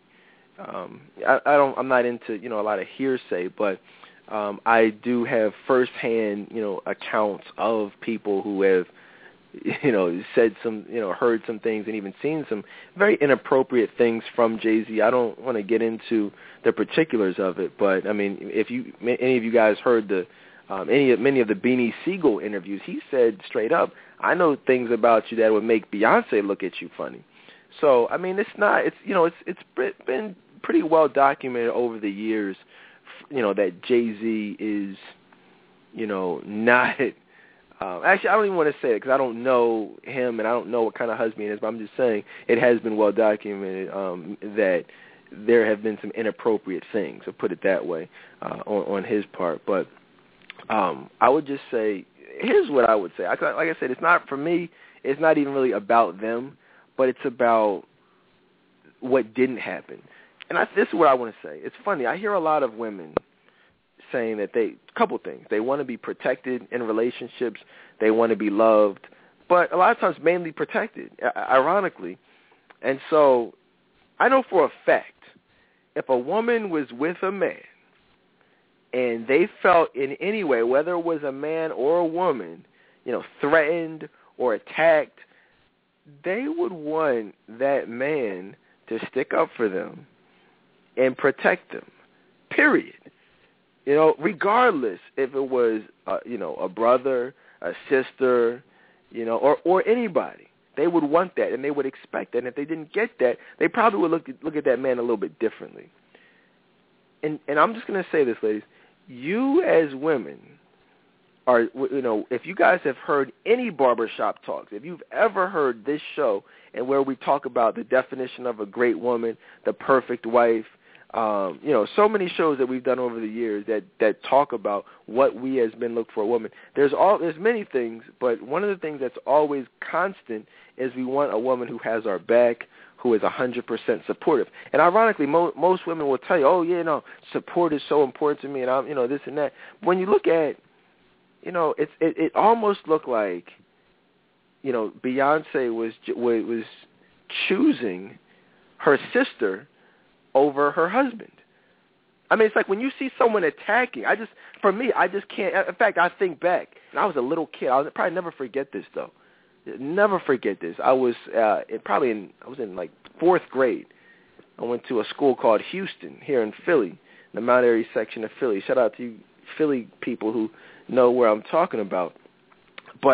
I'm not into, a lot of hearsay, but I do have firsthand, accounts of people who have, said some, heard some things and even seen some very inappropriate things from Jay-Z. I don't want to get into the particulars of it, but I mean, if any of you guys heard many of the Beanie Siegel interviews, he said straight up, I know things about you that would make Beyonce look at you funny. So, I mean, it's been pretty well documented over the years, that Jay-Z is, not. Actually, I don't even want to say it because I don't know him and I don't know what kind of husband he is, but I'm just saying it has been well documented that there have been some inappropriate things, to put it that way, on his part. But I would just say, here's what I would say. Like I said, it's not, for me, it's not even really about them, but it's about what didn't happen. And this is what I want to say. It's funny. I hear a lot of women saying that couple things. They want to be protected in relationships. They want to be loved, but a lot of times mainly protected, ironically. And so I know for a fact, if a woman was with a man and they felt in any way, whether it was a man or a woman, threatened or attacked, they would want that man to stick up for them and protect them, period. Regardless if it was, a brother, a sister, or anybody. They would want that, and they would expect that. And if they didn't get that, they probably would look at that man a little bit differently. And I'm just going to say this, ladies. You as women are, if you guys have heard any barbershop talks, if you've ever heard this show and where we talk about the definition of a great woman, the perfect wife, so many shows that we've done over the years that talk about what we as men look for a woman. There's many things, but one of the things that's always constant is we want a woman who has our back, who is 100% supportive. And ironically, most women will tell you, oh, yeah, support is so important to me, and I'm, this and that. When you look at, it almost looked like, Beyonce was choosing her sister over her husband. I mean, it's like when you see someone attacking, I just can't. In fact, I think back, and I was a little kid. I'll probably never forget this, though. Never forget this. I was in like 4th grade. I went to a school called Houston here in Philly, in the Mount Airy section of Philly. Shout out to you Philly people who know where I'm talking about. But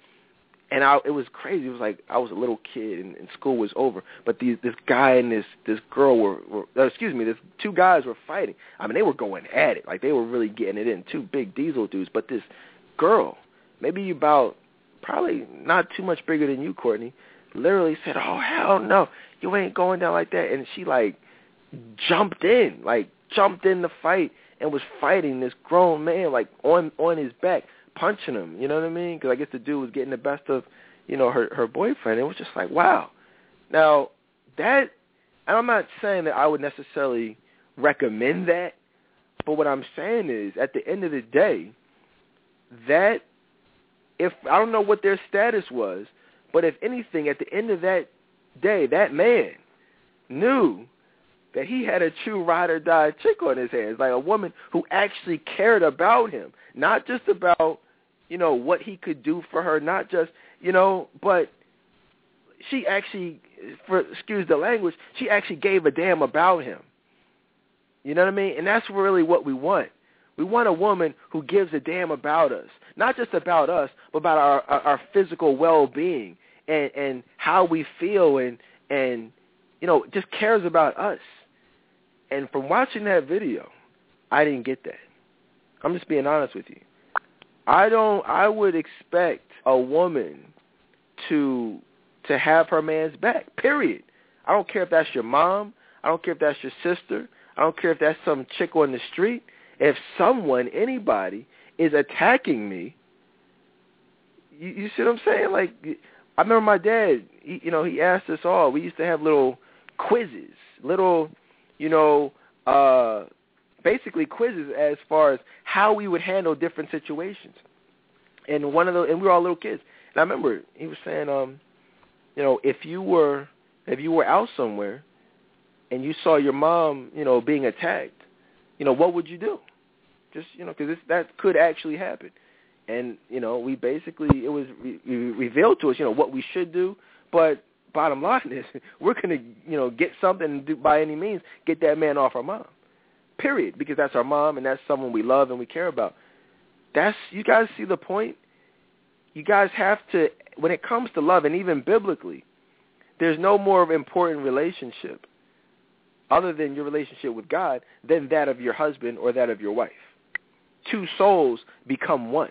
it was crazy. It was like I was a little kid and school was over. But this guy and this girl these 2 guys were fighting. I mean, they were going at it. Like, they were really getting it in. 2 big diesel dudes. But this girl, maybe about probably not too much bigger than you, Courtney, literally said, oh, hell no, you ain't going down like that. And she, jumped in the fight and was fighting this grown man, on his back, punching him, you know what I mean? Because I guess the dude was getting the best of, her boyfriend. It was just like, wow. Now, and I'm not saying that I would necessarily recommend that, but what I'm saying is, at the end of the day, that if I don't know what their status was, but if anything, at the end of that day, that man knew that he had a true ride or die chick on his hands, like a woman who actually cared about him, not just about, what he could do for her, not just, but she actually, excuse the language, she actually gave a damn about him. You know what I mean? And that's really what we want. We want a woman who gives a damn about us, not just about us, but about our physical well-being and how we feel and just cares about us. And from watching that video, I didn't get that. I'm just being honest with you. I would expect a woman to have her man's back, period. I don't care if that's your mom. I don't care if that's your sister. I don't care if that's some chick on the street. If someone, anybody, is attacking me, you see what I'm saying? Like, I remember my dad, he asked us all. We used to have little quizzes, basically quizzes as far as how we would handle different situations. And and we were all little kids. And I remember he was saying, if you were out somewhere and you saw your mom, being attacked, what would you do? Just, because that could actually happen. And, we basically, it was revealed to us, what we should do. But bottom line is, we're going to, get something and do, by any means, get that man off our mom. Period. Because that's our mom and that's someone we love and we care about. You guys see the point? You guys have to, when it comes to love, and even biblically, there's no more important relationship other than your relationship with God than that of your husband or that of your wife. Two souls become one.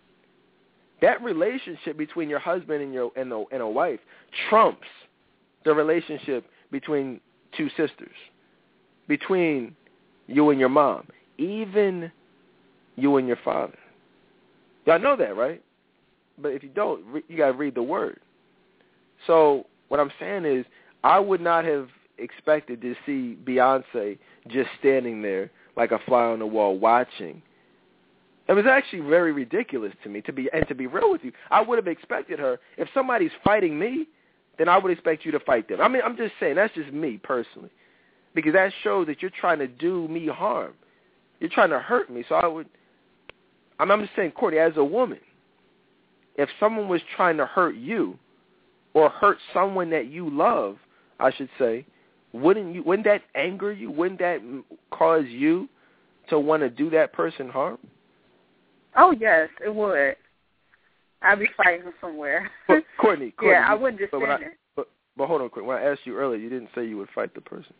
That relationship between your husband and a wife trumps the relationship between two sisters, between you and your mom, even you and your father. Y'all know that, right? But if you don't, you got to read the word. So what I'm saying is, I would not have expected to see Beyonce just standing there like a fly on the wall watching. It was actually very ridiculous to me, to be real with you. I would have expected her, if somebody's fighting me, then I would expect you to fight them. I mean, I'm just saying, that's just me personally. Because that shows that you're trying to do me harm. You're trying to hurt me. So I'm just saying, Courtney, as a woman, if someone was trying to hurt you or hurt someone that you love, I should say, wouldn't that anger you? Wouldn't that cause you to want to do that person harm? Oh, yes, it would. I'd be fighting somewhere. But Courtney, yeah, I wouldn't just stand there. But hold on, Courtney. When I asked you earlier, you didn't say you would fight the person.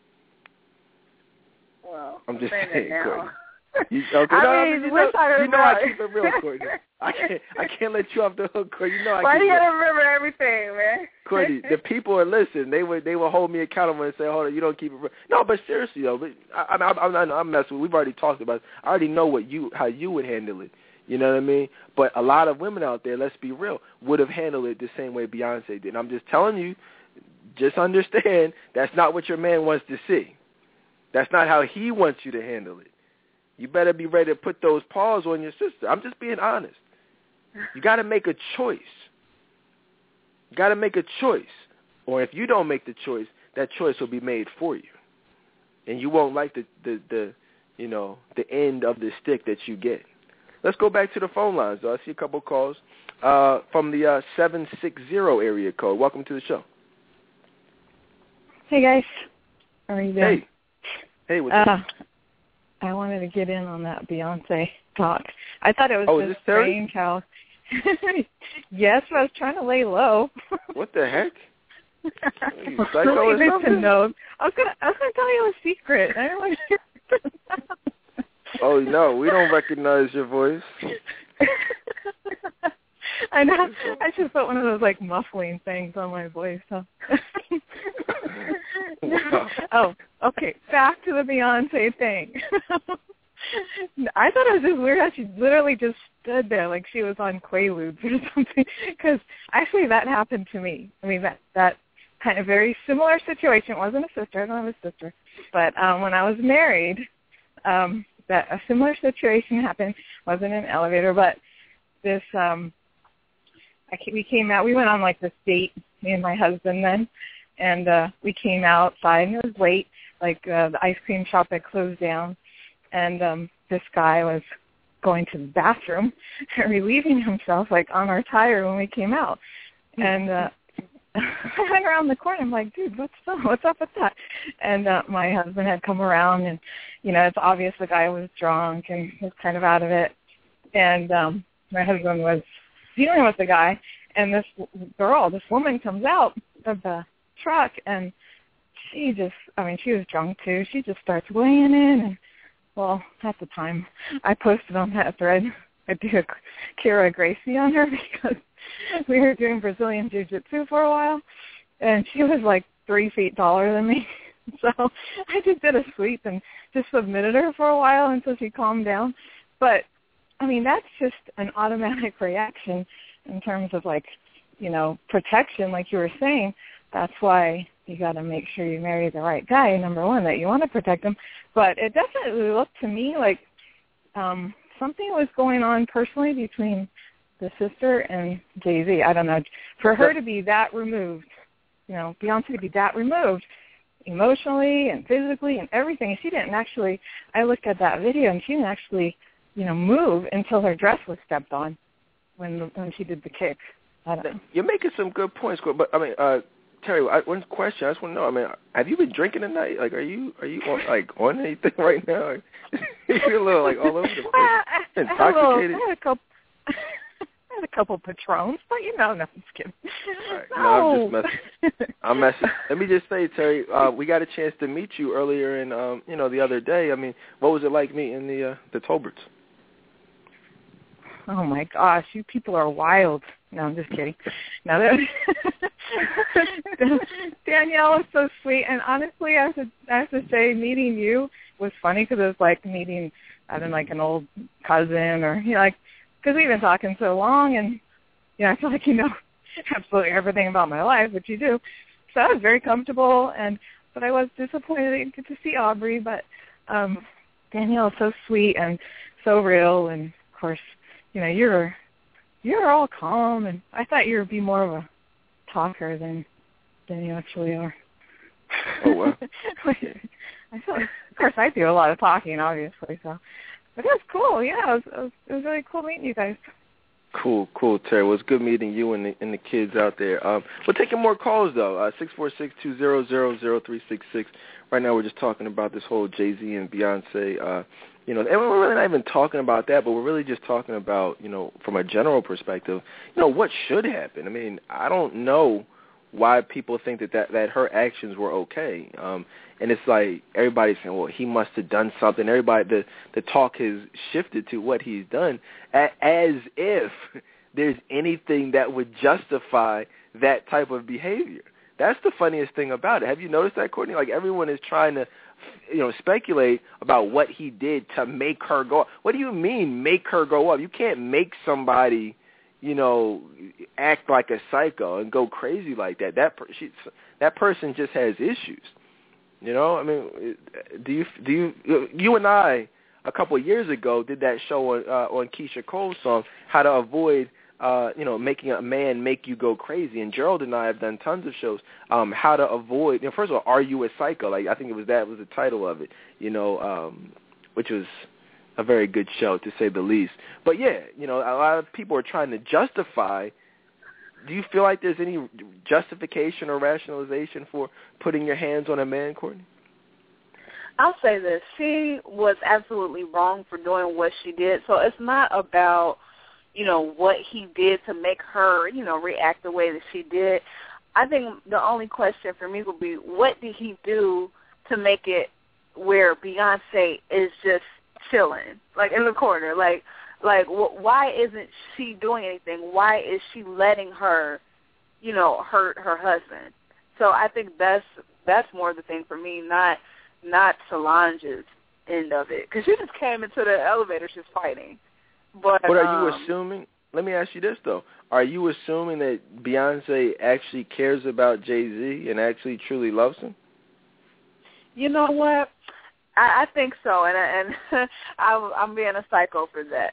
Well, I'm just saying now. Courtney. You know I keep it real, Courtney. I can't let you off the hook, Courtney. Why do you gotta remember everything, man? Courtney, the people are listening. They will hold me accountable and say, "Hold on, you don't keep it real." No, but seriously though, I'm messing with. We've already talked about it. I already know how you would handle it. You know what I mean? But a lot of women out there, let's be real, would have handled it the same way Beyonce did. And I'm just telling you, just understand that's not what your man wants to see. That's not how he wants you to handle it. You better be ready to put those paws on your sister. I'm just being honest. You got to make a choice. You got to make a choice. Or if you don't make the choice, that choice will be made for you. And you won't like the end of the stick that you get. Let's go back to the phone lines, though. I see a couple calls from the 760 area code. Welcome to the show. Hey, guys. How are you doing? Hey, what's up? I wanted to get in on that Beyonce talk. I thought it was just strange how... Yes, I was trying to lay low. What the heck? You I psycho or something? know. I was gonna tell you a secret. I don't want to hear. Oh, no, we don't recognize your voice. I know. I should put one of those, muffling things on my voice, huh? Wow. Oh, okay. Back to the Beyonce thing. I thought it was just weird how she literally just stood there like she was on Quaaludes or something. Because actually that happened to me. I mean, that kind of very similar situation. It wasn't a sister. I don't have a sister. But when I was married, that a similar situation happened. Wasn't an elevator, but this we came out. We went on this date, me and my husband then, and we came outside and it was late. The ice cream shop had closed down, and this guy was going to the bathroom and relieving himself on our tire when we came out, and I went around the corner. I'm like, dude, what's up with that? And my husband had come around, and it's obvious the guy was drunk and was kind of out of it. And my husband was dealing with the guy, And this woman comes out of the truck, and she was drunk too. She just starts weighing in, and well, at the time, I posted on that thread, I did a Kira Gracie on her because we were doing Brazilian Jiu-Jitsu for a while, and she was like 3 feet taller than me. So I just did a sweep and just submitted her for a while until she calmed down. But, I mean, that's just an automatic reaction in terms of, like, you know, protection, like you were saying. That's why you got to make sure you marry the right guy, number one, that you want to protect him. But it definitely looked to me like something was going on personally between the sister and Jay-Z. I don't know. For her to be that removed, you know, Beyonce to be that removed emotionally and physically and everything, she didn't actually, I looked at that video and she didn't actually, you know, move until her dress was stepped on when she did the kick. I don't know. You're making some good points, but I mean, Terry, one question I just want to know. I mean, have you been drinking tonight? Like, are you on anything right now? You feel a little like all over the place, intoxicated. I had a couple Patrons, but you know, no, I'm just kidding. All right. No, I'm just messing. I'm messing. Let me just say, Terry, we got a chance to meet you earlier, and you know, the other day. I mean, what was it like meeting the Tolberts? Oh my gosh, you people are wild. No, I'm just kidding. No, Danielle was so sweet, and honestly, I have to say, meeting you was funny because it was like meeting, I don't know, like an old cousin, or you know, like, because we've been talking so long, and you know, I feel like you know absolutely everything about my life, which you do. So I was very comfortable, but I was disappointed I didn't get to see Aubrey. But Danielle is so sweet and so real, and of course, you know, you're all calm, and I thought you would be more of a talker than you actually are. Oh, wow. I feel like, of course, I do a lot of talking, obviously, so. But it was cool, yeah. It was really cool meeting you guys. Cool, Terry. Well, it's good meeting you and the kids out there. We're taking more calls, though, 646-200-0366. Right now we're just talking about this whole Jay-Z and Beyonce, you know, and we're really not even talking about that, but we're really just talking about, you know, from a general perspective, you know, what should happen. I mean, I don't know why people think that her actions were okay. And it's like everybody's saying, well, he must have done something. Everybody, the talk has shifted to what he's done, as if there's anything that would justify that type of behavior. That's the funniest thing about it. Have you noticed that, Courtney? Like, everyone is trying to, you know, speculate about what he did to make her go up. What do you mean, make her go up? You can't make somebody, you know, act like a psycho and go crazy like that. That person just has issues. You know, I mean, do you and I a couple of years ago did that show on Keisha Cole's song, How to Avoid, you know, making a man make you go crazy. And Gerald and I have done tons of shows, How to Avoid, you know, first of all, Are You a Psycho? Like, I think that was the title of it, you know, which was a very good show, to say the least. But, yeah, you know, a lot of people are trying to justify. Do you feel like there's any justification or rationalization for putting your hands on a man, Courtney? I'll say this. She was absolutely wrong for doing what she did. So it's not about, you know, what he did to make her, you know, react the way that she did. I think the only question for me would be, what did he do to make it where Beyonce is just chilling, like in the corner, like why isn't she doing anything? Why is she letting her, you know, hurt her husband? So I think that's more the thing for me, not Solange's end of it, because she just came into the elevator just fighting. But are you assuming? Let me ask you this though: are you assuming that Beyonce actually cares about Jay-Z and actually truly loves him? You know what? I think so, and I'm being a psycho for that.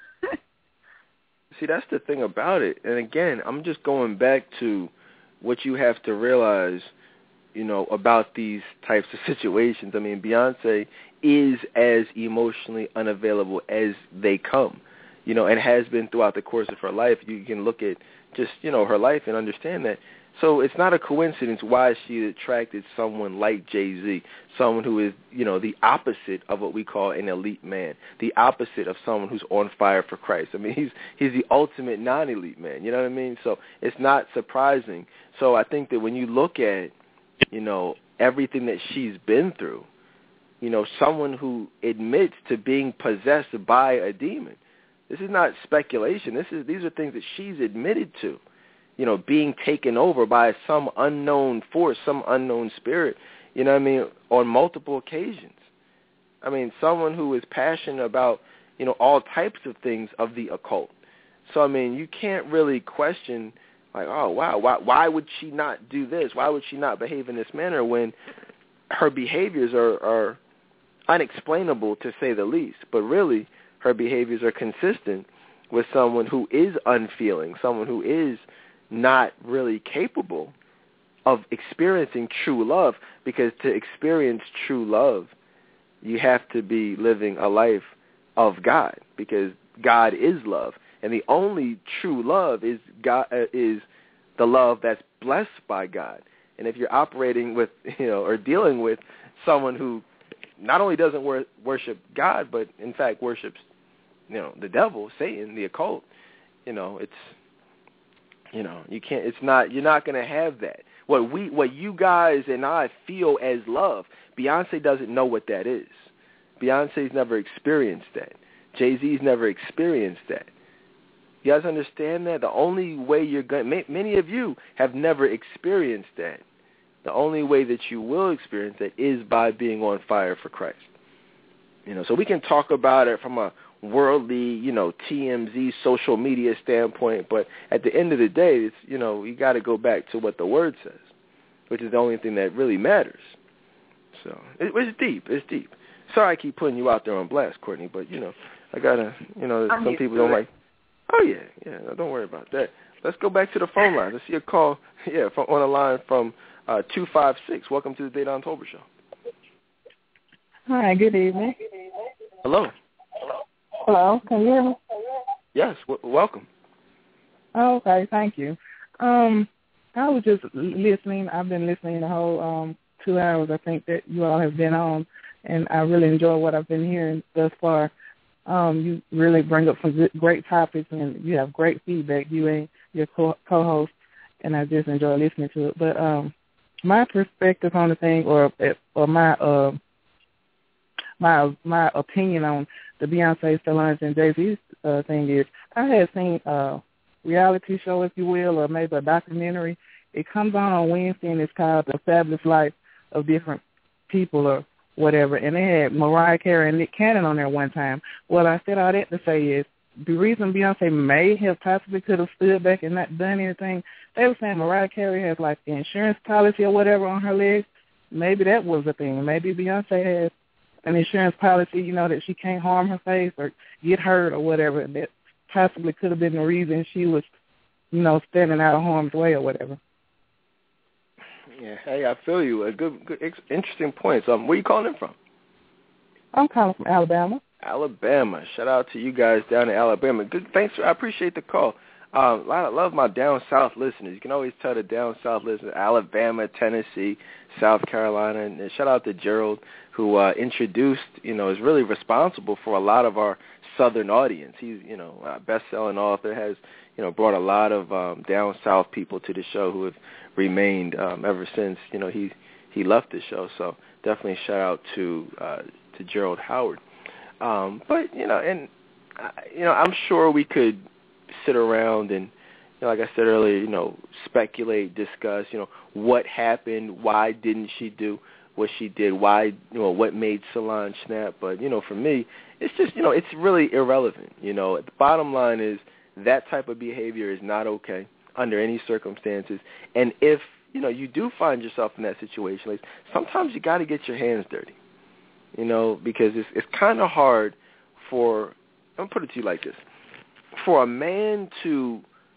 See, that's the thing about it. And again, I'm just going back to what you have to realize, you know, about these types of situations. I mean, Beyonce is as emotionally unavailable as they come, you know, and has been throughout the course of her life. You can look at just, you know, her life and understand that So it's not a coincidence why she attracted someone like Jay-Z, someone who is, the opposite of what we call an elite man, the opposite of someone who's on fire for Christ. I mean, he's the ultimate non-elite man, you know what I mean? So it's not surprising. So I think that when you look at, everything that she's been through, someone who admits to being possessed by a demon, this is not speculation. These are things that she's admitted to. Being taken over by some unknown force, some unknown spirit, on multiple occasions. I mean, someone who is passionate about, all types of things of the occult. So, I mean, you can't really question, like, oh, wow, why would she not do this? Why would she not behave in this manner when her behaviors are unexplainable, to say the least? But really, her behaviors are consistent with someone who is unfeeling, someone who is not really capable of experiencing true love, because to experience true love, you have to be living a life of God, because God is love, and the only true love is God, is the love that's blessed by God. And if you're operating with, or dealing with someone who not only doesn't worship God, but in fact worships, the devil, Satan, the occult, it's, you can't. It's not. You're not going to have that. What you guys and I feel as love, Beyonce doesn't know what that is. Beyonce's never experienced that. Jay-Z's never experienced that. You guys understand that? The only way you're going. Many of you have never experienced that. The only way that you will experience that is by being on fire for Christ. So we can talk about it from a worldly, TMZ social media standpoint, but at the end of the day, it's, you got to go back to what the Word says, which is the only thing that really matters. So it's deep. It's deep. Sorry I keep putting you out there on blast, Courtney, but, I got to, some people don't like, oh, yeah, don't worry about that. Let's go back to the phone line. Let's see a call, on the line from 256. Welcome to the Dedan Tolbert Show. Hi, good evening. Hello. Hello, can you hear me? Yes, welcome. Oh, okay, thank you. I was just listening. I've been listening the whole 2 hours, I think, that you all have been on, and I really enjoy what I've been hearing thus far. You really bring up some great topics, and you have great feedback, you and your co-host, and I just enjoy listening to it. But my perspective on the thing, or my opinion on the Beyonce, Solange, and Jay-Z thing is, I had seen a reality show, if you will, or maybe a documentary. It comes on Wednesday, and it's called The Fabulous Life of Different People or whatever, and they had Mariah Carey and Nick Cannon on there one time. Well, I said all that to say is, the reason Beyonce may have possibly could have stood back and not done anything, they were saying Mariah Carey has like the insurance policy or whatever on her legs. Maybe that was the thing. Maybe Beyonce has an insurance policy, that she can't harm her face or get hurt or whatever. That possibly could have been the reason she was, standing out of harm's way or whatever. Yeah, hey, I feel you. A good interesting point. So, where you calling in from? I'm calling from Alabama. Alabama. Shout out to you guys down in Alabama. Good, thanks. I appreciate the call. I love my down south listeners. You can always tell the down south listeners, Alabama, Tennessee, South Carolina, and shout out to Gerald, who introduced, is really responsible for a lot of our southern audience. He's, a best-selling author, has, brought a lot of down south people to the show who have remained ever since, he left the show. So definitely shout out to Gerald Howard. But, I'm sure we could sit around and, like I said earlier, speculate, discuss, what happened, why didn't she do what she did, why, what made Solange snap. But, for me, it's just, it's really irrelevant. The bottom line is that type of behavior is not okay under any circumstances. And if, you do find yourself in that situation, like, sometimes you got to get your hands dirty, because it's kind of hard for, I'm going to put it to you like this, for a man to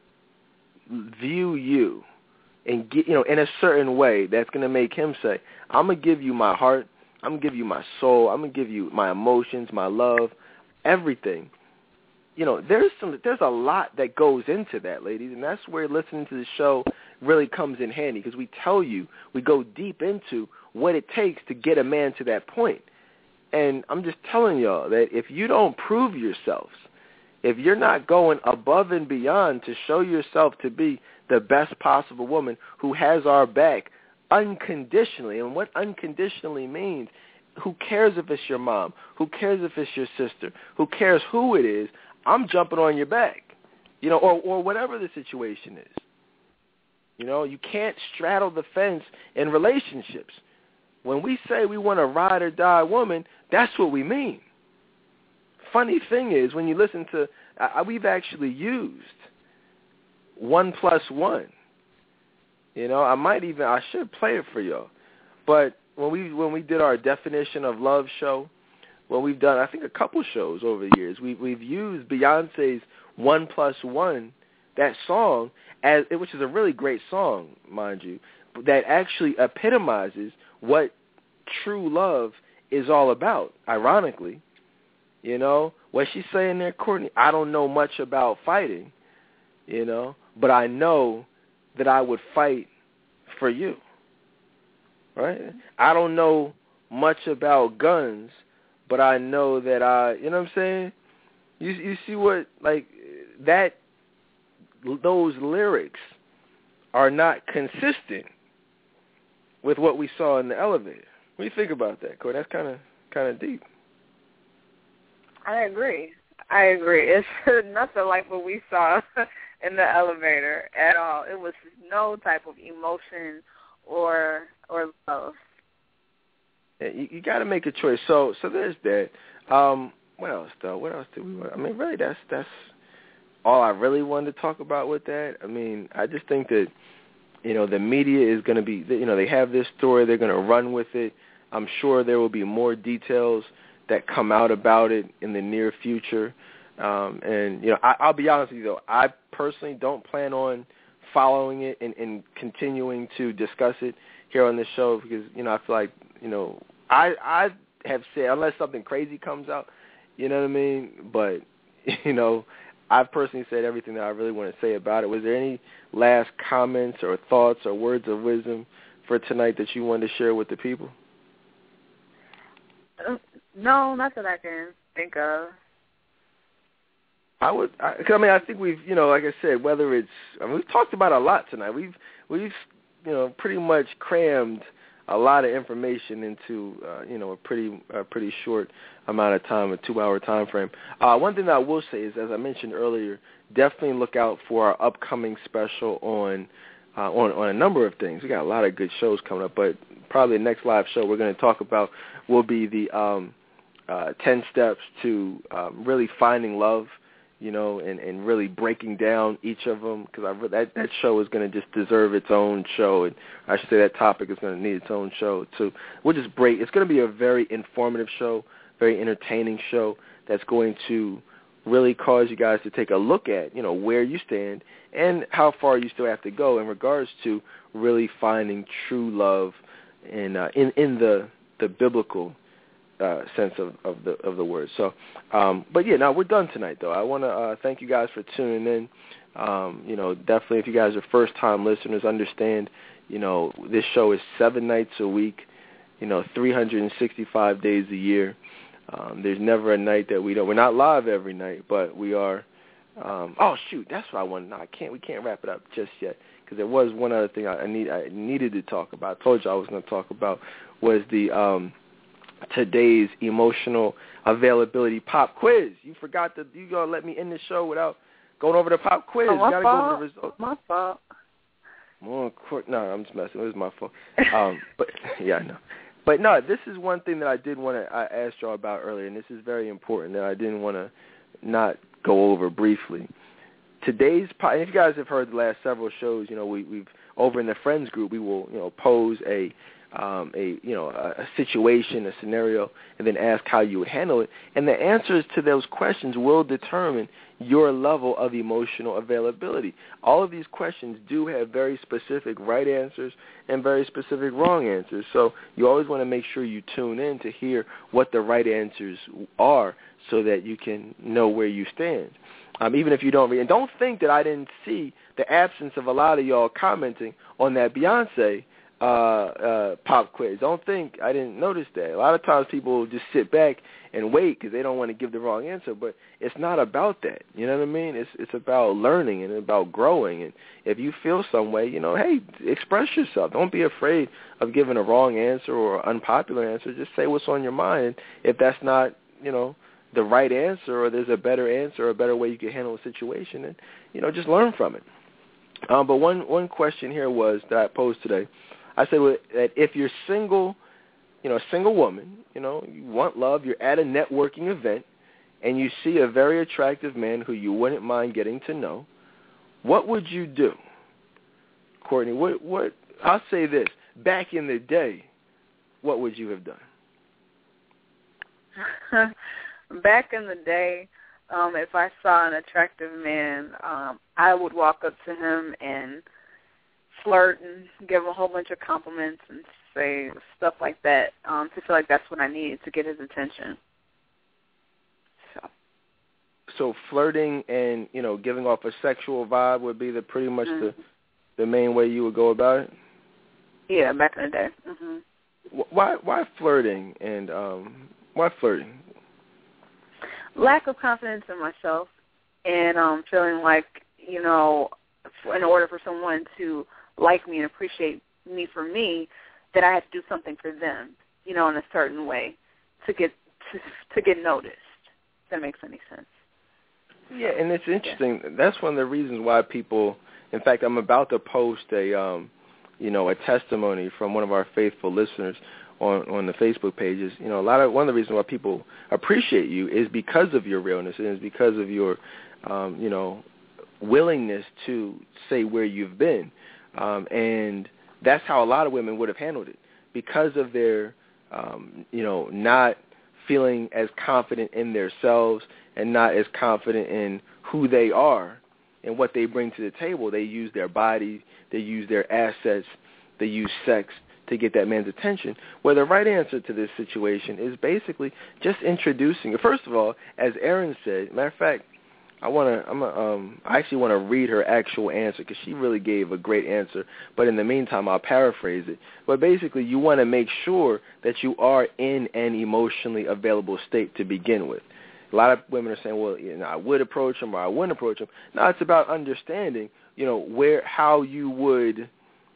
view you and get, in a certain way that's going to make him say, I'm going to give you my heart, I'm going to give you my soul, I'm going to give you my emotions, my love, everything. There's a lot that goes into that, ladies, and that's where listening to the show, really comes in handy because we tell you, we go deep into what it takes to get a man to that point. And I'm just telling y'all that if you don't prove yourselves, if you're not going above and beyond to show yourself to be the best possible woman who has our back unconditionally, and what unconditionally means, who cares if it's your mom, who cares if it's your sister, who cares who it is, I'm jumping on your back, or whatever the situation is. You can't straddle the fence in relationships. When we say we want a ride or die woman, that's what we mean. Funny thing is, when you listen to, we've actually used 1+1. I should play it for y'all. But when we did our definition of love show, we've done, I think, a couple shows over the years, we've used Beyonce's 1+1, that song, which is a really great song, mind you, that actually epitomizes what true love is all about, ironically. What she's saying there, Courtney, I don't know much about fighting, but I know that I would fight for you, right? I don't know much about guns, but I know that you know what I'm saying? You see what, those lyrics are not consistent with what we saw in the elevator. What do you think about that, Corey? That's kind of deep. I agree. It's nothing like what we saw in the elevator at all. It was no type of emotion or love. Yeah, you got to make a choice. So there's that. What else, though? What else did we want? I mean, really, that's all I really wanted to talk about with that. I mean, I just think that, the media is going to be, they have this story. They're going to run with it. I'm sure there will be more details that come out about it in the near future. And I'll be honest with you, though. I personally don't plan on following it and continuing to discuss it here on this show because, I feel like, I have said, unless something crazy comes out, you know what I mean? But, I've personally said everything that I really want to say about it. Was there any last comments or thoughts or words of wisdom for tonight that you wanted to share with the people? No, not that I can think of. I think we've, like I said, whether it's, we've talked about a lot tonight. We've pretty much crammed a lot of information into, a pretty short amount of time, a 2-hour time frame. One thing that I will say is, as I mentioned earlier, definitely look out for our upcoming special on a number of things. We got a lot of good shows coming up, but probably the next live show we're going to talk about will be the 10 steps to really finding love, and really breaking down each of them, because that show is going to just deserve its own show, and I should say that topic is going to need its own show. So we'll just break. It's going to be a very informative show, very entertaining show that's going to really cause you guys to take a look at, where you stand and how far you still have to go in regards to really finding true love in the biblical sense of the word. So, but yeah, now we're done tonight, though. I want to thank you guys for tuning in. Definitely, if you guys are first-time listeners, understand, this show is 7 nights a week, 365 days a year. There's never a night that we don't. We're not live every night, but we are. Oh shoot, that's what I wanted. No, we can't wrap it up just yet, because there was one other thing I needed to talk about. I told you I was going to talk about was the today's emotional availability pop quiz. You forgot that you gonna let me end the show without going over the pop quiz. Oh, you gotta go over the results. My fault. No, I'm just messing. It was my fault. But yeah, I know. But no, this is one thing that I did want to ask y'all about earlier, and this is very important that I didn't want to not go over briefly. Today's and if you guys have heard the last several shows, we've over in the Friends group, we will pose a situation, a scenario, and then ask how you would handle it. And the answers to those questions will determine your level of emotional availability. All of these questions do have very specific right answers and very specific wrong answers. So you always want to make sure you tune in to hear what the right answers are so that you can know where you stand. even if you don't read. And don't think that I didn't see the absence of a lot of y'all commenting on that Beyonce pop quiz. Don't think I didn't notice that. A lot of times people just sit back and wait because they don't want to give the wrong answer, but it's not about that. You know what I mean? It's about learning and about growing. And if you feel some way, hey, express yourself. Don't be afraid of giving a wrong answer or unpopular answer. Just say what's on your mind. If that's not, the right answer, or there's a better answer or a better way you can handle a situation, and, just learn from it. But one question here was that I posed today. I said that if you're single, a single woman, you want love, you're at a networking event, and you see a very attractive man who you wouldn't mind getting to know, what would you do? Courtney, what I'll say this. Back in the day, what would you have done? Back in the day, if I saw an attractive man, I would walk up to him and flirt and give him a whole bunch of compliments and say stuff like that to feel like that's what I needed to get his attention. So flirting and, giving off a sexual vibe would be pretty much the main way you would go about it? Yeah, back in the day. Mm-hmm. Why flirting and why flirting? Lack of confidence in myself and feeling like, in order for someone to like me and appreciate me for me, that I had to do something for them, in a certain way to get noticed. If that makes any sense. Yeah, and it's interesting. Yeah. That's one of the reasons why people. In fact, I'm about to post a testimony from one of our faithful listeners on the Facebook pages. One of the reasons why people appreciate you is because of your realness, and is because of your, willingness to say where you've been, and that's how a lot of women would have handled it because of their, not feeling as confident in themselves and not as confident in who they are and what they bring to the table. They use their body, they use their assets, they use sex to get that man's attention, where the right answer to this situation is basically just introducing. First of all, as Erin said, matter of fact, I actually want to read her actual answer because she really gave a great answer, but in the meantime, I'll paraphrase it. But basically, you want to make sure that you are in an emotionally available state to begin with. A lot of women are saying, well, I would approach him or I wouldn't approach him. No, it's about understanding, how you would,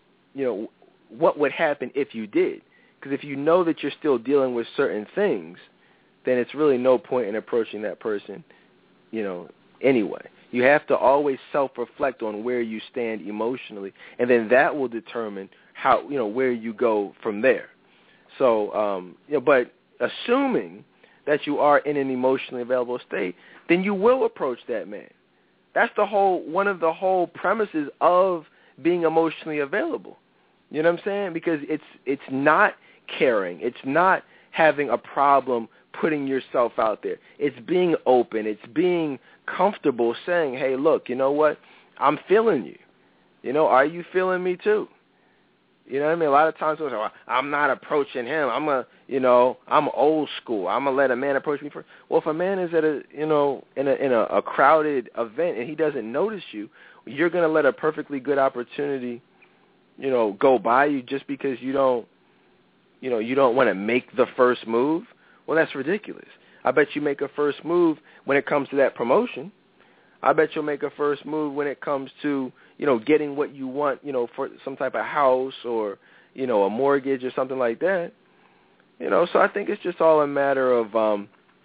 what would happen if you did. Because if you know that you're still dealing with certain things, then it's really no point in approaching that person, anyway. You have to always self-reflect on where you stand emotionally, and then that will determine how, where you go from there. So, but assuming that you are in an emotionally available state, then you will approach that man. That's one of the whole premises of being emotionally available. You know what I'm saying? Because it's not caring. It's not having a problem putting yourself out there. It's being open. It's being comfortable saying, hey, look, you know what? I'm feeling you. Are you feeling me too? You know what I mean? A lot of times people say, well, I'm not approaching him. I'm old school. I'm going to let a man approach me first. Well, if a man is at in a crowded event and he doesn't notice you, you're going to let a perfectly good opportunity, go by you just because you don't want to make the first move. Well, that's ridiculous. I bet you make a first move when it comes to that promotion. I bet you'll make a first move when it comes to, getting what you want, for some type of house or, a mortgage or something like that. So I think it's just all a matter of,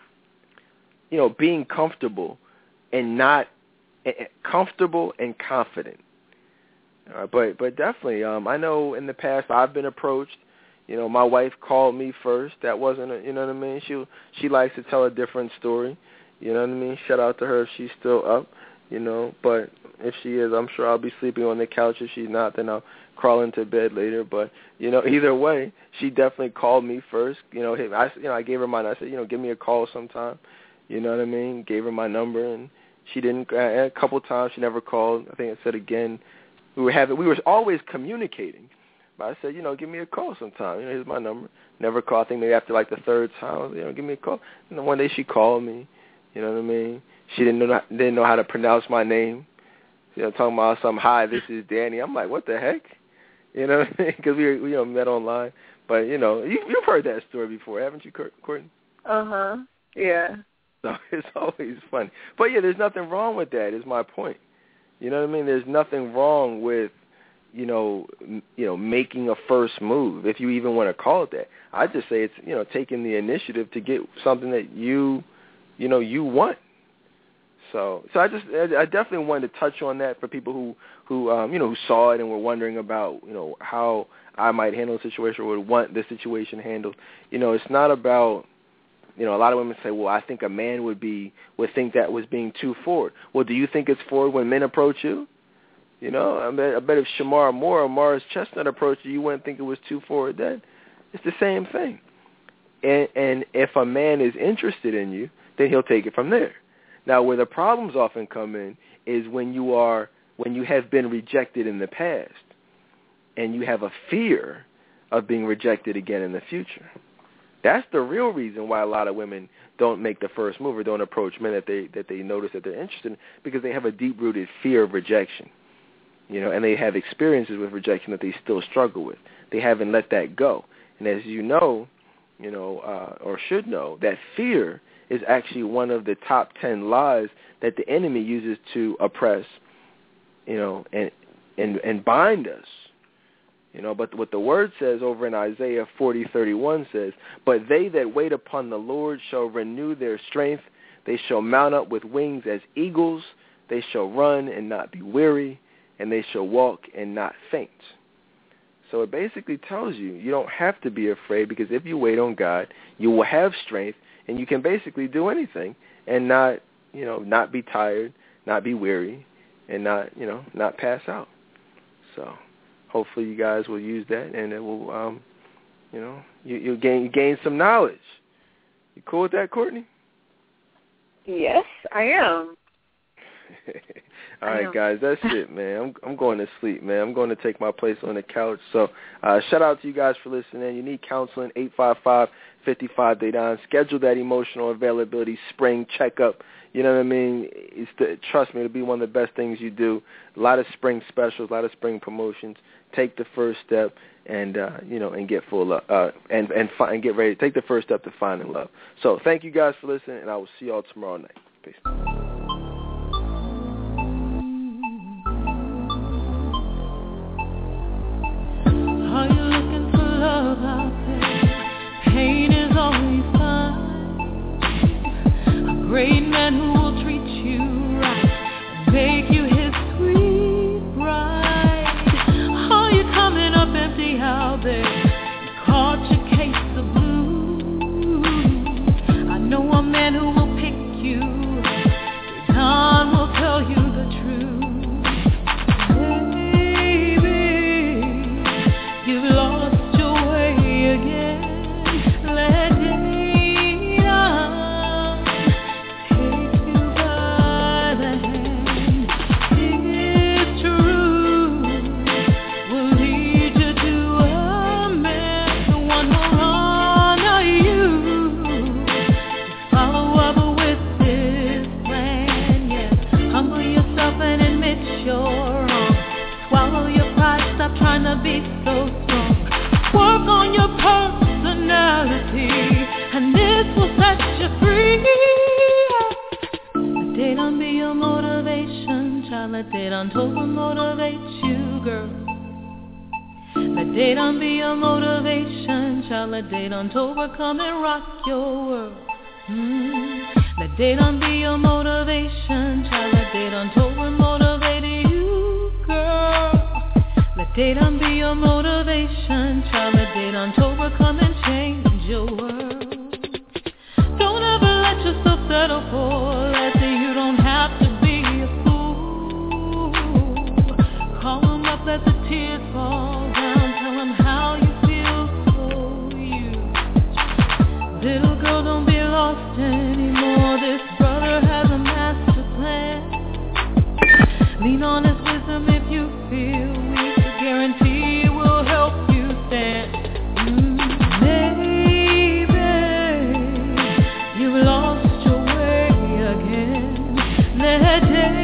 being comfortable and comfortable and confident. But definitely, I know in the past I've been approached. My wife called me first. That wasn't, you know what I mean? She likes to tell a different story. You know what I mean? Shout out to her if she's still up, But if she is, I'm sure I'll be sleeping on the couch. If she's not, then I'll crawl into bed later. But, either way, she definitely called me first. I gave her mine. I said, give me a call sometime. You know what I mean? Gave her my number, and she didn't. A couple of times she never called. I think I said again. We were always communicating. But I said, give me a call sometime. Here's my number. Never called. I think maybe after like the third time, give me a call. And then one day she called me, You know what I mean? She didn't know how to pronounce my name. You know, talking about something, hi, this is Danny. I'm like, what the heck? You know what I mean? Because we met online. But, you know, you've heard that story before, haven't you, Courtney? Uh-huh. Yeah. So it's always funny. But, yeah, there's nothing wrong with that is my point. You know what I mean? There's nothing wrong with, you know, making a first move, if you even want to call it that. I just say it's, you know, taking the initiative to get something that you want. So I definitely wanted to touch on that for people who saw it and were wondering about, you know, how I might handle the situation or would want the situation handled. You know, it's not about, you know, a lot of women say, well, I think a man would think that was being too forward. Well, do you think it's forward when men approach you? You know, I bet if Shamar Moore or Morris Chestnut approached you wouldn't think it was too forward then. It's the same thing. And if a man is interested in you, then he'll take it from there. Now, where the problems often come in is when you have been rejected in the past and you have a fear of being rejected again in the future. That's the real reason why a lot of women don't make the first move or don't approach men that they notice that they're interested in, because they have a deep-rooted fear of rejection, you know, and they have experiences with rejection that they still struggle with. They haven't let that go. And as you know, or should know, that fear is actually one of the top 10 lies that the enemy uses to oppress, you know, and bind us. You know, but what the word says over in Isaiah 40:31 says, but they that wait upon the Lord shall renew their strength. They shall mount up with wings as eagles. They shall run and not be weary, and they shall walk and not faint. So it basically tells you don't have to be afraid, because if you wait on God, you will have strength, and you can basically do anything and not be tired, not be weary, and not pass out. So hopefully you guys will use that, and it will, you'll gain some knowledge. You cool with that, Courtney? Yes, I am. All right, guys, that's it, man. I'm going to sleep, man. I'm going to take my place on the couch. So shout out to you guys for listening. You need counseling, 855-55-DAY-9. Schedule that emotional availability spring checkup. You know what I mean? Trust me, it'll be one of the best things you do. A lot of spring specials, a lot of spring promotions. Take the first step and get full up and get ready. Take the first step to finding love. So thank you guys for listening, and I will see y'all tomorrow night. Peace. Are you looking for love out there? Pain is always fine. A great man who will treat you right and make you his sweet bride. Are you coming up empty out there? You caught your case of blues. I know a man who will pick you. Time will tell you the truth. You've lost your way again. Let Dayton take you by the hand. It's true, will lead you to a man, the one who'll honor you. Follow up with this plan, yes. Humble yourself and admit you're wrong. Swallow your pride, stop trying to be so strong. Work on your personality, and this will set you free. Let Dayton be your motivation, child. Let Dayton motivate you, girl. Let Dayton be your motivation, child. Let Dayton come and rock your world. Let Dayton be your motivation, child. Let Dayton motivate you, girl. Let Dayton be your motivation, child. Let Dayton come and change your world. Don't ever let yourself settle for less. You don't have to be a fool. Call him up, let the tears fall down. Tell him how you feel so used. Little girl, don't be lost anymore. This brother has a master plan. Lean on his wisdom if you feel weak. Guarantee will help you stand. Maybe again. There are days